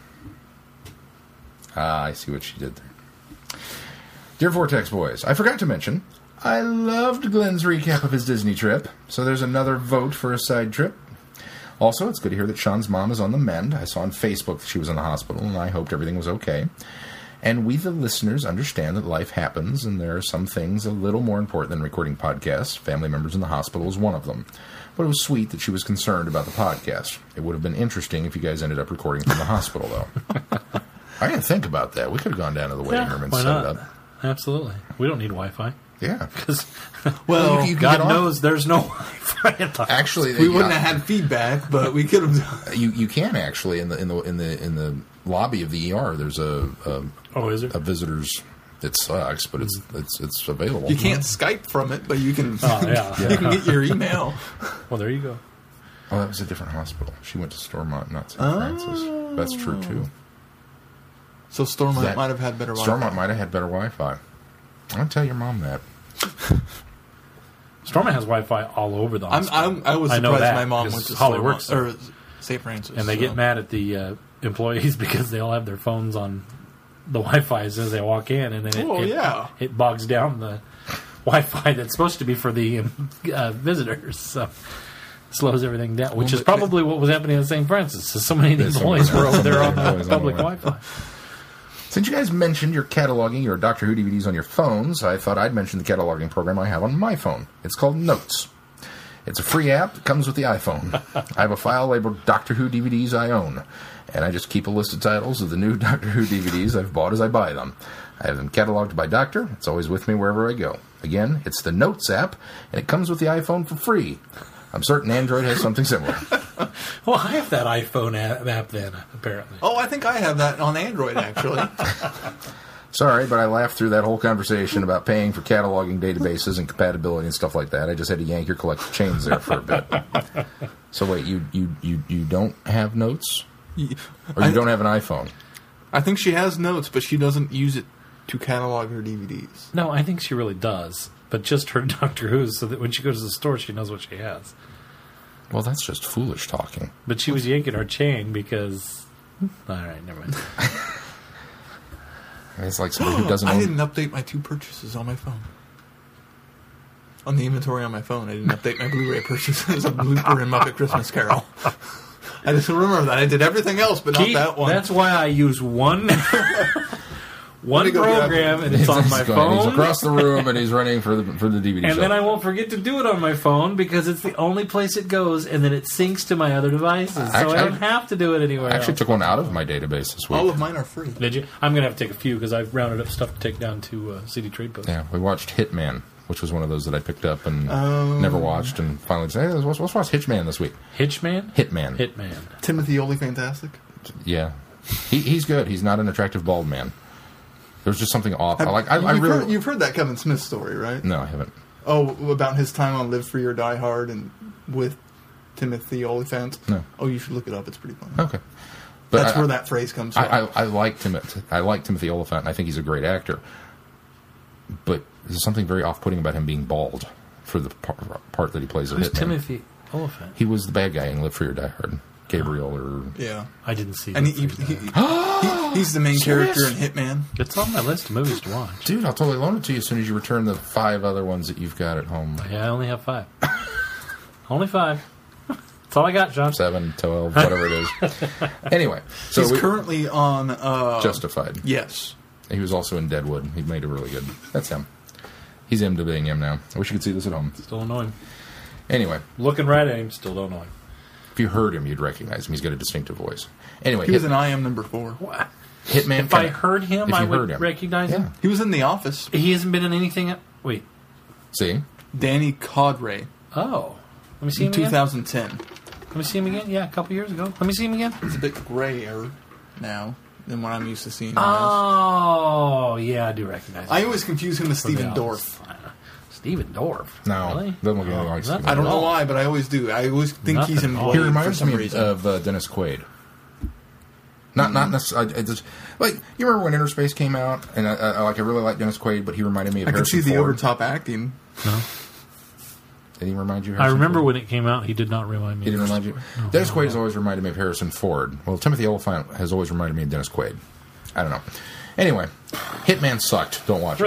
Ah, I see what she did there. Dear Vortex Boys, I forgot to mention, I loved Glenn's recap of his Disney trip, so there's another vote for a side trip. Also, it's good to hear that Sean's mom is on the mend. I saw on Facebook that she was in the hospital, and I hoped everything was okay. And we, the listeners, understand that life happens, and there are some things a little more important than recording podcasts. Family members in the hospital is one of them. But it was sweet that she was concerned about the podcast. It would have been interesting if you guys ended up recording from the hospital, though. I didn't think about that. We could have gone down to the waiting Yeah, room and why set not? it up. Absolutely. We don't need Wi-Fi. Yeah. Because Well, you, you can God get on. knows there's no Wi-Fi in the Actually, we yeah, wouldn't have had feedback, but we could have. You you can actually in the in the in the in the lobby of the E R. There's a a, Oh, is it? a visitors. It sucks, but it's it's it's available. You can't Skype from it, but you can. Oh, yeah. You can get your email. Well, there you go. Oh, that was a different hospital. She went to Stormont, not Saint Francis. That's true too. So Stormont That- might have had better Wi-Fi. Stormont might have had better Wi-Fi. I'll tell your mom that. Stormont has Wi-Fi all over the I'm, hospital. I'm, I was I know surprised that, my mom because went to Holly Stormont, works there. or Saint Francis, and they so. get mad at the uh, employees because they all have their phones on the Wi-Fi as they walk in, and then it, Oh, it, yeah. it bogs down the Wi-Fi that's supposed to be for the um, uh, visitors. So slows everything down, which Well, is but- probably what was happening at Saint Francis. So, so many of the There's so employees many- were over there on so many the employees on public the Wi-Fi. Since you guys mentioned you're cataloging your Doctor Who D V Ds on your phones, I thought I'd mention the cataloging program I have on my phone. It's called Notes. It's a free app that comes with the iPhone. I have a file labeled Doctor Who D V Ds I own, and I just keep a list of titles of the new Doctor Who D V Ds I've bought as I buy them. I have them cataloged by Doctor. It's always with me wherever I go. Again, it's the Notes app, and it comes with the iPhone for free. I'm certain Android has something similar. Well, I have that iPhone app, app then, apparently. Oh, I think I have that on Android, actually. Sorry, but I laughed through that whole conversation about paying for cataloging databases and compatibility and stuff like that. I just had to yank your collective chains there for a bit. So wait, you you, you, you don't have Notes? Or you I, don't have an iPhone? I think she has Notes, but she doesn't use it to catalog her D V Ds. No, I think she really does. But just her Doctor Who's, so that when she goes to the store, she knows what she has. Well, that's just foolish talking. But she was yanking her chain because... All right, never mind. It's like somebody who doesn't I own... didn't update my two purchases on my phone. On the inventory on my phone, I didn't update my Blu-ray purchases of Blooper and Muppet Christmas Carol. I just remember that. I did everything else, but Keith, not that one. That's why I use one... One go program, grab and it's on my He's going- He's phone. across the room, and he's running for the for the D V D And show. then I won't forget to do it on my phone because it's the only place it goes, and then it syncs to my other devices. So Actually, I don't I- have to do it anywhere I actually else. took one out of my database this week. All of mine are free. Did you? I'm going to have to take a few because I've rounded up stuff to take down to uh, C D Trade Post. Yeah, we watched Hitman, which was one of those that I picked up and Oh. never watched, and finally said, hey, let's, let's watch Hitman this week. Hitchman? Hitman. Hitman. Timothy Oly, fantastic. Yeah. He, he's good. He's not an attractive bald man. There's just something off. I Have- like. I, I you've, really. heard, you've heard that Kevin Smith story, right? No, I haven't. Oh, about his time on Live Free or Die Hard and with Timothy Olyphant. No. Oh, you should look it up. It's pretty funny. Okay. But That's I, where that phrase comes from. I, I, I like Timothy. I like Timothy Olyphant. And I think he's a great actor. But there's something very off-putting about him being bald for the part, part that he plays. Who's Hitman. Timothy Oliphant? He was the bad guy in Live Free or Die Hard. Gabriel or yeah. I didn't see And that. he, he, he, he- he's the main Serious? character in Hitman. It's on my list of movies to watch. dude, I'll totally loan it to you as soon as you return the five other ones that you've got at home. Yeah, I only have five. Only five. That's all I got, John. Seven, twelve, whatever it is. Anyway, so he's we, currently on... Uh, Justified. Yes. He was also in Deadwood. He made it really good. That's him. He's him to being him now. I wish you could see this at home. Still annoying. Anyway, Looking right at him, still don't know him. if you heard him, you'd recognize him. He's got a distinctive voice. Anyway, He was Hit, in I Am Number Four. What? Hitman. If I kinda- heard him, if I you would heard him. recognize Yeah. him. He was in The Office. He hasn't been in anything. Wait. See? Danny Codray Oh. Let me see in him again. twenty ten. Let me see him again. Yeah, a couple years ago. Let me see him again. It's a bit grayer now than what I'm used to seeing him as. Oh, yeah, I do recognize him. I always confuse him with From Steven The Dorff. Office. Steven Dorff? No. Really? Doesn't look anything like nothing Steven I don't at know all. why, but I always do. I always think Nothing he's in at all. Blade He for reminds some me reason. of uh, Dennis Quaid. Not, not necessarily. I, I just, like, you remember when Interspace came out, and I, I, like I really liked Dennis Quaid, but he reminded me of I could see Harrison the Ford. over top acting. No. Did he remind you? Of I Harrison remember Ford? when it came out, he did not remind me. He didn't of remind you. No, Dennis no, Quaid no. has always reminded me of Harrison Ford. Well, Timothy Olyphant has always reminded me of Dennis Quaid. I don't know. Anyway, Hitman sucked. Don't watch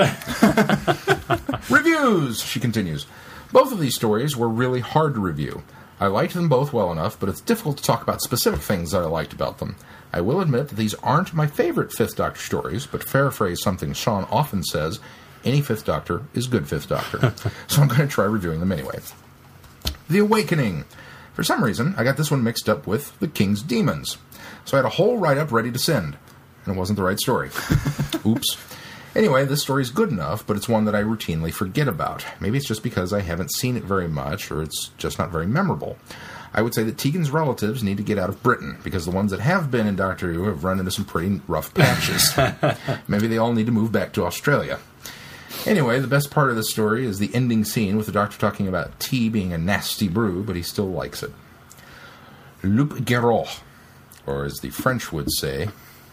it. Reviews, she continues. Both of these stories were really hard to review. I liked them both well enough, but it's difficult to talk about specific things that I liked about them. I will admit that these aren't my favorite Fifth Doctor stories, but to paraphrase something Sean often says, any Fifth Doctor is good Fifth Doctor. So I'm going to try reviewing them anyway. The Awakening. For some reason, I got this one mixed up with The King's Demons. So I had a whole write-up ready to send. And it wasn't the right story. Oops. Anyway, this story is good enough, but it's one that I routinely forget about. Maybe it's just because I haven't seen it very much, or it's just not very memorable. I would say that Tegan's relatives need to get out of Britain, because the ones that have been in Doctor Who have run into some pretty rough patches. Maybe they all need to move back to Australia. Anyway, the best part of the story is the ending scene with the Doctor talking about tea being a nasty brew, but he still likes it. Loup Garou, or as the French would say...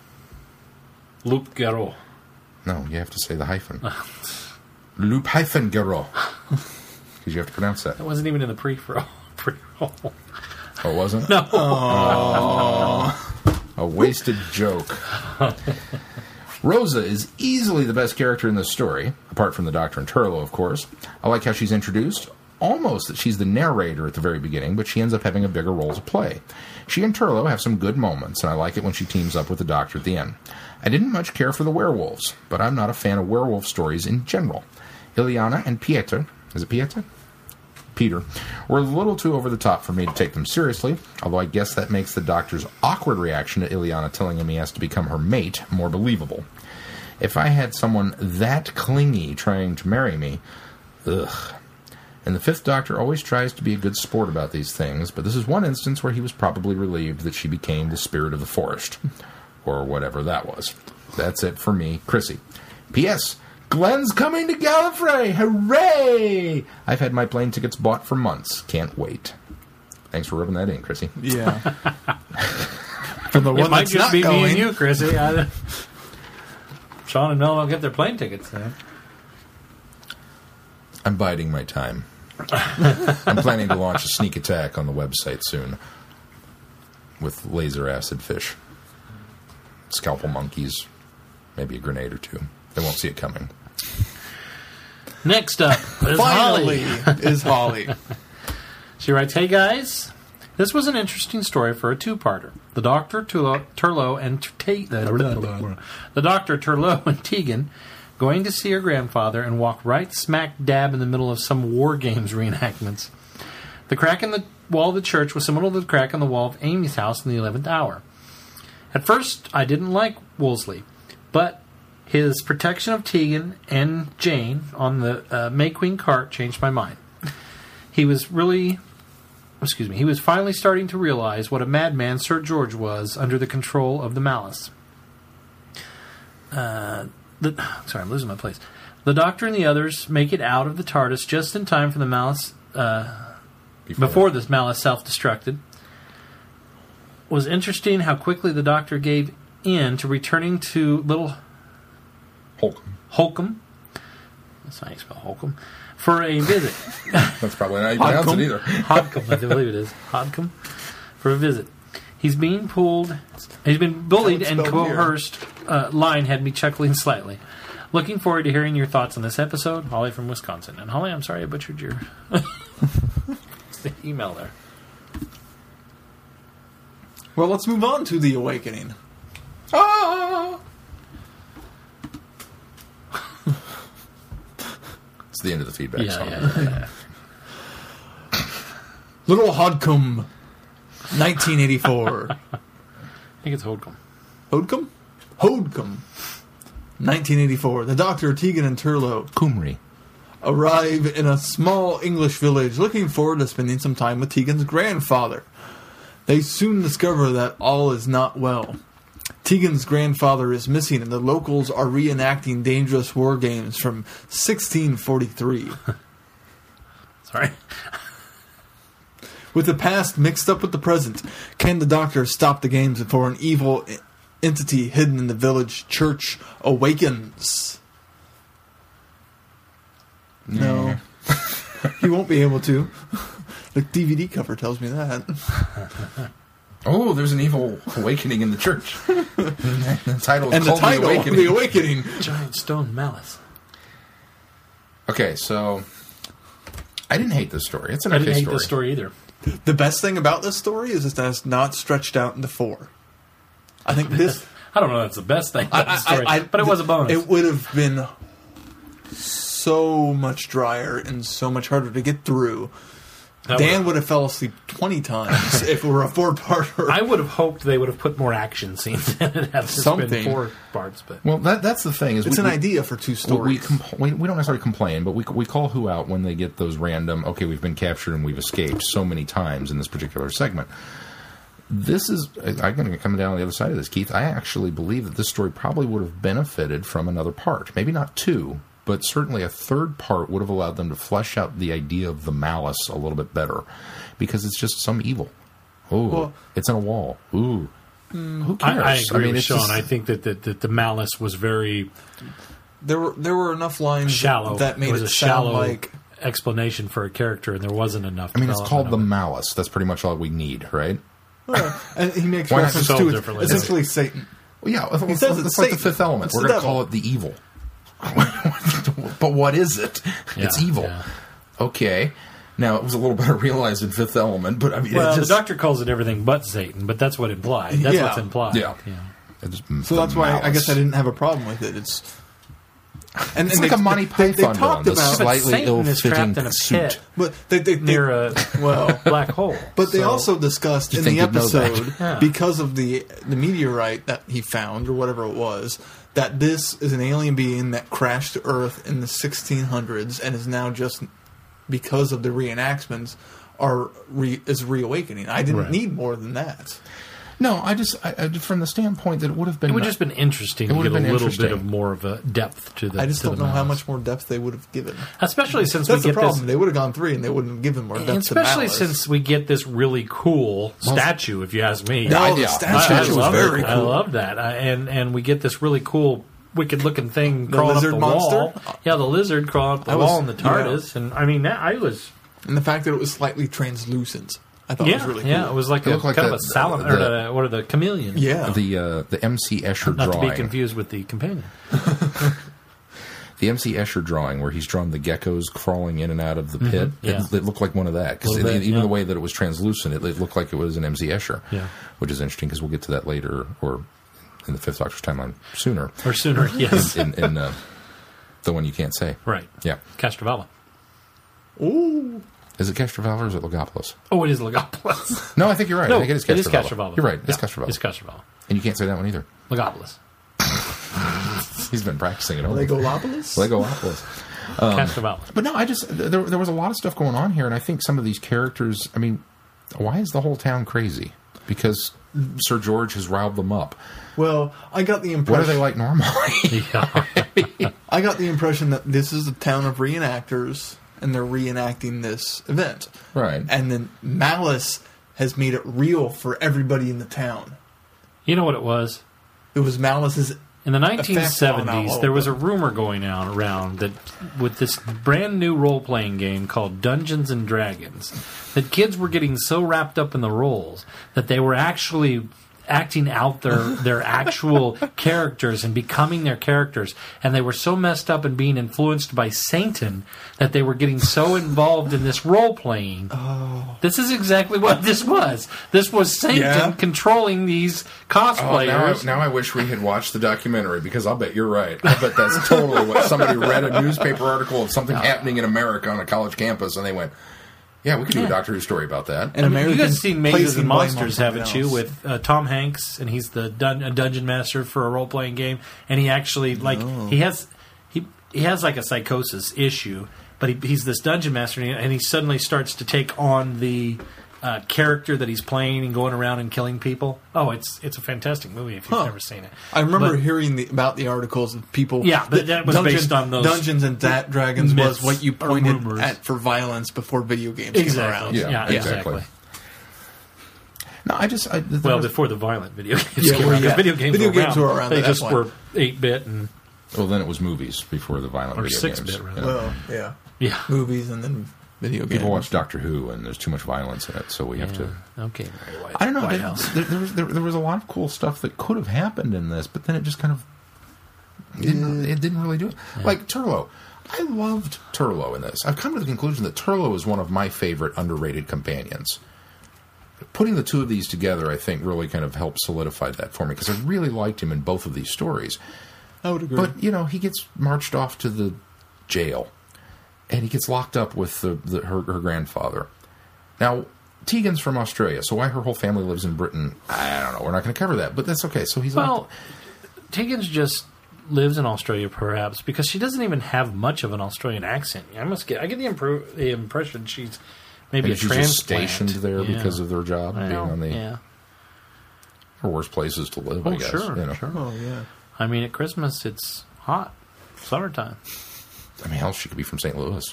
Loup Garou. No, you have to say the hyphen. Loup hyphen Garou. Because you have to pronounce that. That wasn't even in the pre-roll. Pre-roll. Oh, it wasn't? No. A wasted joke. Rosa is easily the best character in this story, apart from the Doctor and Turlough, of course. I like how she's introduced. Almost that she's the narrator at the very beginning, but she ends up having a bigger role to play. She and Turlough have some good moments, and I like it when she teams up with the Doctor at the end. I didn't much care for the werewolves, but I'm not a fan of werewolf stories in general. Ileana and Pieter, is it Pieter? Peter, were a little too over the top for me to take them seriously, although I guess that makes the Doctor's awkward reaction to Ileana telling him he has to become her mate more believable. If I had someone that clingy trying to marry me, Ugh. And the Fifth Doctor always tries to be a good sport about these things, but this is one instance where he was probably relieved that she became the spirit of the forest. Or whatever that was. That's it for me, Chrissy. P S. Glenn's coming to Gallifrey! Hooray! I've had my plane tickets bought for months. Can't wait. Thanks for rubbing that in, Chrissy. Yeah. For the It one might that's just not be going. me and you, Chrissy. I, Sean and Mel don't get their plane tickets then. I'm biding my time. I'm planning to launch a sneak attack on the website soon. With laser acid fish. Scalpel monkeys. Maybe a grenade or two. They won't see it coming. Next up is Finally, Holly. is Holly. She writes, "Hey guys, this was an interesting story for a two-parter. The Doctor, Turlo, Turlo and Te- the Doctor, Turlo, and Tegan going to see her grandfather and walk right smack dab in the middle of some War Games reenactments. The crack in the wall of the church was similar to the crack in the wall of Amy's house in the eleventh hour. At first, I didn't like Wolseley, but his protection of Tegan and Jane on the uh, May Queen cart changed my mind. He was really, excuse me, he was finally starting to realize what a madman Sir George was under the control of the Malice. Uh, the, sorry, I'm losing my place. The Doctor and the others make it out of the TARDIS just in time for the Malice, uh, Before, before this Malice self-destructed. It was interesting how quickly the Doctor gave in to returning to Little Holcomb. Holcomb. That's not how you spell Holcomb. For a visit. That's probably not how you pronounce it either. Hodcomb, I believe it is. Hodcomb. For a visit. He's being pulled. He's been bullied How and it's spelled here. coerced. Uh, line had me chuckling slightly. Looking forward to hearing your thoughts on this episode. Holly from Wisconsin. And Holly, I'm sorry I butchered your the email there. Well, let's move on to The Awakening. Ah! It's the end of the feedback Yeah, song. yeah, yeah, yeah. Little Hodcomb, nineteen eighty-four. I think it's Hodcomb. Hodcomb? Hodcomb. nineteen eighty-four. The Doctor, Tegan, and Turlo Cumry. arrive in a small English village looking forward to spending some time with Tegan's grandfather. They soon discover that all is not well. Tegan's grandfather is missing and the locals are reenacting dangerous war games from sixteen forty-three. Sorry. With the past mixed up with the present, can the Doctor stop the games before an evil entity hidden in the village church awakens? No. He won't be able to. The D V D cover tells me that. Oh, there's an evil awakening in the church. The title And is the called title, The Awakening. The Awakening. Giant stone malice. Okay, so I didn't hate this story. It's an I okay didn't hate story. this story either. The best thing about this story is that it's not stretched out into four. I think this... I don't know if that's the best thing about the story, I- I- but it was a bonus. It would have been so much drier and so much harder to get through. That Dan would- would have fell asleep twenty times if it were a four-parter. I would have hoped they would have put more action scenes in it had this Something. been four parts, but Well, that that's the thing. Is It's we, an we- idea for two we, stories. compl- we we don't necessarily complain, but we we call who out when they get those random. Okay, we've been captured and we've escaped so many times in this particular segment. This is I'm going to come down on the other side of this, Keith. I actually believe that this story probably would have benefited from another part. Maybe not two, but certainly a third part would have allowed them to flesh out the idea of the malice a little bit better, because it's just some evil. Oh, Well- it's in a wall. Ooh, who I, cares? I agree with it's Sean. just- I think that the, that the malice was very there were there were enough lines shallow. that made it was it a sound shallow like... explanation for a character, and there wasn't enough. I mean, it's called the development malice. That's pretty much all we need, right? Uh, and he makes Why not reference spell to it it, differently? essentially Satan. Well, yeah, it's, says it's it's like the Satan. fifth element. It's We're the going to devil. call it the evil. But what is it? It's Yeah, evil. yeah. Okay. Now, it was a little better realized in Fifth Element, but I mean, of it. Well, it just... the Doctor calls it everything but Satan, but that's what implied. That's Yeah. what's implied. Yeah. yeah. it just- So the that's why I malice. guess I didn't have a problem with it. It's and, It's and like they, a Monty they, they, Python talked villain, the about, slightly Satan is trapped ill-fitting in a suit. pit but they, they, they near a well, black hole. but they So- also discussed You in the think you'd know that. episode Yeah. because of the the meteorite that he found or whatever it was that this is an alien being that crashed to Earth in the sixteen hundreds and is now just, because of the reenactments, are re, is reawakening. I didn't Right. need more than that. No, I just I, I, from the standpoint that it would have been It would have just been interesting It to would give have a been little bit interesting. of more of a depth to the. I just to don't the know how Malice. much more depth they would have given. Especially since That's we the get problem. this. They would have gone three, and they wouldn't have given more depth. And especially to Malice. since we get this really cool statue, if you ask me. No, I- the yeah, statue, the statue was love very it. I cool. love that, I, and and we get this really cool, wicked-looking thing The crawling lizard up the monster? wall. Yeah, the lizard crawling up the I was- wall in the TARDIS, and I mean, that, I was and the fact that it was slightly translucent, I thought yeah, was really cool. yeah, it was like It a looked like kind the- of a salad, or the- the, what are the chameleon? Yeah. the uh, the M C Escher not drawing. to be confused with the companion. The M C Escher drawing, where he's drawn the geckos crawling in and out of the pit, yeah. it, it looked like one of that. Because Little bit, even yeah. the way that it was translucent, it, it looked like it was an M C Escher, Yeah. which is interesting because we'll get to that later, or in the Fifth Doctor's timeline sooner, Or sooner, yes. in, in uh, the one you can't say. Right. Yeah. Castrovalva. Ooh. Is it Castrovalva or is it Logopolis? Oh, it is Logopolis. No, I think you're right. No, I think it is it is Castrovalva. Castrovalva. You're right. It's Yeah, Castrovalva. It's Castrovalva. And you can't say that one either. Logopolis. He's been practicing it all. Legolopolis? Legolopolis. Castrovalva. But no, I just there, there was a lot of stuff going on here, and I think some of these characters. I mean, why is the whole town crazy? Because Sir George has riled them up. Well, I got the impression. What are they like normally? Yeah. I got the impression that this is a town of reenactors, and they're reenacting this event. Right. And then Malice has made it real for everybody in the town. You know what it was? It was Malice's. In the Effect on nineteen seventies, all there was a of rumor going out around that with this brand new role-playing game called Dungeons and Dragons, that kids were getting so wrapped up in the roles that they were actually acting out their, their actual characters and becoming their characters. And they were so messed up and being influenced by Satan that they were getting so involved in this role-playing. Oh. This is exactly what this was. This was Satan Yeah. controlling these Oh, now, I, cosplayers. now I wish we had watched the documentary because I'll bet you're right. I bet that's totally what somebody read a newspaper article of something happening in America on a college campus, and they went, "Yeah, we could do Yeah. a Doctor Who story about that." And I mean, you guys Americans seen Mazes placing and blame on Monsters, something haven't you? else. With uh, Tom Hanks, and he's the dun- a dungeon master for a role playing game, and he actually like he has he he has like a psychosis issue, but he, he's this dungeon master, and he, and he suddenly starts to take on the uh, character that he's playing and going around and killing people. Oh, it's it's a fantastic movie if you've Huh. never seen it. I remember But- hearing the, about the articles of people. Yeah, but that was based on those Dungeons and da- Dragons myths was what you or pointed rumors. at for violence before video games came around. Exactly. Yeah, Yeah, exactly. exactly. No, I just I, there Well, was- before the violent video games Yeah, came well, around, 'cause yeah. video games, Video were, games around. were around They at that just point. were eight bit and well, then it was movies before the violent Or video six-bit, games. rather. you know. Well, yeah. yeah. Movies and then video games. People watch Doctor Who, and there's too much violence in it, so we have to. Okay, Mary White. I don't know. White There, House. there, there, was, there, there was a lot of cool stuff that could have happened in this, but then it just kind of didn't. It didn't really do it. Like Turlo, I loved Turlo in this. I've come to the conclusion that Turlo is one of my favorite underrated companions. Putting the two of these together, I think, really kind of helped solidify that for me because I really liked him in both of these stories. I would agree. But you know, he gets marched off to the jail, and he gets locked up with the, the her, her grandfather. Now, Tegan's from Australia, so why her whole family lives in Britain, I don't know. We're not going to cover that, but that's okay. So he's Well, locked. Tegan's just lives in Australia, perhaps, because she doesn't even have much of an Australian accent. I must get. I get the, impro- the impression she's maybe Maybe a she's transplant. just stationed there Yeah. because of their job, I being know, on the yeah. or worst places to live. Oh, I guess. sure, you know. sure. oh, yeah. I mean, at Christmas it's hot, summertime. I mean, hell, she could be from Saint Louis.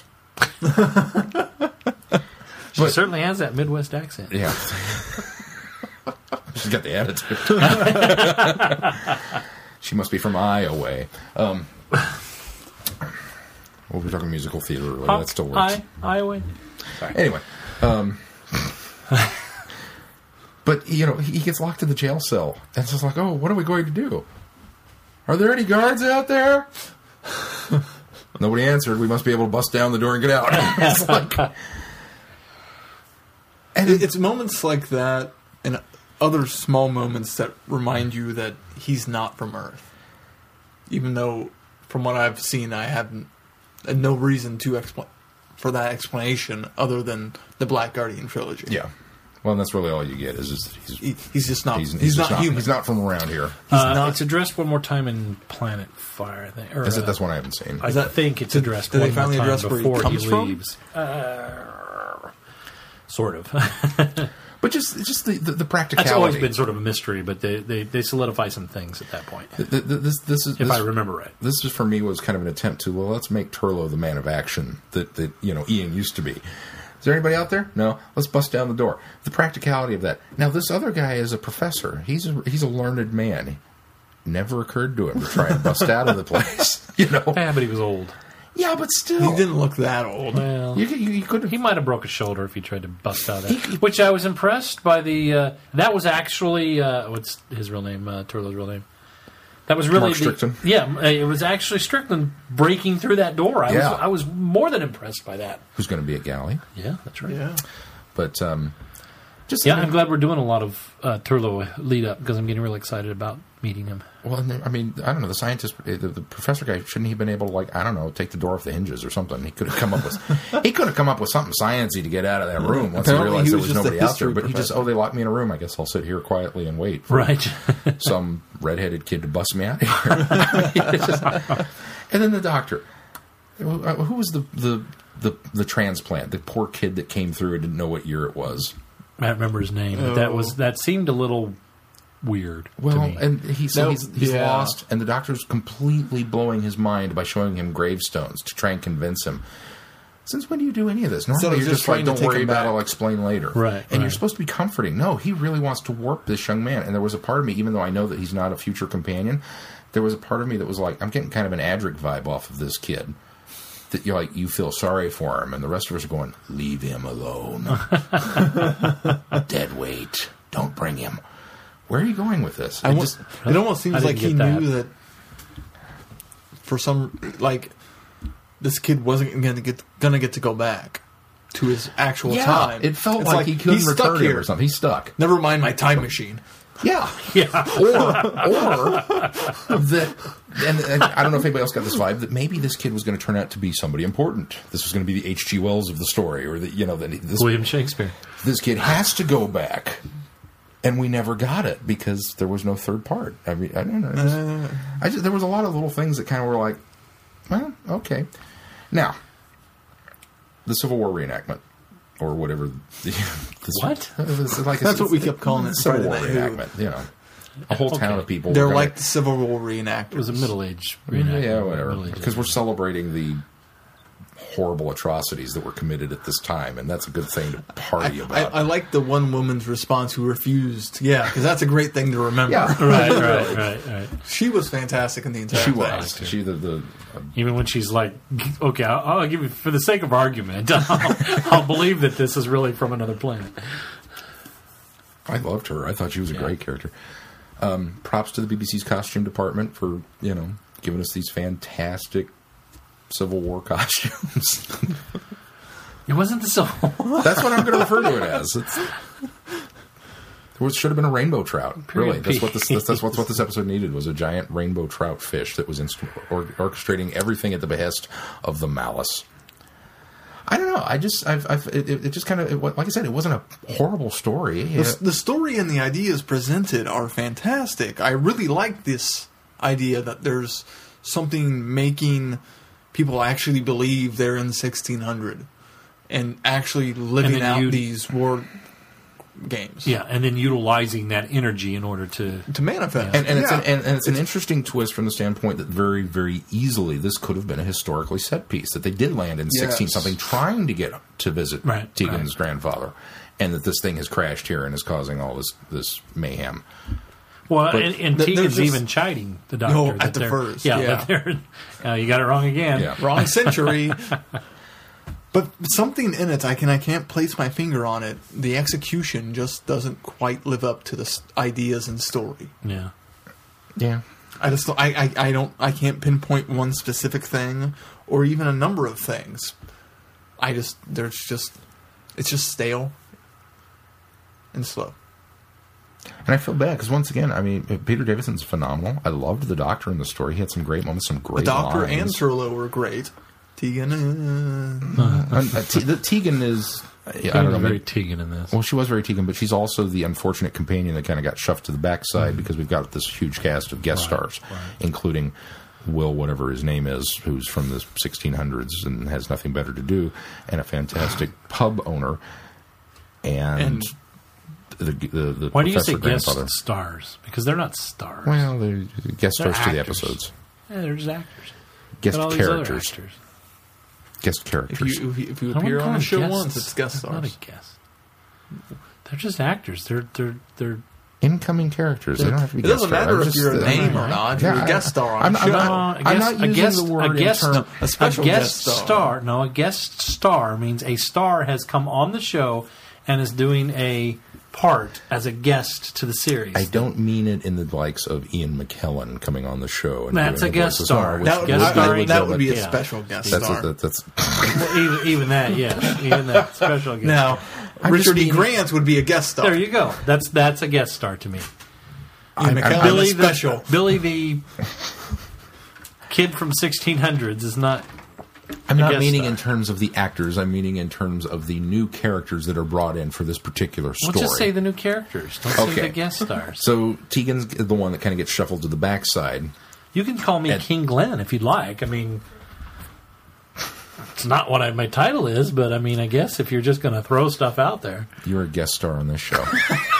She But- certainly has that Midwest accent. Yeah. She's got the attitude. She must be from Iowa. Um, well, we're talking musical theater earlier. That still works. I, Iowa. Anyway. Um, but, you know, he gets locked in the jail cell. And it's just like, oh, what are we going to do? Are there any guards out there? Nobody answered. We must be able to bust down the door and get out. It's like... And it- it's moments like that and other small moments that remind you that he's not from Earth. Even though, from what I've seen, I haven't had no reason to expl- for that explanation other than the Black Guardian trilogy. Yeah. Well, and that's really all you get is just he's He, he's just not. he's, He's, he's not just not human. He's not from around here. Uh, not- it's addressed one more time in Planet Fire, I think. Or, Is it, uh, that's one I haven't seen. I Is that- think it's did- addressed did they one more finally time address where he before comes from? leaves. Uh, sort of. But just just the, the, the That's practicality. always been sort of a mystery, but they, they, they solidify some things at that point, Th- th- this this is if this, I remember right. This is for me was kind of an attempt to well, let's make Turlo the man of action that that you know Ian used to be. Is there anybody out there? No. Let's bust down the door. The practicality of that. Now this other guy is a professor. He's a, he's a learned man. Never occurred to him to try and bust out of the place. You know. Yeah, but he was old. Yeah, but still, He didn't look that old. Well, You, you, you could he have. might have broke a shoulder if he tried to bust out of that. Which I was impressed by the. Uh, that was actually uh, what's his real name? Uh, Turlo's real name. That was really Mark the- Strickland? yeah, it was actually Strickland breaking through that door. I Yeah. was I was more than impressed by that. Who's going to be at Galley? Yeah, that's right. Yeah. But um, just Yeah, I'm glad we're doing a lot of uh, Turlo lead up because I'm getting really excited about meeting him. Well, and then, I mean, I don't know. The scientist, the, the professor guy, shouldn't he have been able to, like, I don't know, take the door off the hinges or something? He could have come up with, he could have come up with something sciencey to get out of that room once Apparently he realized he there was was just a nobody out there. history But he just, professor. oh, they locked me in a room. I guess I'll sit here quietly and wait for Right. some redheaded kid to bust me out of here. It's just- and then the doctor, who who was the, the the the transplant? The poor kid that came through and didn't know what year it was. I don't remember his name, but that Oh. was that seemed a little weird to Well, me. and he so No, he's, he's yeah. lost, and the doctor's completely blowing his mind by showing him gravestones to try and convince him. Since when do you do any of this? Instead Normally, of you're just just like, trying to don't take worry him about it, back. I'll explain later. Right, And you're right. supposed to be comforting. No, he really wants to warp this young man. And there was a part of me, even though I know that he's not a future companion, there was a part of me that was like, I'm getting kind of an Adric vibe off of this kid. That you like, you feel sorry for him, and the rest of us are going, leave him alone. Dead weight. Don't bring him. Where are you going with this? I It wa- just- it almost seems I like didn't he get knew that for some like this kid wasn't going to get going to get to go back to his actual yeah, time. it felt It's like, he couldn't he's return stuck him here. or something. He's stuck. Never mind my time machine. Yeah. yeah. Or, or that, and, and I don't know if anybody else got this vibe, that maybe this kid was going to turn out to be somebody important. This was going to be the H G Wells of the story, or that, you know, that this, William Shakespeare. this kid has to go back. And we never got it because there was no third part. I mean, I don't know. It was- Uh, I just, there was a lot of little things that kind of were like, well, okay. Now, the Civil War reenactment, or whatever. The, this, What? It's like That's what we kept calling it, Civil War Friday Night Who. reenactment. You know, a whole town Okay. of people. They're were gonna- like the Civil War reenactors. It was a middle age reenactment. yeah, whatever. Middle-age Because we're celebrating the horrible atrocities that were committed at this time, and that's a good thing to party I, about. I like the one woman's response who refused. Yeah, because that's a great thing to remember. Yeah. right, right, right, right. She was fantastic in the entire she thing. was. She the the. Even when she's like, okay, I'll, I'll give you, for the sake of argument, I'll, I'll believe that this is really from another planet. I loved her. I thought she was a Yeah. great character. Um, props to the B B C's costume department for, you know, giving us these fantastic Civil War costumes. It wasn't the Civil War. That's what I'm going to refer to it as. It's, it should have been a rainbow trout. Period Really, that's what this that's, that's piece. what, what this episode needed, was a giant rainbow trout fish that was inst- or, orchestrating everything at the behest of the malice. I don't know. I just, I've, I've it, it just kind of, it, like I said, it wasn't a horrible story. The, the story and the ideas presented are fantastic. I really like this idea that there's something making people actually believe they're in sixteen hundred and actually living then out you- these war games. Yeah, and then utilizing that energy in order to. To manifest. And, and, it's Yeah. an, and, and it's an interesting twist from the standpoint that very, very easily this could have been a historically set piece, that they did land in Yes. sixteen something trying to get to visit Right, Tegan's right. grandfather, and that this thing has crashed here and is causing all this this mayhem. Well, But and, and th- Tegan's there's just- even chiding the doctor. No, that at the they're- first, Yeah, yeah. that they're, uh, you got it wrong again. Yeah. Wrong century. But something in it, I can I can't place my finger on it. The execution just doesn't quite live up to the s- ideas and story. Yeah. Yeah. I just I, I I don't I can't pinpoint one specific thing or even a number of things. I just there's just it's just stale and slow. And I feel bad because once again, I mean, Peter Davison's phenomenal. I loved the Doctor in the story. He had some great moments, some great The Doctor lines. and Turlo were great. Tegan. Uh, Uh, uh, T- the Tegan is. Yeah, I don't know. very maybe- Tegan in this. Well, she was very Tegan, but she's also the unfortunate companion that kind of got shoved to the backside because we've got this huge cast of guest Right, stars, right. including Will, whatever his name is, who's from the sixteen hundreds and has nothing better to do, and a fantastic pub owner, and, And- the the, the Why do you professor say guest grandfather. stars? Because they're not stars. Well, they're guest They're stars to the actors. episodes, Yeah, they're just actors. guest But all these other characters, actors. guest if characters. you if you, if you I wouldn't appear call on a them show guests. once, it's guest Not stars. a guest. They're just actors. They're they're they're. Incoming characters. They don't have to be It guest doesn't stars. matter I'm if just, you're a uh, name or not. You're Yeah, a guest star on I'm, a I'm show. not, No, a I'm guest, not a using guest, the word a guest, in term, a special a guest guest star. star. No, a guest star means a star has come on the show and is doing a part as a guest to the series. I don't mean it in the likes of Ian McKellen coming on the show. And That's doing a the guest voices. star. No, That which would- would- guest I- I- starring- that would be a Yeah. special guest That's, star. a, that's Well, even, even that, yes, even that special guest. now, I'm Richard just E. being- Grant would be a guest star. There you go. That's that's a guest star to me. Ian I'm- McKellen Billy is special. the Billy the kid from sixteen hundreds is not. I'm a not guest meaning star. in terms of the actors. I'm meaning in terms of the new characters that are brought in for this particular Well, story. just say the new characters. Don't say Okay. the guest stars. So Tegan's the one that kind of gets shuffled to the backside. You can call me And- King Glenn if you'd like. I mean, it's not what I, my title is, but I mean, I guess if you're just going to throw stuff out there. You're a guest star on this show.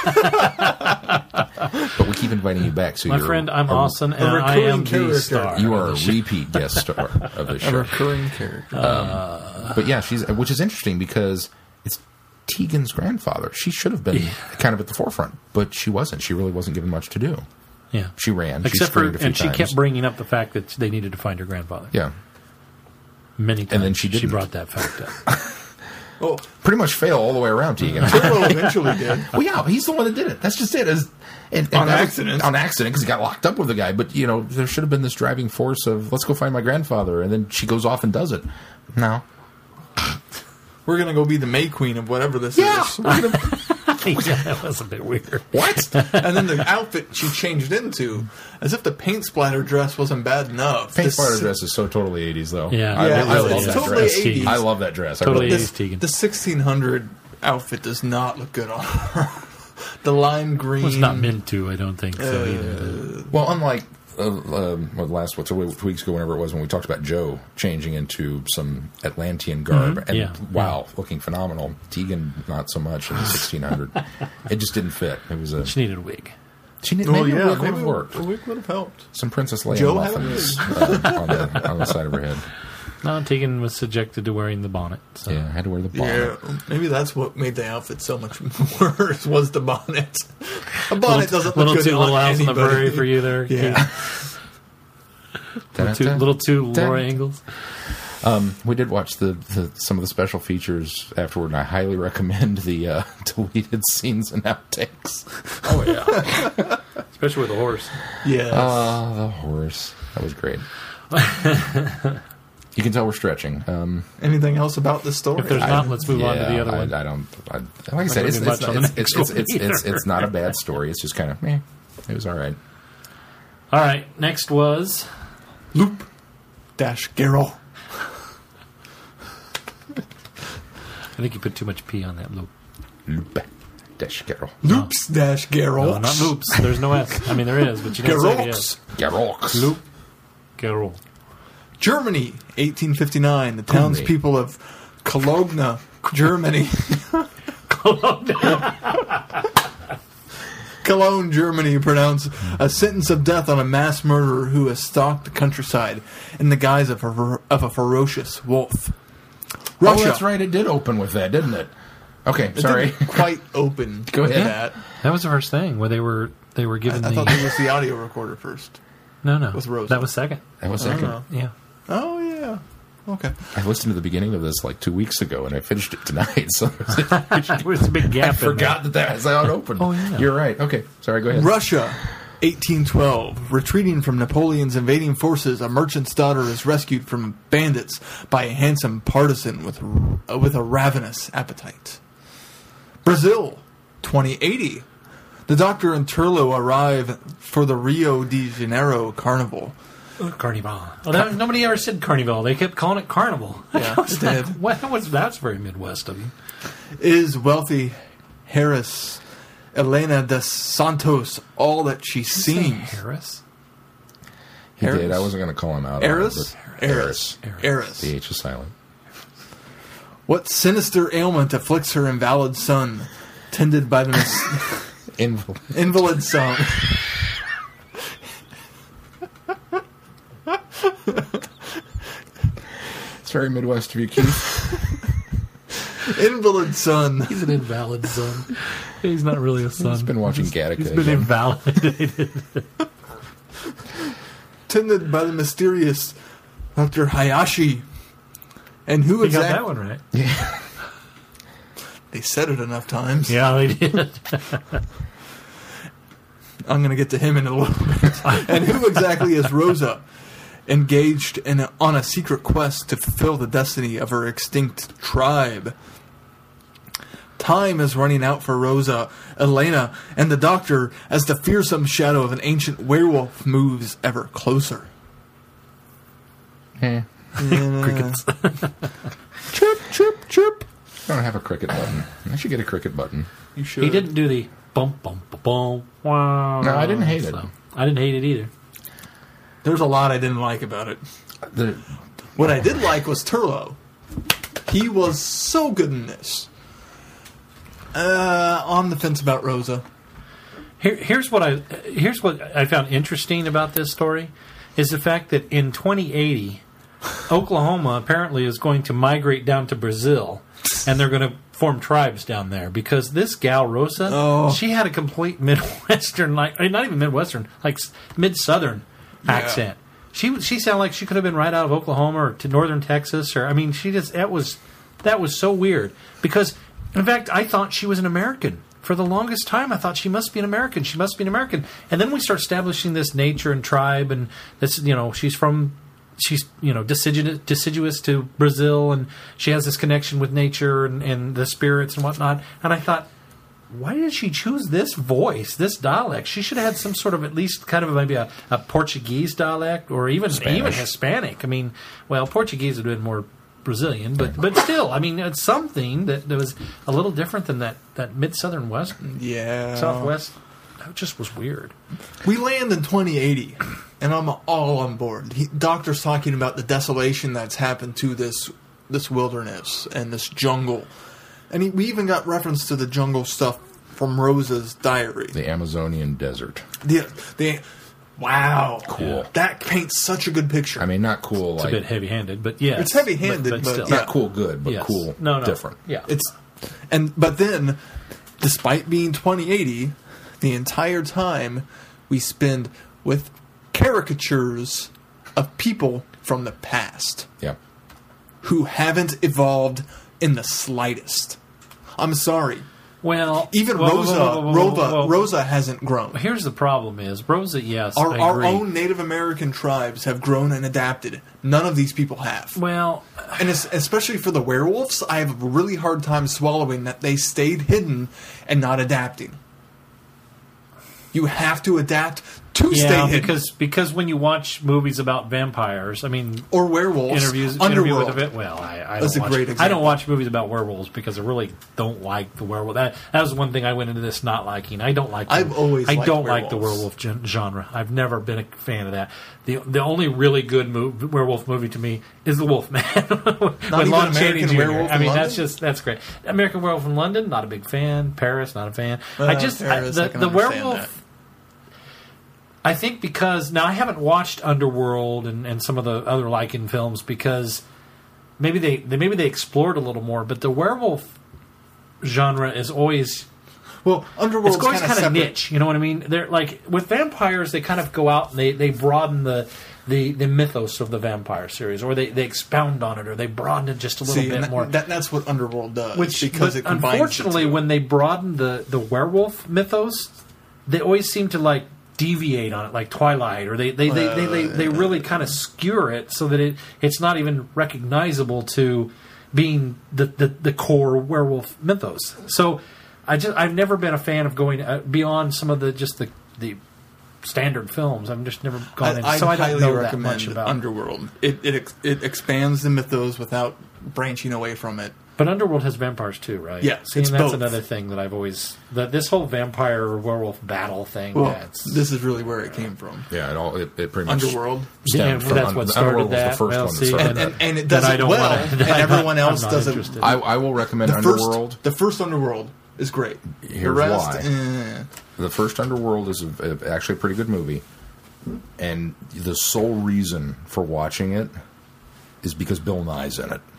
But we keep inviting you back. So My you're friend, I'm a, Austin, and I recurring am the character. star. You are a of the show. repeat guest star of the A show. recurring character. But yeah, she's which is interesting because it's Tegan's grandfather. She should have been kind of at the forefront, but she wasn't. She really wasn't given much to do. Yeah. She ran. she Except for, screamed a few and she times. kept bringing up the fact that they needed to find her grandfather. Yeah, Many times. And then she She didn't. brought that fact up. Well, pretty much fail all the way around, Tegan. Turlo eventually did. Well, yeah, he's the one that did it. That's just it. As, and, and On that- accident. On accident, because he got locked up with the guy. But, you know, there should have been this driving force of, let's go find my grandfather. And then she goes off and does it. No. We're gonna go be the May Queen of whatever this Yeah. is. We're gonna- Yeah, that was a bit weird. What? and then the outfit she changed into, as if the paint splatter dress wasn't bad enough. Paint This- splatter dress is so totally eighties, though. Yeah. I Yeah, really it's love that totally dress. eighties. I love that dress. I Totally really- eighties. Tegan. The sixteen hundred outfit does not look good on her. The lime green. Well, it's not meant to, I don't think so either. Well, unlike uh, um, well, last what, two weeks ago, whenever it was, when we talked about Joe changing into some Atlantean garb, and Yeah. wow, looking phenomenal. Tegan, not so much in the sixteen hundred. It just didn't fit. It was a She needed a wig. she did, Well, maybe yeah, a wig would maybe have worked. a wig would have helped. Some Princess Leia Joe had a muffins uh, on, the, on the side of her head. No, Tegan was subjected to wearing the bonnet. So. Yeah, I had to wear the bonnet. Yeah, maybe that's what made the outfit so much worse. Was the bonnet? A bonnet Little, doesn't little look good too on little house on the anybody. prairie for you there. Yeah. Little too, little too Da- Laura Ingalls. Um, we did watch the, the some of the special features afterward, and I highly recommend the uh, deleted scenes and outtakes. Oh yeah, especially with the horse. Yes. Oh, the horse. That was great. You can tell we're stretching. Um, Anything else about the story? If there's not, let's move on to yeah, the other I, one. I don't. I, like I said, it's, gonna it's, do much on the it's, next it's, one it's, it's, either. it's not a bad story. It's just kind of, meh. It was all right. All right, next was Loop dash Garrel. I think you put too much P on that loop. Loop. Dash Garrel. Loops dash Garrel. No, not loops. There's no S. I mean, there is, but you don't say the S. Garrox. Garrox. Loop. Garrel. Germany, eighteen fifty-nine. The townspeople of Cologne, Germany. Cologne, Germany, pronounce a sentence of death on a mass murderer who has stalked the countryside in the guise of a, of a ferocious wolf. Russia. Oh, that's right. It did open with that, didn't it? Okay, It sorry. didn't quite open Go with ahead. that. That was the first thing where they were they were I, given I the thought that was the audio recorder first. no no with Rosa. that was second. That was I don't second. know. Yeah. Oh, yeah. Okay. I listened to the beginning of this like two weeks ago, and I finished it tonight. So There was a big gap. I in forgot that that was how it opened. Oh, yeah. You're right. Okay, sorry. Go ahead. Russia, eighteen twelve. Retreating from Napoleon's invading forces, a merchant's daughter is rescued from bandits by a handsome partisan with uh, with a ravenous appetite. Brazil, twenty eighty. The Doctor and Turlo arrive for the Rio de Janeiro Carnival. Carnival. Oh, that, nobody ever said Carnival. They kept calling it Carnival. Yeah, I was they like, did. what was that's very Midwest of you. Is wealthy Harris Elena dos Santos all that she seems? Harris. He Eris? did. I wasn't going to call him out. Eris? on it, but Eris. Eris. Eris. The H is silent. What sinister ailment afflicts her invalid son, tended by the mis- Invalid. invalid son? It's very Midwest of you, Keith. Invalid son. He's an invalid son. He's not really a son. He's been watching Gattaca He's been again. invalidated. Tended by the mysterious Doctor Hayashi. And who He got exactly? that one right. They said it enough times. Yeah, they did. I'm going to get to him in a little bit. And who exactly is Rosa, engaged in a, on a secret quest to fulfill the destiny of her extinct tribe? Time is running out for Rosa, Elena, and the Doctor as the fearsome shadow of an ancient werewolf moves ever closer. Eh. Yeah. Crickets. Chirp, chirp, chirp. I don't have a cricket button. I should get a cricket button. You should. He didn't do the bump, bump, bump, bump. Wow. No, I didn't hate it. So, I didn't hate it either. There's a lot I didn't like about it. The, What I did like was Turlo. He was so good in this. Uh, on the fence about Rosa. Here, here's what I here's what I found interesting about this story is the fact that in twenty eighty, Oklahoma apparently is going to migrate down to Brazil, and they're going to form tribes down there because this gal Rosa, Oh. she had a complete Midwestern, like not even Midwestern, like mid Southern accent. She she sounded like she could have been right out of Oklahoma or to northern Texas, or I mean, she just that was that was so weird because. In fact, I thought she was an American. For the longest time, I thought she must be an American. She must be an American. And then we start establishing this nature and tribe, and this, you know, she's from, she's, you know, deciduous, deciduous to Brazil, and she has this connection with nature and, and the spirits and whatnot. And I thought, why did she choose this voice, this dialect? She should have had some sort of at least kind of maybe a, a Portuguese dialect, or even Spanish. even Hispanic. I mean, well, Portuguese would have been more Brazilian, but but still, I mean, it's something that, that was a little different than that, that mid southern west, Yeah. southwest. That just was weird. We land in twenty eighty, and I'm all on board. He, Doctor's talking about the desolation that's happened to this this wilderness and this jungle. And he, we even got reference to the jungle stuff from Rosa's diary. the Amazonian desert. The, the, wow. Cool. That paints such a good picture. I mean, not cool It's like... a bit heavy-handed, but yeah, It's heavy-handed, but still. yeah. Not cool good, but Yes. cool No, no, different. Yeah, It's and but then, despite being twenty eighty, the entire time we spend with caricatures of people from the past Yeah. who haven't evolved in the slightest. I'm sorry. well, Even whoa, whoa, Rosa, whoa, whoa, whoa, Rosa, whoa, whoa. Rosa hasn't grown. Here's the problem: is Rosa? Yes, Our, I our agree. own Native American tribes have grown and adapted. None of these people have. Well, And es- especially for the werewolves, I have a really hard time swallowing that they stayed hidden and not adapting. You have to adapt to stay yeah, hidden. because because when you watch movies about vampires, I mean, or werewolves. interviews interview Underworld. with a well, I, I That's don't a watch, great I example. don't watch movies about werewolves because I really don't like the werewolf. That that was one thing I went into this not liking. I don't like. The, I've always I liked don't like the werewolves. werewolf gen- genre. I've never been a fan of that. the The only really good move, werewolf movie to me is The Wolfman with even Lon American Chaney Junior Werewolf I in mean, London? that's just that's great. American Werewolf in London, not a big fan. Paris, not a fan. Well, I just I, Paris, the I can the understand werewolf. that. I think because now I haven't watched Underworld and, and some of the other Lycan films because maybe they, they maybe they explored a little more, but the werewolf genre is always Well, Underworld's it's always kind kind of of niche. You know what I mean? They're like with vampires, they kind of go out and they, they broaden the, the, the mythos of the vampire series, or they, they expound on it, or they broaden it just a little See, bit and that, more. that, that's what Underworld does. Which, because but it combines unfortunately, the two. when they broaden the, the werewolf mythos, they always seem to like deviate on it, like Twilight, or they they, they, they, they, they really kind of skewer it so that it it's not even recognizable to being the, the, the core werewolf mythos. So I just I've never been a fan of going uh, beyond some of the just the the standard films. I've just never gone in, I, so I I don't highly know that recommend much about. Underworld. It it ex- it expands the mythos without branching away from it. But Underworld has vampires too, right? Yeah, See, it's and that's both. another thing that I've always that this whole vampire werewolf battle thing. Well, that's this is really where it came from. Yeah, it all it, it pretty much Underworld. yeah, stemmed from that's Un- what the started Underworld was that. the first well, one that see, started And, that. and, and it then does I it don't well, wanna- and I'm everyone not- else I'm not does it. interested. I, I will recommend The Underworld. first, the first Underworld is great. the Here's rest, why. eh. The first Underworld is a, a, actually a pretty good movie, and the sole reason for watching it is because Bill Nye's in it.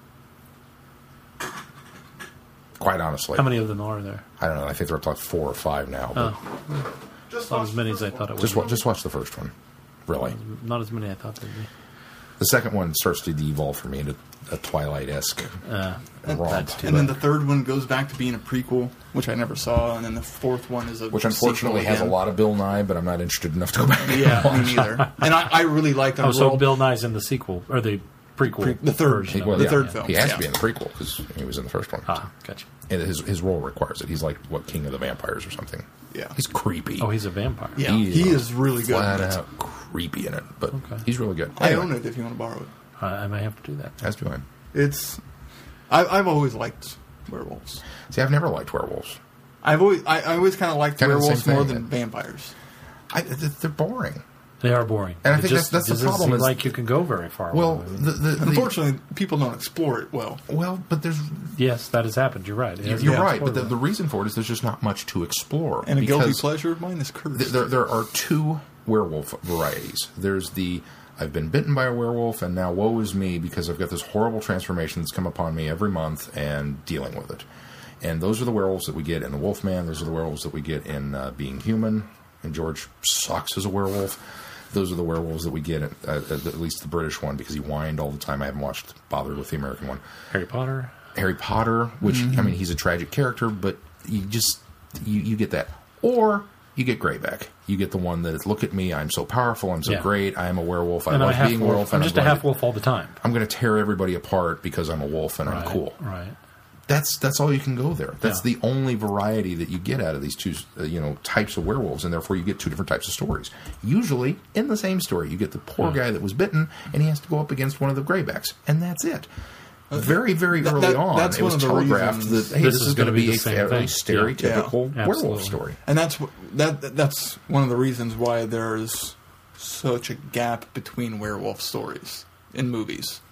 Quite honestly, How many of them are there? I don't know. I think they're up to like four or five now. But Oh, Just not watch as many the as I first thought it one. would. just wa- just watch the first one. Really, Not as many I thought there'd be. the second one starts to devolve for me into a Twilight-esque Uh, romp. that's too And then bad. the third one goes back to being a prequel, which I never saw, and then the fourth one is a Which unfortunately sequel has a again. lot of Bill Nye, but I'm not interested enough to go back. and Yeah, watch. me neither. And I, I really liked Oh, Underworld. so Bill Nye's in the sequel or the prequel? Pre- the third. version He, of well, it. The yeah, third film, He has yeah. to be in the prequel because he was in the first one. Ah, gotcha. And his his role requires it. He's like what King of the Vampires or something. Yeah. He's creepy. Oh, he's a vampire. Yeah, he is really good. Flat in it. out creepy in it, but Okay. he's really good. I Anyway, own it if you want to borrow it. I, I may have to do that. As do I. It's. I, I've always liked werewolves. See, I've never liked werewolves. I've always I, I always kind of liked Kinda the werewolves same more thing. than vampires. I, th- they're boring. They are boring. And I It think just, that's- that's the doesn't problem seem is- like you can go very far. Well, with it. the, the, the Unfortunately, people don't explore it well. well, but there's yes, that has happened. You're right. It you're has been right, but the, explored. the reason for it is there's just not much to explore. And a guilty because pleasure of mine is cursed. th- there there are two werewolf varieties. There's the I've been bitten by a werewolf and now woe is me because I've got this horrible transformation that's come upon me every month and dealing with it. And those are the werewolves that we get in The Wolfman. Those are the werewolves that we get in uh, Being Human. And George sucks as a werewolf. Those are the werewolves that we get, at, uh, at least the British one, because he whined all the time. I haven't watched, bothered with the American one. Harry Potter. Harry Potter, which, Mm-hmm. I mean, he's a tragic character, but you just, you, you get that. Or you get Greyback. You get the one that is, look at me, I'm so powerful, I'm so Yeah. great, I am a werewolf, I And I'm a love half being a wolf. werewolf. I'm and just a going half to- wolf all the time. I'm going to tear everybody apart because I'm a wolf and Right. I'm cool. Right. That's that's all you can go there. That's Yeah. the only variety that you get out of these two, uh, you know, types of werewolves, and therefore you get two different types of stories. Usually, in the same story, you get the poor Hmm. guy that was bitten, and he has to go up against one of the Greybacks, and that's it. Very, very That- early that- on, that's it one was of the telegraphed reasons that hey, this this, is is going to gonna be be the a same fairly thing. Yeah. stereotypical Yeah, werewolf absolutely. story. And that's wh- that. that- That's one of the reasons why there's such a gap between werewolf stories in movies.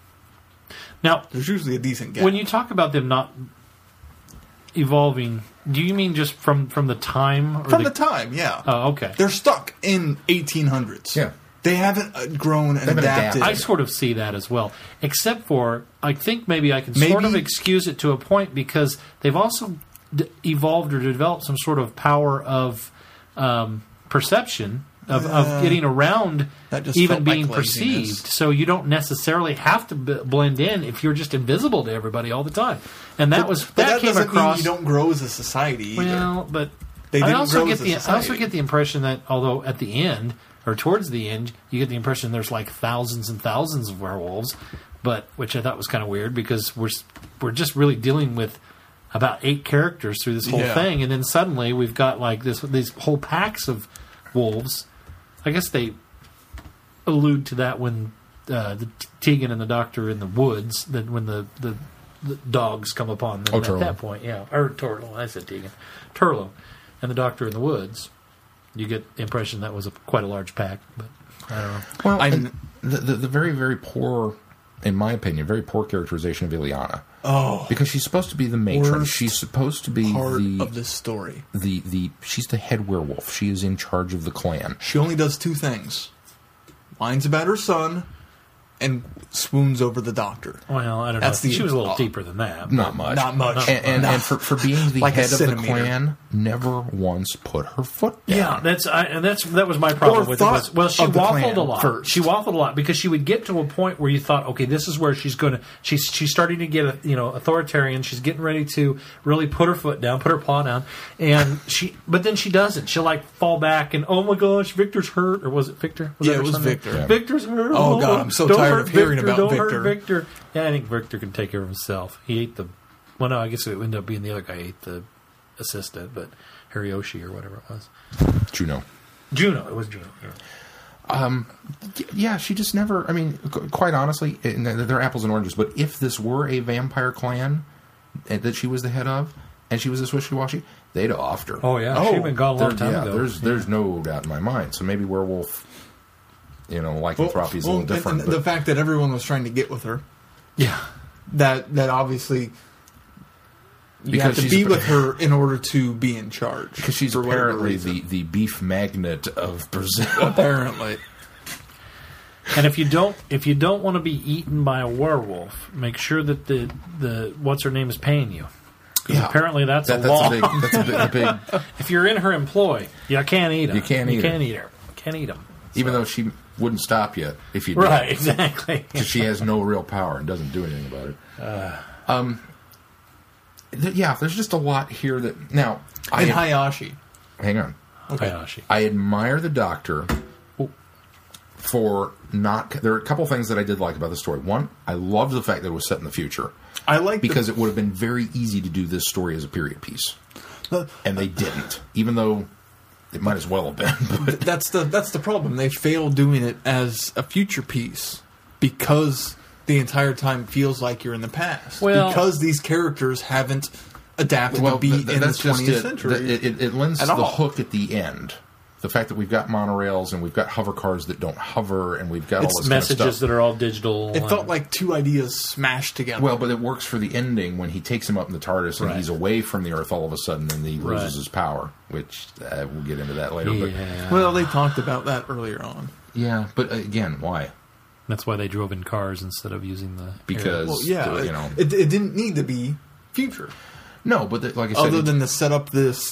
Now, There's usually a decent gap. when you talk about them not evolving, do you mean just from, from the time? Or from the time, yeah, Oh, okay. they're stuck in eighteen hundreds. Yeah. they haven't uh, grown and haven't adapted. adapted. I sort of see that as well, except for I think maybe I can sort of Maybe- excuse it to a point because they've also d- evolved or developed some sort of power of um, perception of, Uh, of getting around that just even felt like being laziness. perceived. So you don't necessarily have to b- blend in if you're just invisible to everybody all the time. And that was but that, that came doesn't across. mean you don't grow as a society either. Well, but They I didn't also grow get as a the I also society. get the impression that although at the end or towards the end, you get the impression there's like thousands and thousands of werewolves, but which I thought was kind of weird because we're s- we're just really dealing with about eight characters through this whole Yeah. thing, and then suddenly we've got like this these whole packs of wolves. I guess they allude to that when uh, the Tegan and the Doctor are in the woods, that when the, the the dogs come upon them Oh, at Turlo. that point, yeah, or Turlo. I said Tegan, Turlo, and the Doctor in the woods. You get the impression that was a, quite a large pack, but I don't know. Well, I'm- and the, the the very very poor, in my opinion, very poor characterization of Ileana. Oh, Because she's supposed to be the matron. Worst She's supposed to be part the, of this story. the the she's the head werewolf. She is in charge of the clan. She only does two things: whines about her son, and swoons over the Doctor. Well, I don't That's know. the- she was a little uh, deeper than that. Not much. Not much. And, and, Nah. and for, for being the Like a head of the centimeter. clan, never once put her foot down. Yeah, that's I, and that's that was my problem Or with it. thought Was, well, she of the waffled clan a lot. first. She waffled a lot because she would get to a point where you thought, okay, this is where she's going to. She's she's starting to get a, you know authoritarian. She's getting ready to really put her foot down, put her paw down, and she. But then she doesn't. She'll like fall back and oh my gosh, Victor's hurt, or was it Victor? Was Yeah, that it her was son's name? Victor. Yeah. Victor's hurt. Oh, God, I'm so don't tired hurt of hearing Victor, about don't Victor. Hurt Victor. Yeah, I think Victor can take care of himself. He ate the. Well, no, I guess it ended up being the other guy ate the assistant, but Harioshi or whatever it was. Juno. Juno. It was Juno. Yeah. Yeah, she just never. I mean, qu- quite honestly, and they're apples and oranges. But if this were a vampire clan that she was the head of, and she was this wishy-washy, they'd have offed her. Oh yeah, Oh, she'd been gone a long There- time yeah, ago. there's there's no doubt in my mind. So maybe werewolf, you know, lycanthropy is a little and- different. and the but fact that everyone was trying to get with her, yeah. that that obviously you Because have to she's be a- with her in order to be in charge. because she's for whatever apparently reason. the, the beef magnet of Brazil. apparently. And if you don't, if you don't want to be eaten by a werewolf, make sure that the the what's her name is paying you. 'Cause Yeah. apparently that's That, a that's law. a big. That's a big, a big If you're in her employ, you can't eat them. You can't eat You her. can't eat her. Can't eat them. even though she wouldn't stop you if you did. Right. Exactly. 'Cause she has no real power and doesn't do anything about it. Um, th- yeah, there's just a lot here that now. I And Hayashi. hang on. Hayashi. I admire the Doctor for not. There are a couple things that I did like about the story. One, I loved the fact that it was set in the future I like because the, it would have been very easy to do this story as a period piece, the- and they didn't. Even though it might as well have been. But that's the that's the problem. They fail doing it as a future piece because the entire time feels like you're in the past. Well- because these characters haven't adapted to be th- th- in the that's just twentieth it. century. It, it, it lends at to the all. hook at the end. The fact that we've got monorails and we've got hover cars that don't hover and we've got It's all this Messages kind of stuff. that are all digital. It and- felt like two ideas smashed together. Well, but it works for the ending when he takes him up in the TARDIS and Right. he's away from the Earth all of a sudden and he loses Right. his power, which uh, we'll get into that later. But, Yeah. well, they talked about that earlier on. yeah, but again, why? That's why they drove in cars instead of using the. Because, Well, yeah, uh, you it- know. it, it didn't need to be future, No, but the, like I said, other it- than to set up this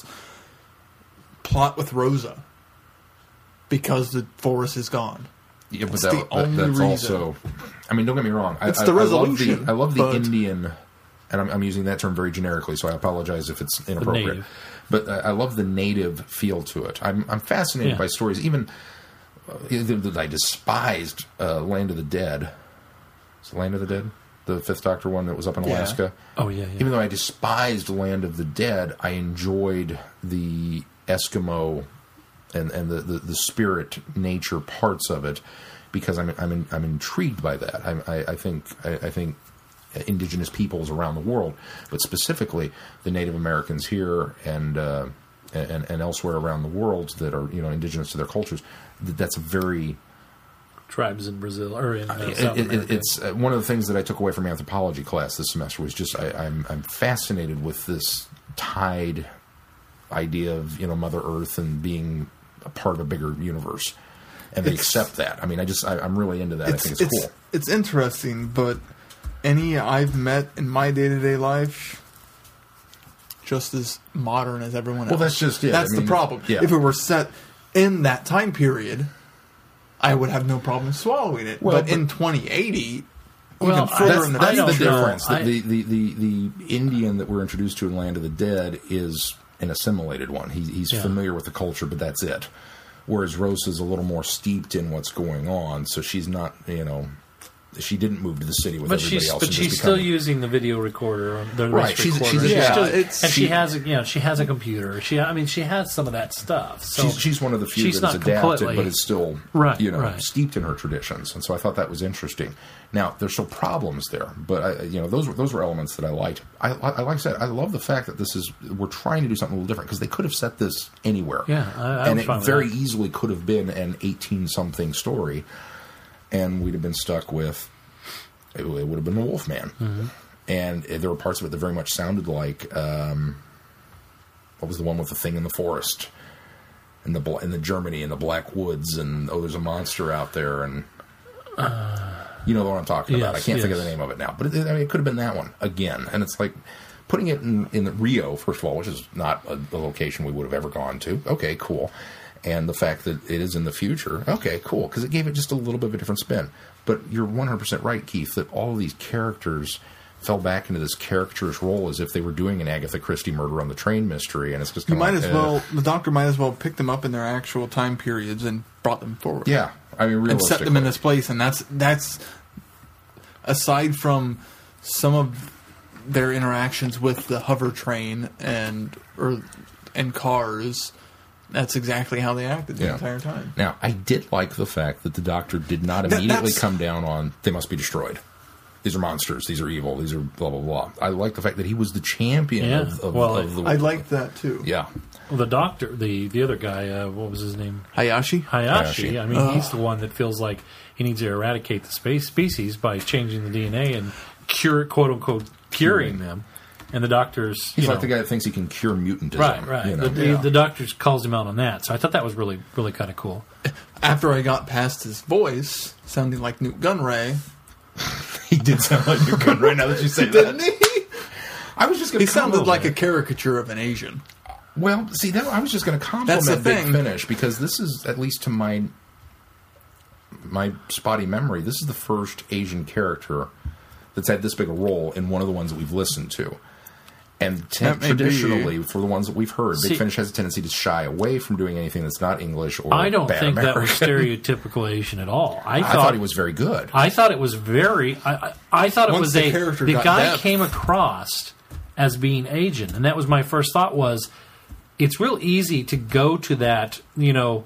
plot with Rosa, because the forest is gone. yeah, but it's that, the that- only that's reason. also. I mean, don't get me wrong. I, It's I, the I love resolution, the, I love the but- Indian, and I'm, I'm using that term very generically, so I apologize if it's inappropriate. native. But I, I love the native feel to it. I'm, I'm fascinated Yeah. by stories. Even uh, I despised uh, Land of the Dead. Is it Land of the Dead? The Fifth Doctor one that was up in Yeah. Alaska. Oh yeah, yeah. Even though I despised Land of the Dead, I enjoyed the Eskimo and, and the, the, the spirit nature parts of it because I'm I'm in, I'm intrigued by that. I, I, I think I, I think indigenous peoples around the world, but specifically the Native Americans here and uh, and and elsewhere around the world that are you know indigenous to their cultures. that- That's a very Tribes in Brazil or in uh, it, South it, America. it's uh, one of the things that I took away from my anthropology class this semester was just I, I'm I'm fascinated with this tide idea of you know Mother Earth and being a part of a bigger universe, and they It's- accept that. I mean, I just I, I'm really into that. I think it's, it's, cool. It's interesting, but any I've met in my day to day life, just as modern as everyone else. Well, that's just it. That's I mean, the problem. yeah. If it were set in that time period, I would have no problem swallowing it. Well, but, but- in twenty eighty, Well, even further That's, in the that's the don't future, know. difference. I- The, the, the, the, the Indian that we're introduced to in Land of the Dead is an assimilated one. He, he's Yeah. familiar with the culture, but that's it. Whereas Rose is a little more steeped in what's going on, so she's not, you know, she didn't move to the city with But everybody she's else. but and she's just still become- using the video recorder, or the Right, race she's- recorder. she's- She's yeah, still- it's- and she, she- has a you know she has a computer. She I mean she has some of that stuff. So she's, she's one of the few she's that's not adapted, completely- but is still, Right, you know, right. steeped in her traditions. And so I thought that was interesting. Now there's still problems there, but I, you know, those were those were elements that I liked. I, I like I said, I love the fact that this is we're trying to do something a little different because they could have set this anywhere. Yeah, I- I and was it fine with very that. easily could have been an eighteen something story, and we'd have been stuck with. It, it would have been the Wolfman, Mm-hmm. and there were parts of it that very much sounded like um, what was the one with the thing in the forest, in the bla- in the Germany in the Black Woods, and oh, there's a monster out there, and you know what I'm talking about. I yes, can't think of the yes. name of it now, but it, I mean, it could have been that one again. And it's like putting it in, in Rio, first of all, which is not a, a location we would have ever gone to. Okay, cool. And the fact that it is in the future, okay, cool, because it gave it just a little bit of a different spin. But you're one hundred percent right, Keith, that all of these characters fell back into this caricaturous role as if they were doing an Agatha Christie murder on the train mystery, and it's just you kind might of as like, well. eh. The Doctor might as well pick them up in their actual time periods and brought them forward. Yeah, I mean, and realistically. set them in this place, and that's that's aside from some of their interactions with the hover train and or and cars, That's exactly how they acted the Yeah. entire time. Now, I did like the fact that the Doctor did not That- immediately that's- come down on, they must be destroyed. These are monsters. These are evil. These are blah, blah, blah. I like the fact that he was the champion Yeah. of, of, Well, of the... I liked that too. Yeah. Well, the doctor, the the other guy, uh, what was his name? Hayashi. Hayashi. Hayashi. I mean, he's the one that feels like he needs to eradicate the space species by changing the D N A and cure, quote unquote, curing them. And the doctor's, He's you like know, the guy that thinks he can cure mutantism. right, right. You know? the, Yeah. the doctor calls him out on that, so I thought that was really, really kind of cool. After I got past his voice sounding like Newt Gunray, He did sound like your gun right now that you say didn't that. he? I was just going He to sounded like a caricature of an Asian. Well, see, that, I was just going to That's the compliment Big thing. Finish because this is, at least to my my spotty memory, this is the first Asian character that's had this big a role in one of the ones that we've listened to. And te- That may be. traditionally, for the ones that we've heard, See- Big Finish has a tendency to shy away from doing anything that's not English or I don't bad think that American. was stereotypical Asian at all. I I thought, thought he was very good. I thought it was very. I, I, I thought it Once was the a. character The got guy depth. came across as being Asian, and that was my first thought. Was it's real easy to go to that, you know,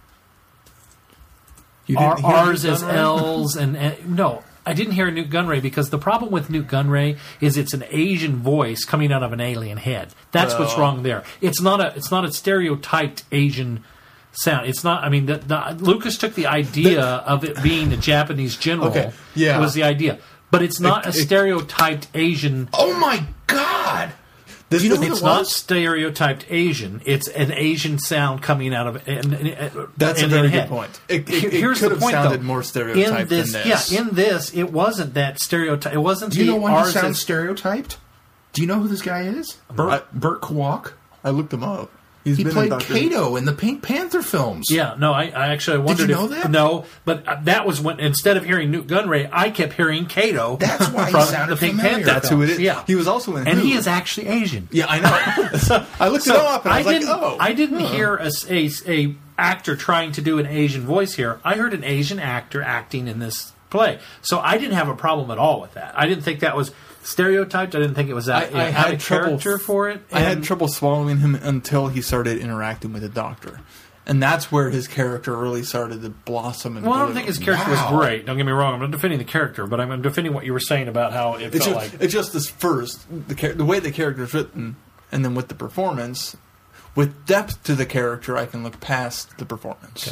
You R- didn't hear R's Newt as Gunray? L's, and, and no, I didn't hear Newt Gunray because the problem with Newt Gunray is it's an Asian voice coming out of an alien head. That's what's Well- wrong there. It's not a. It's not a stereotyped Asian sound. It's not. I mean, the, the, Lucas took the idea of it being a Japanese general. Okay, yeah. was the idea, but it's not It- a it- stereotyped Asian. Oh my God! This You know is- who It's it not was? stereotyped Asian. It's an Asian sound coming out of. And, and, That's a and very in good head. point. It- it- Here- it Here's could the have point, sounded though. more stereotyped in this, than this. Yeah, in this, it wasn't that stereotype. It wasn't. Do you the know why ours he sounds as- stereotyped? Do you know who this guy is? Burt, I- Burt Kwok. I looked him up. He's He been played in Doctor Kato in the Pink Panther films. Yeah, no, I, I actually wondered. you know if, that? No, but uh, that was when instead of hearing Newt Gunray, I kept hearing Kato. That's why he from sounded the Pink familiar. Panther. That's who it films. is. Yeah, He was also in and Who. he is actually Asian. Yeah, I know. I looked So it up and I was like, didn't. oh. I didn't hear a, s- a s- a actor trying to do an Asian voice here. I heard an Asian actor acting in this play, so I didn't have a problem at all with that. I didn't think that was stereotyped. I didn't think it was I, that I out had of trouble character for it. I had and- trouble swallowing him until he started interacting with the Doctor, and that's where his character really started to blossom. And Well, I don't bloom. think his character Wow. was great. Don't get me wrong. I'm not defending the character, but I'm, I'm defending what you were saying about how it It's felt just, like. it's just this first the char- the way the character is written, and then with the performance, with depth to the character, I can look past the performance. Okay.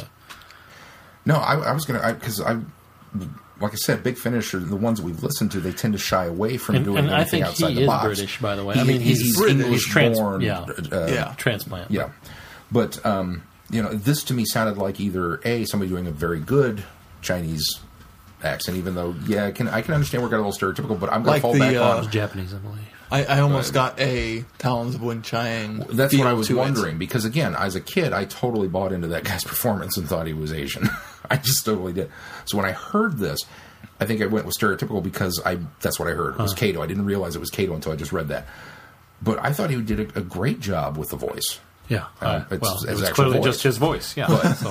No, I, I was going to, because I, like I said, Big Finish are the ones that we've listened to. They tend to shy away from And, doing and I anything think outside he the is box. British, by the way. He- I mean, he's, he's British. English trans, English-born. yeah, uh, Yeah. transplant. Yeah, but um, you know, this to me sounded like either a somebody doing a very good Chinese accent, even though yeah, I can I can understand we're got a little stereotypical, but I'm going Like to fall the, back uh, It was on. Japanese, I believe. I, I almost Right. got a Talons of Wen Chiang. That's feel what I was to it. wondering because again, as a kid, I totally bought into that guy's performance and thought he was Asian. I just totally did. So when I heard this, I think I went with stereotypical because I that's what I heard. It was Kato. I didn't realize it was Kato until I just read that. But I thought he did a, a great job with the voice. Yeah. Uh, Uh, it's well, his it was actual clearly voice. just his voice. Yeah. But- so.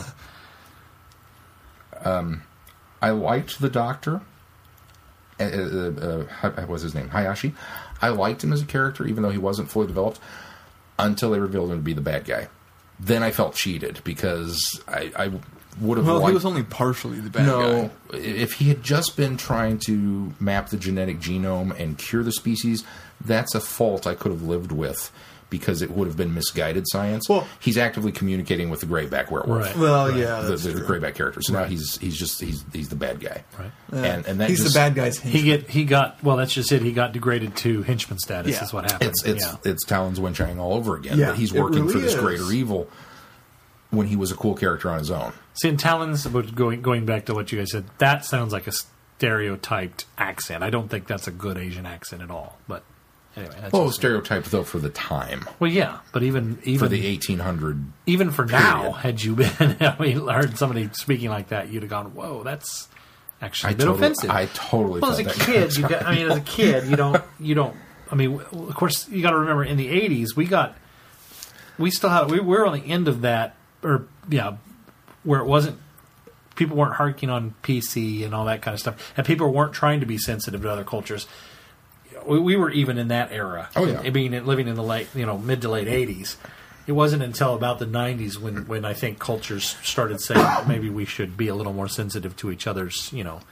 I liked the Doctor. Uh, uh, uh, what was his name? Hayashi. I liked him as a character, even though he wasn't fully developed, until they revealed him to be the bad guy. Then I felt cheated because I, I would have Well, liked... he was only partially the bad no, guy. if he had just been trying to map the genetic genome and cure the species, that's a fault I could have lived with because it would have been misguided science. Well- he's actively communicating with the grayback werewolf. Right. Well, yeah, The, that's the true. grayback character. So now he's he's just he's he's the bad guy. Right. And and that He's just, the bad guy's He henchman. get he got well. That's just it. He got degraded to henchman status. Yeah. Is what happened. It's it's yeah. it's Talon's Wen Chiang all over again. Yeah, but he's it working really for this is. greater evil when he was a cool character on his own. See, in Talons, but going going back to what you guys said, that sounds like a stereotyped accent. I don't think that's a good Asian accent at all. But anyway, that's Well, just- stereotyped though for the time, well, yeah. But even even for the eighteen hundred. even for now, period. had you been, I mean, heard somebody speaking like that, you'd have gone, "Whoa, that's actually I a bit totally, offensive." I totally. well, as a felt that kid, you got, I mean, as a kid, you don't, you don't. I mean, w- of course, you got to remember in the eighties, we got, we still had, we were on the end of that, or yeah, where it wasn't. People weren't harking on P C and all that kind of stuff, and people weren't trying to be sensitive to other cultures. We, we were even in that era. Oh, yeah. I mean, living in the late, you know, mid to late eighties. it wasn't until about the nineties when, when I think cultures started saying maybe we should be a little more sensitive to each other's, you know,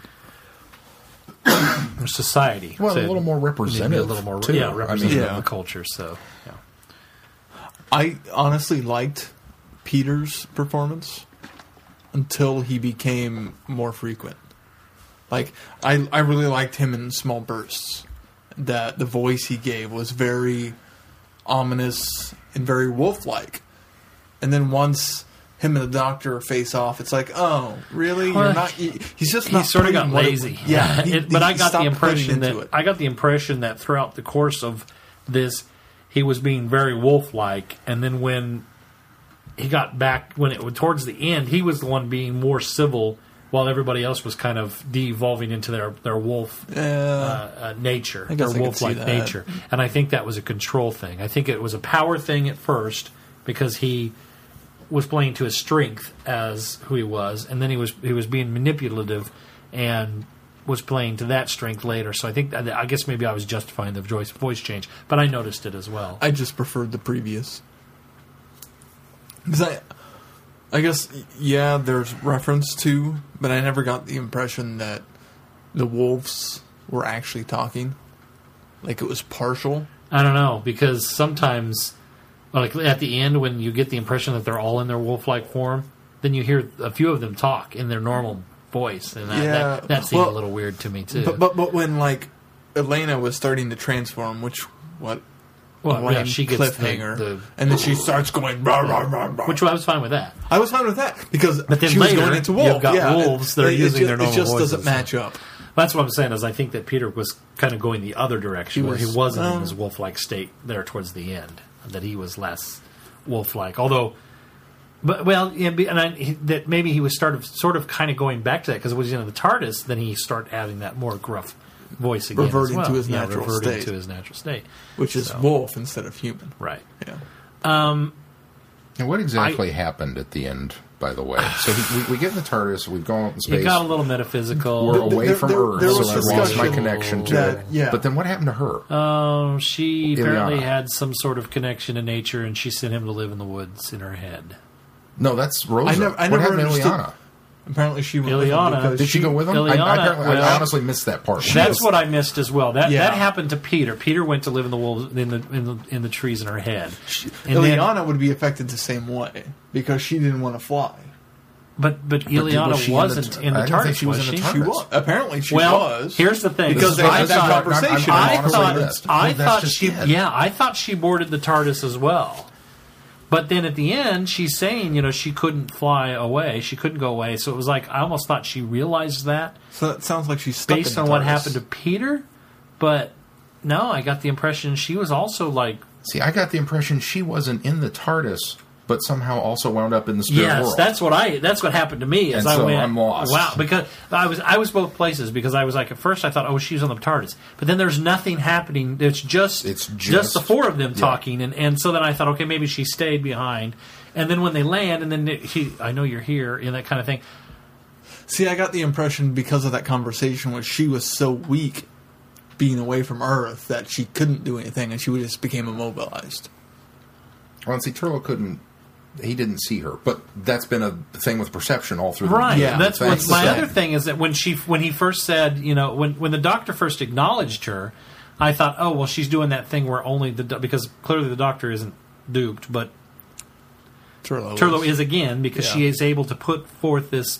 society. Well, so a little more we need to be representative, a little more, too. yeah, I mean, representative yeah. of the culture. So, yeah. I honestly liked Peter's performance until he became more frequent. Like, I, I really liked him in small bursts. That the voice he gave was very ominous and very wolf-like. And then once him and the Doctor face off, it's like, oh, really? Well, You're not. He, he's just not. He sort of got putting what it- lazy. yeah, he- It- but he I got the stopped putting impression into that it. I got the impression that throughout the course of this, he was being very wolf-like, and then when he got back, when it towards the end, he was the one being more civil, while everybody else was kind of de-evolving into their their wolf Yeah. uh, uh, nature, I their guess I could see wolf-like that. nature. And I think that was a control thing. I think it was a power thing at first because he was playing to his strength as who he was, and then he was he was being manipulative and was playing to that strength later. So I think I guess maybe I was justifying the voice voice change, but I noticed it as well. I just preferred the previous. Because I, I guess, yeah, there's reference to, but I never got the impression that the wolves were actually talking. Like it was partial. I don't know, because sometimes, like at the end, when you get the impression that they're all in their wolf-like form, then you hear a few of them talk in their normal voice, and that, Yeah. that, that seemed Well, a little weird to me too. But, but but when, like, Elena was starting to transform, which, what? well, Elaine yeah, she gets cliffhanger. the, the and then she starts going, rah, rah, rah, rah. which I was fine with that. I was fine with that because But then she was later, going into you've wolf. got yeah, wolves it- that are it using ju- their normal It just voices. doesn't match up. That's what I'm saying. Is I think that Peter was kind of going the other direction, He where he was, wasn't in um, his wolf-like state there towards the end. That he was less wolf-like, although, but well, yeah, be- and I, he, that maybe he was sort of sort of kind of going back to that because it was in the TARDIS. Then he started adding that more gruff voice again, Reverting as well. to his Yeah, natural reverting state. to his natural state, Which is So, wolf instead of human. right. Yeah. And what exactly happened at the end, by the way? So he, we, we get in the TARDIS, we've gone up in space. It got a little metaphysical. We're away There- from there- Earth, there so was I lost my discussion connection to that- it. yeah. But then what happened to her? Um, she apparently Ileana. had some sort of connection to nature, and she sent him to live in the woods in her head. No, that's Rosa. I never- I what never happened to understood- Ileana? Apparently she went with him Ileana- because Did she go with him? I, Ileana, I, apparently, well, I honestly missed that part. That's what I missed as well. That Yeah. that happened to Peter. Peter went to live in the wolves in the in the in the trees in her head. And then- Ileana would be affected the same way because she didn't want to fly. but but was Ileana she in the wasn't t- in the I didn't think TARDIS, she was was in she? the She TARDIS. was. Apparently she Well, was. here's the thing. Because they I had that thought- conversation. I'm- I'm I honestly thought missed. I Well, that's thought just she it. yeah I thought she boarded the TARDIS as well. But then at the end, she's saying, you know, she couldn't fly away. She couldn't go away. So it was like, I almost thought she realized that So that sounds like she's stuck based in the on what TARDIS. happened to Peter. But no, I got the impression she was also like, See, I got the impression she wasn't in the TARDIS, but somehow also wound up in the spirit yes, world. that's what I, that's what happened to me. As And I so went, I'm lost. wow, because I was, I was both places because I was like, at first I thought, oh, she's on the TARDIS. But then there's nothing happening. It's just, It's just, just- the four of them yeah. talking. And, and so then I thought, okay, maybe she stayed behind. And then when they land, and then he, I know you're here, and that kind of thing. See, I got the impression because of that conversation where she was so weak being away from Earth that she couldn't do anything and she just became immobilized. Well, and see, Turlo couldn't. He didn't see her, but that's been a thing with perception all through. Right. The, Yeah, That's what that's my the other thing. thing is that when she when he first said, you know, when when the doctor first acknowledged her, I thought, oh well, she's doing that thing where only the do- because clearly the doctor isn't duped, but Turlo, Turlo was. is again because Yeah. she is able to put forth this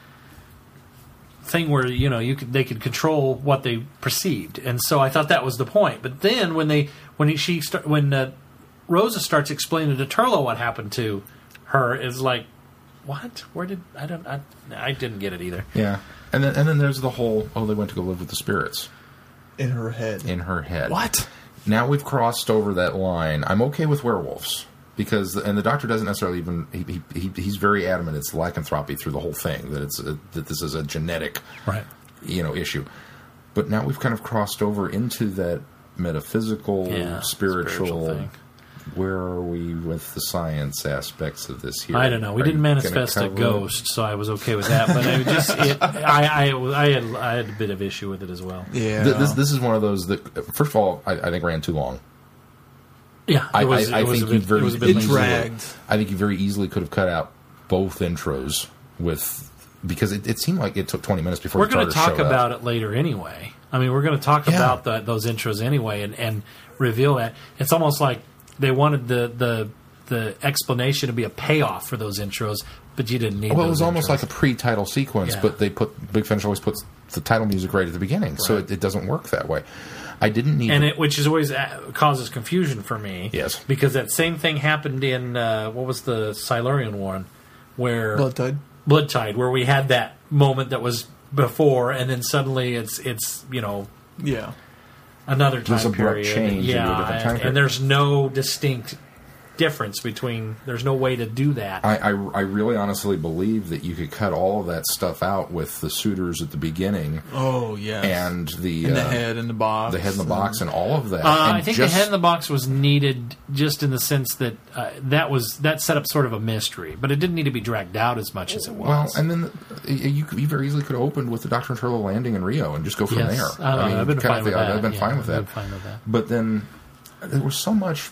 thing where you know you could they could control what they perceived, and so I thought that was the point. But then when they when he, she start, when uh, Rosa starts explaining to Turlo what happened to her, is like, what? Where did I don't I, I didn't get it either. Yeah, and then and then there's the whole. Oh, they went to go live with the spirits in her head. in her head. What? Now we've crossed over that line. I'm okay with werewolves because, and the doctor doesn't necessarily even. He, he, he's very adamant it's lycanthropy through the whole thing, that it's a, that this is a genetic, Right. you know, issue. But now we've kind of crossed over into that metaphysical, Yeah, spiritual. spiritual thing. Where are we with the science aspects of this here? I don't know. We Are didn't you gonna manifest a cover it? ghost, so I was okay with that. But I just, it, I, I, I had, I had a bit of issue with it as well. Yeah. Th- This, this is one of those that, first of all, I, I think ran too long. Yeah, I, it was, I, I it was think a you bit, very it was a bit It lazy. dragged. I think you very easily could have cut out both intros with because it, it seemed like it took twenty minutes before We're the going to Tartars talk showed about up. it later anyway. I mean, we're going to talk Yeah. about the, those intros anyway and, and reveal that. It's almost like they wanted the, the the explanation to be a payoff for those intros, but you didn't need Well, those it was almost intros. like a pre-title sequence, Yeah. but they put Big Finish always puts the title music right at the beginning, so Right. it, it doesn't work that way. I didn't need and to- it, which is always uh, causes confusion for me. Yes. Because that same thing happened in, uh, what was the Silurian one? Where Blood Tide. Blood Tide, where we had that moment that was before, and then suddenly it's, it's you know, Yeah. another There's time abrupt period. change into yeah, a different time and, period. and there's no distinct difference between. There's no way to do that. I, I, I really honestly believe that you could cut all of that stuff out with the suitors at the beginning Oh, yes. and the And the uh, head in the box. the head in the box and all of that. Uh, And I think just- the head in the box was needed just in the sense that uh, that was that set up sort of a mystery, but it didn't need to be dragged out as much as it was. Well, and then the, you, you very easily could have opened with the Doctor and Turlo landing in Rio and just go from yes, there. uh, I've been kind fine of with the- that. I've been Yeah, fine with I've that. been fine with that. But then there was so much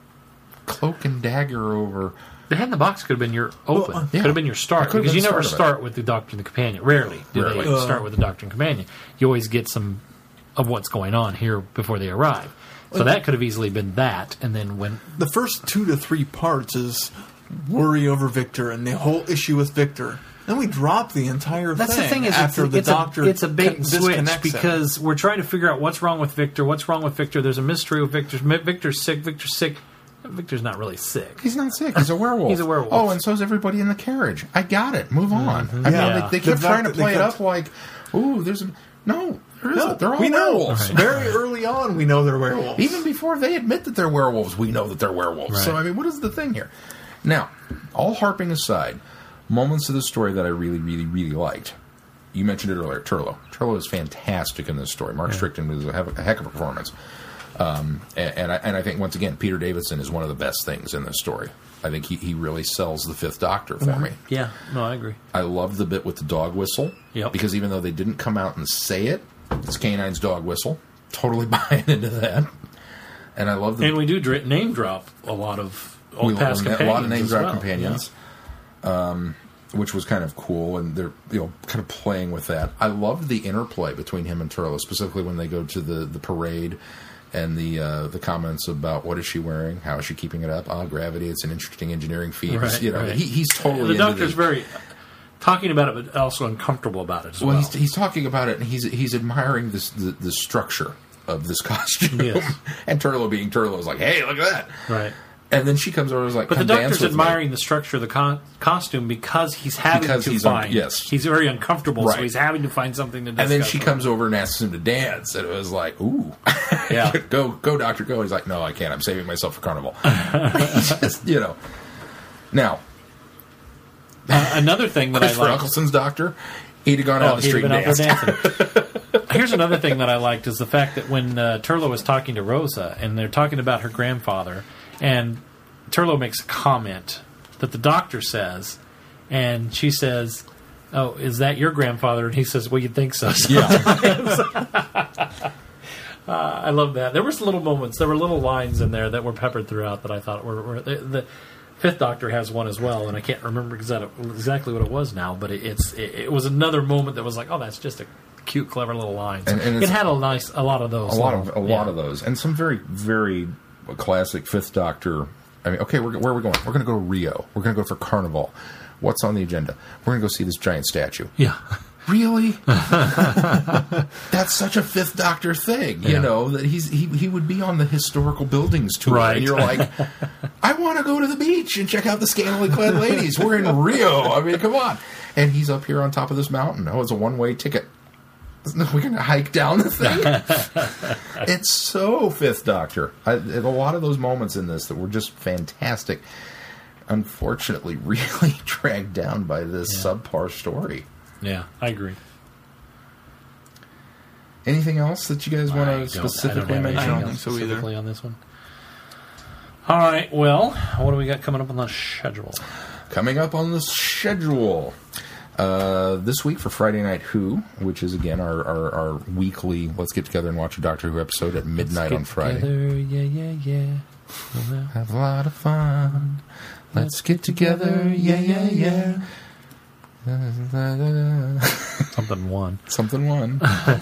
cloak and dagger over. The head in the box could have been your open. Well, uh, yeah. Could have been your It start could have because been you the never start of it. start with the Doctor and the Companion. Rarely do Rarely. they Uh. start with the Doctor and Companion. You always get some of what's going on here before they arrive. So that could have easily been that, and then when The first two to three parts is worry over Victor and the whole issue with Victor. Then we drop the entire That's thing the thing is after it's, the it's doctor a, it's a bait con- and switch disconnects him. because we're trying to figure out what's wrong with Victor. What's wrong with Victor? There's a mystery with Victor. Victor's sick. Victor's sick. Victor's not really sick. He's not sick. He's a werewolf. He's a werewolf. Oh, and so is everybody in the carriage. I got it. Move on. I mean, Yeah. they, they kept The fact trying to that they play it kept- up like, ooh, there's a... No, there isn't. No, They're all we know. werewolves. Very early on, we know they're werewolves. Even before they admit that they're werewolves, we know that they're werewolves. So, Right. I mean, what is the thing here? Now, all harping aside, moments of the story that I really, really, really liked. You mentioned it earlier, Turlo. Turlo is fantastic in this story. Mark Strickton was a heck a heck of a performance. Um, and, and, I, and I think, once again, Peter Davidson is one of the best things in this story. I think he, he really sells the Fifth Doctor for me. Yeah, no, I agree. I love the bit with the dog whistle. Yep. Because even though they didn't come out and say it, it's K-nine's dog whistle. Totally buying into that. And I love the... And we do dra- name drop a lot of old we- past we- companions. a lot of name as drop well. companions. Um, which was kind of cool, and they're you know kind of playing with that. I loved the interplay between him and Turlo, specifically when they go to the, the parade and the uh, the comments about what is she wearing, how is she keeping it up? Ah, gravity. It's an interesting engineering feat. Right, you know, right. he, he's totally The into Doctor's this. very talking about it, but also uncomfortable about it as well. Well, he's, he's talking about it, and he's he's admiring this the, the structure of this costume. Yes. And Turlo, being Turlo, is like, "Hey, look at that!" right. And then she comes over and is like, But the "Come dance Doctor's with me." admiring the structure of the co- costume because he's having Because to he's un- find. yes. He's very uncomfortable, Right. so he's having to find something to discuss. And then she with. comes over and asks him to dance, and it was like, "Ooh, Yeah. go, go, Doctor, go." He's like, "No, I can't. I'm saving myself for Carnival." He's just, you know. Now, Uh, another thing that I Christopher like. Eccleston's Doctor, he'd have gone out Oh, on the he'd street have and been out danced. there dancing. Here's another thing that I liked is the fact that when uh, Turlo was talking to Rosa and they're talking about her grandfather, and Turlo makes a comment that the Doctor says, and she says, "Oh, is that your grandfather?" And he says, "Well, you'd think so." Yeah, uh, I love that. There were some little moments. There were little lines in there that were peppered throughout that I thought were. were the, the Fifth Doctor has one as well, and I can't remember exactly exactly what it was now, but it, it's it, it was another moment that was like, oh, that's just a cute, clever little line. So And- and it it's- had a nice, a lot of those. a lot of little- a lot yeah. of those, and some very very classic Fifth Doctor. I mean, okay, we're, where are we going? We're going to go to Rio. We're going to go for Carnival. What's on the agenda? We're going to go see this giant statue. Yeah, Really? That's such a Fifth Doctor thing, you Yeah. know, that he's he he would be on the historical buildings tour. Right. And you're like, I want to go to the beach and check out the scantily clad ladies. We're in Rio. I mean, come on. And he's up here on top of this mountain. Oh, it's a one-way ticket. We're going to hike down the thing. It's so Fifth Doctor. I, and a lot of those moments in this that were just fantastic, unfortunately, really dragged down by this Yeah. subpar story. yeah, I agree. Anything else that you guys want I to don't- specifically I don't have mention? anything I don't else think so either. specifically on this one. All right, well, what do we got coming up on the schedule? Coming up on the schedule. Uh, this week for Friday Night Who, which is, again, our, our, our weekly let's get together and watch a Doctor Who episode at midnight on Friday. Together, yeah, yeah, yeah. Have a lot of fun. Let's get together. Yeah, yeah, yeah. Something one. Something one.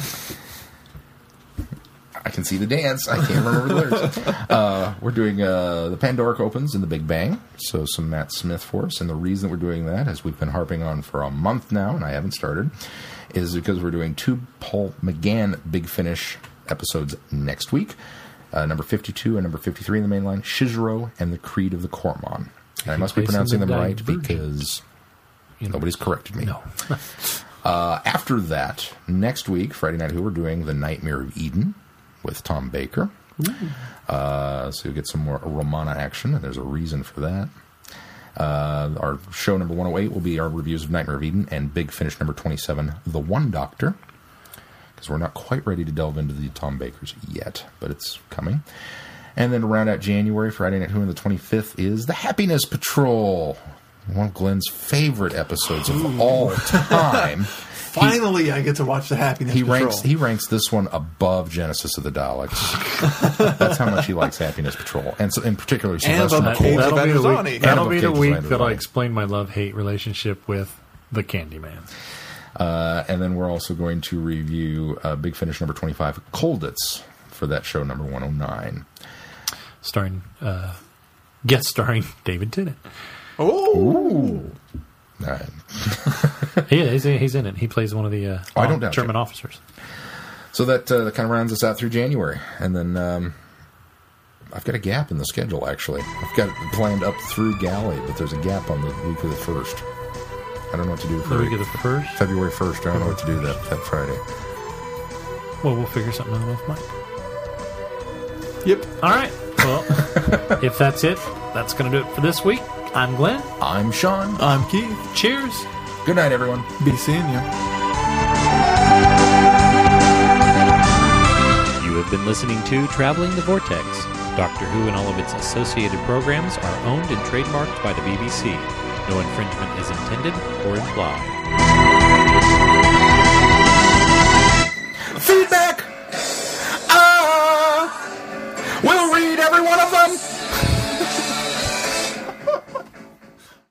I can see the dance. I can't remember the lyrics. Uh, we're doing uh, the Pandoric Opens in the Big Bang, so some Matt Smith for us. And the reason we're doing that, as we've been harping on for a month now, and I haven't started, is because we're doing two Paul McGann Big Finish episodes next week. Uh, number fifty-two and number fifty-three in the main line, Shizuro and the Creed of the Cormon. And I must be pronouncing them right because you know, nobody's corrected me. No. uh, after that, next week, Friday Night Who, we're doing The Nightmare of Eden with Tom Baker. Uh, so you'll get some more Romana action, and there's a reason for that. Uh, our show number one oh eight will be our reviews of Nightmare of Eden, and Big Finish number twenty-seven, The One Doctor, because we're not quite ready to delve into the Tom Bakers yet, but it's coming. And then to round out January, Friday Night Who on the twenty-fifth is The Happiness Patrol, one of Glenn's favorite episodes of Ooh. all time. Finally, he, I get to watch The Happiness he Patrol. Ranks, he ranks this one above Genesis of the Daleks. That's how much he likes Happiness Patrol. And so, in particular, Sylvester that, McCoy. that'll be the week, that'll be the week that I Vandalizani. explain my love-hate relationship with the Candyman. Uh, and then we're also going to review uh, Big Finish number twenty-five, Colditz, for that show number one oh nine. Starring, uh, guest starring David Tennant. Oh! Ooh. All right. Yeah, he's, he's in it. He plays one of the uh, oh, I don't doubt German you. officers. So that, uh, that kind of rounds us out through January. And then um, I've got a gap in the schedule, actually. I've got it planned up through Galley, but there's a gap on the week of the first. I don't know what to do for the week of the first? February first. I don't know what to do that, that Friday. Well, we'll figure something out with Mike. Yep. All right. Well, if that's it, that's going to do it for this week. I'm Glenn. I'm Sean. I'm Keith. Cheers. Good night, everyone. Be seeing you. You have been listening to Traveling the Vortex. Doctor Who and all of its associated programs are owned and trademarked by the B B C. No infringement is intended or implied. Feedback! Ah! Uh, we'll read every one of them!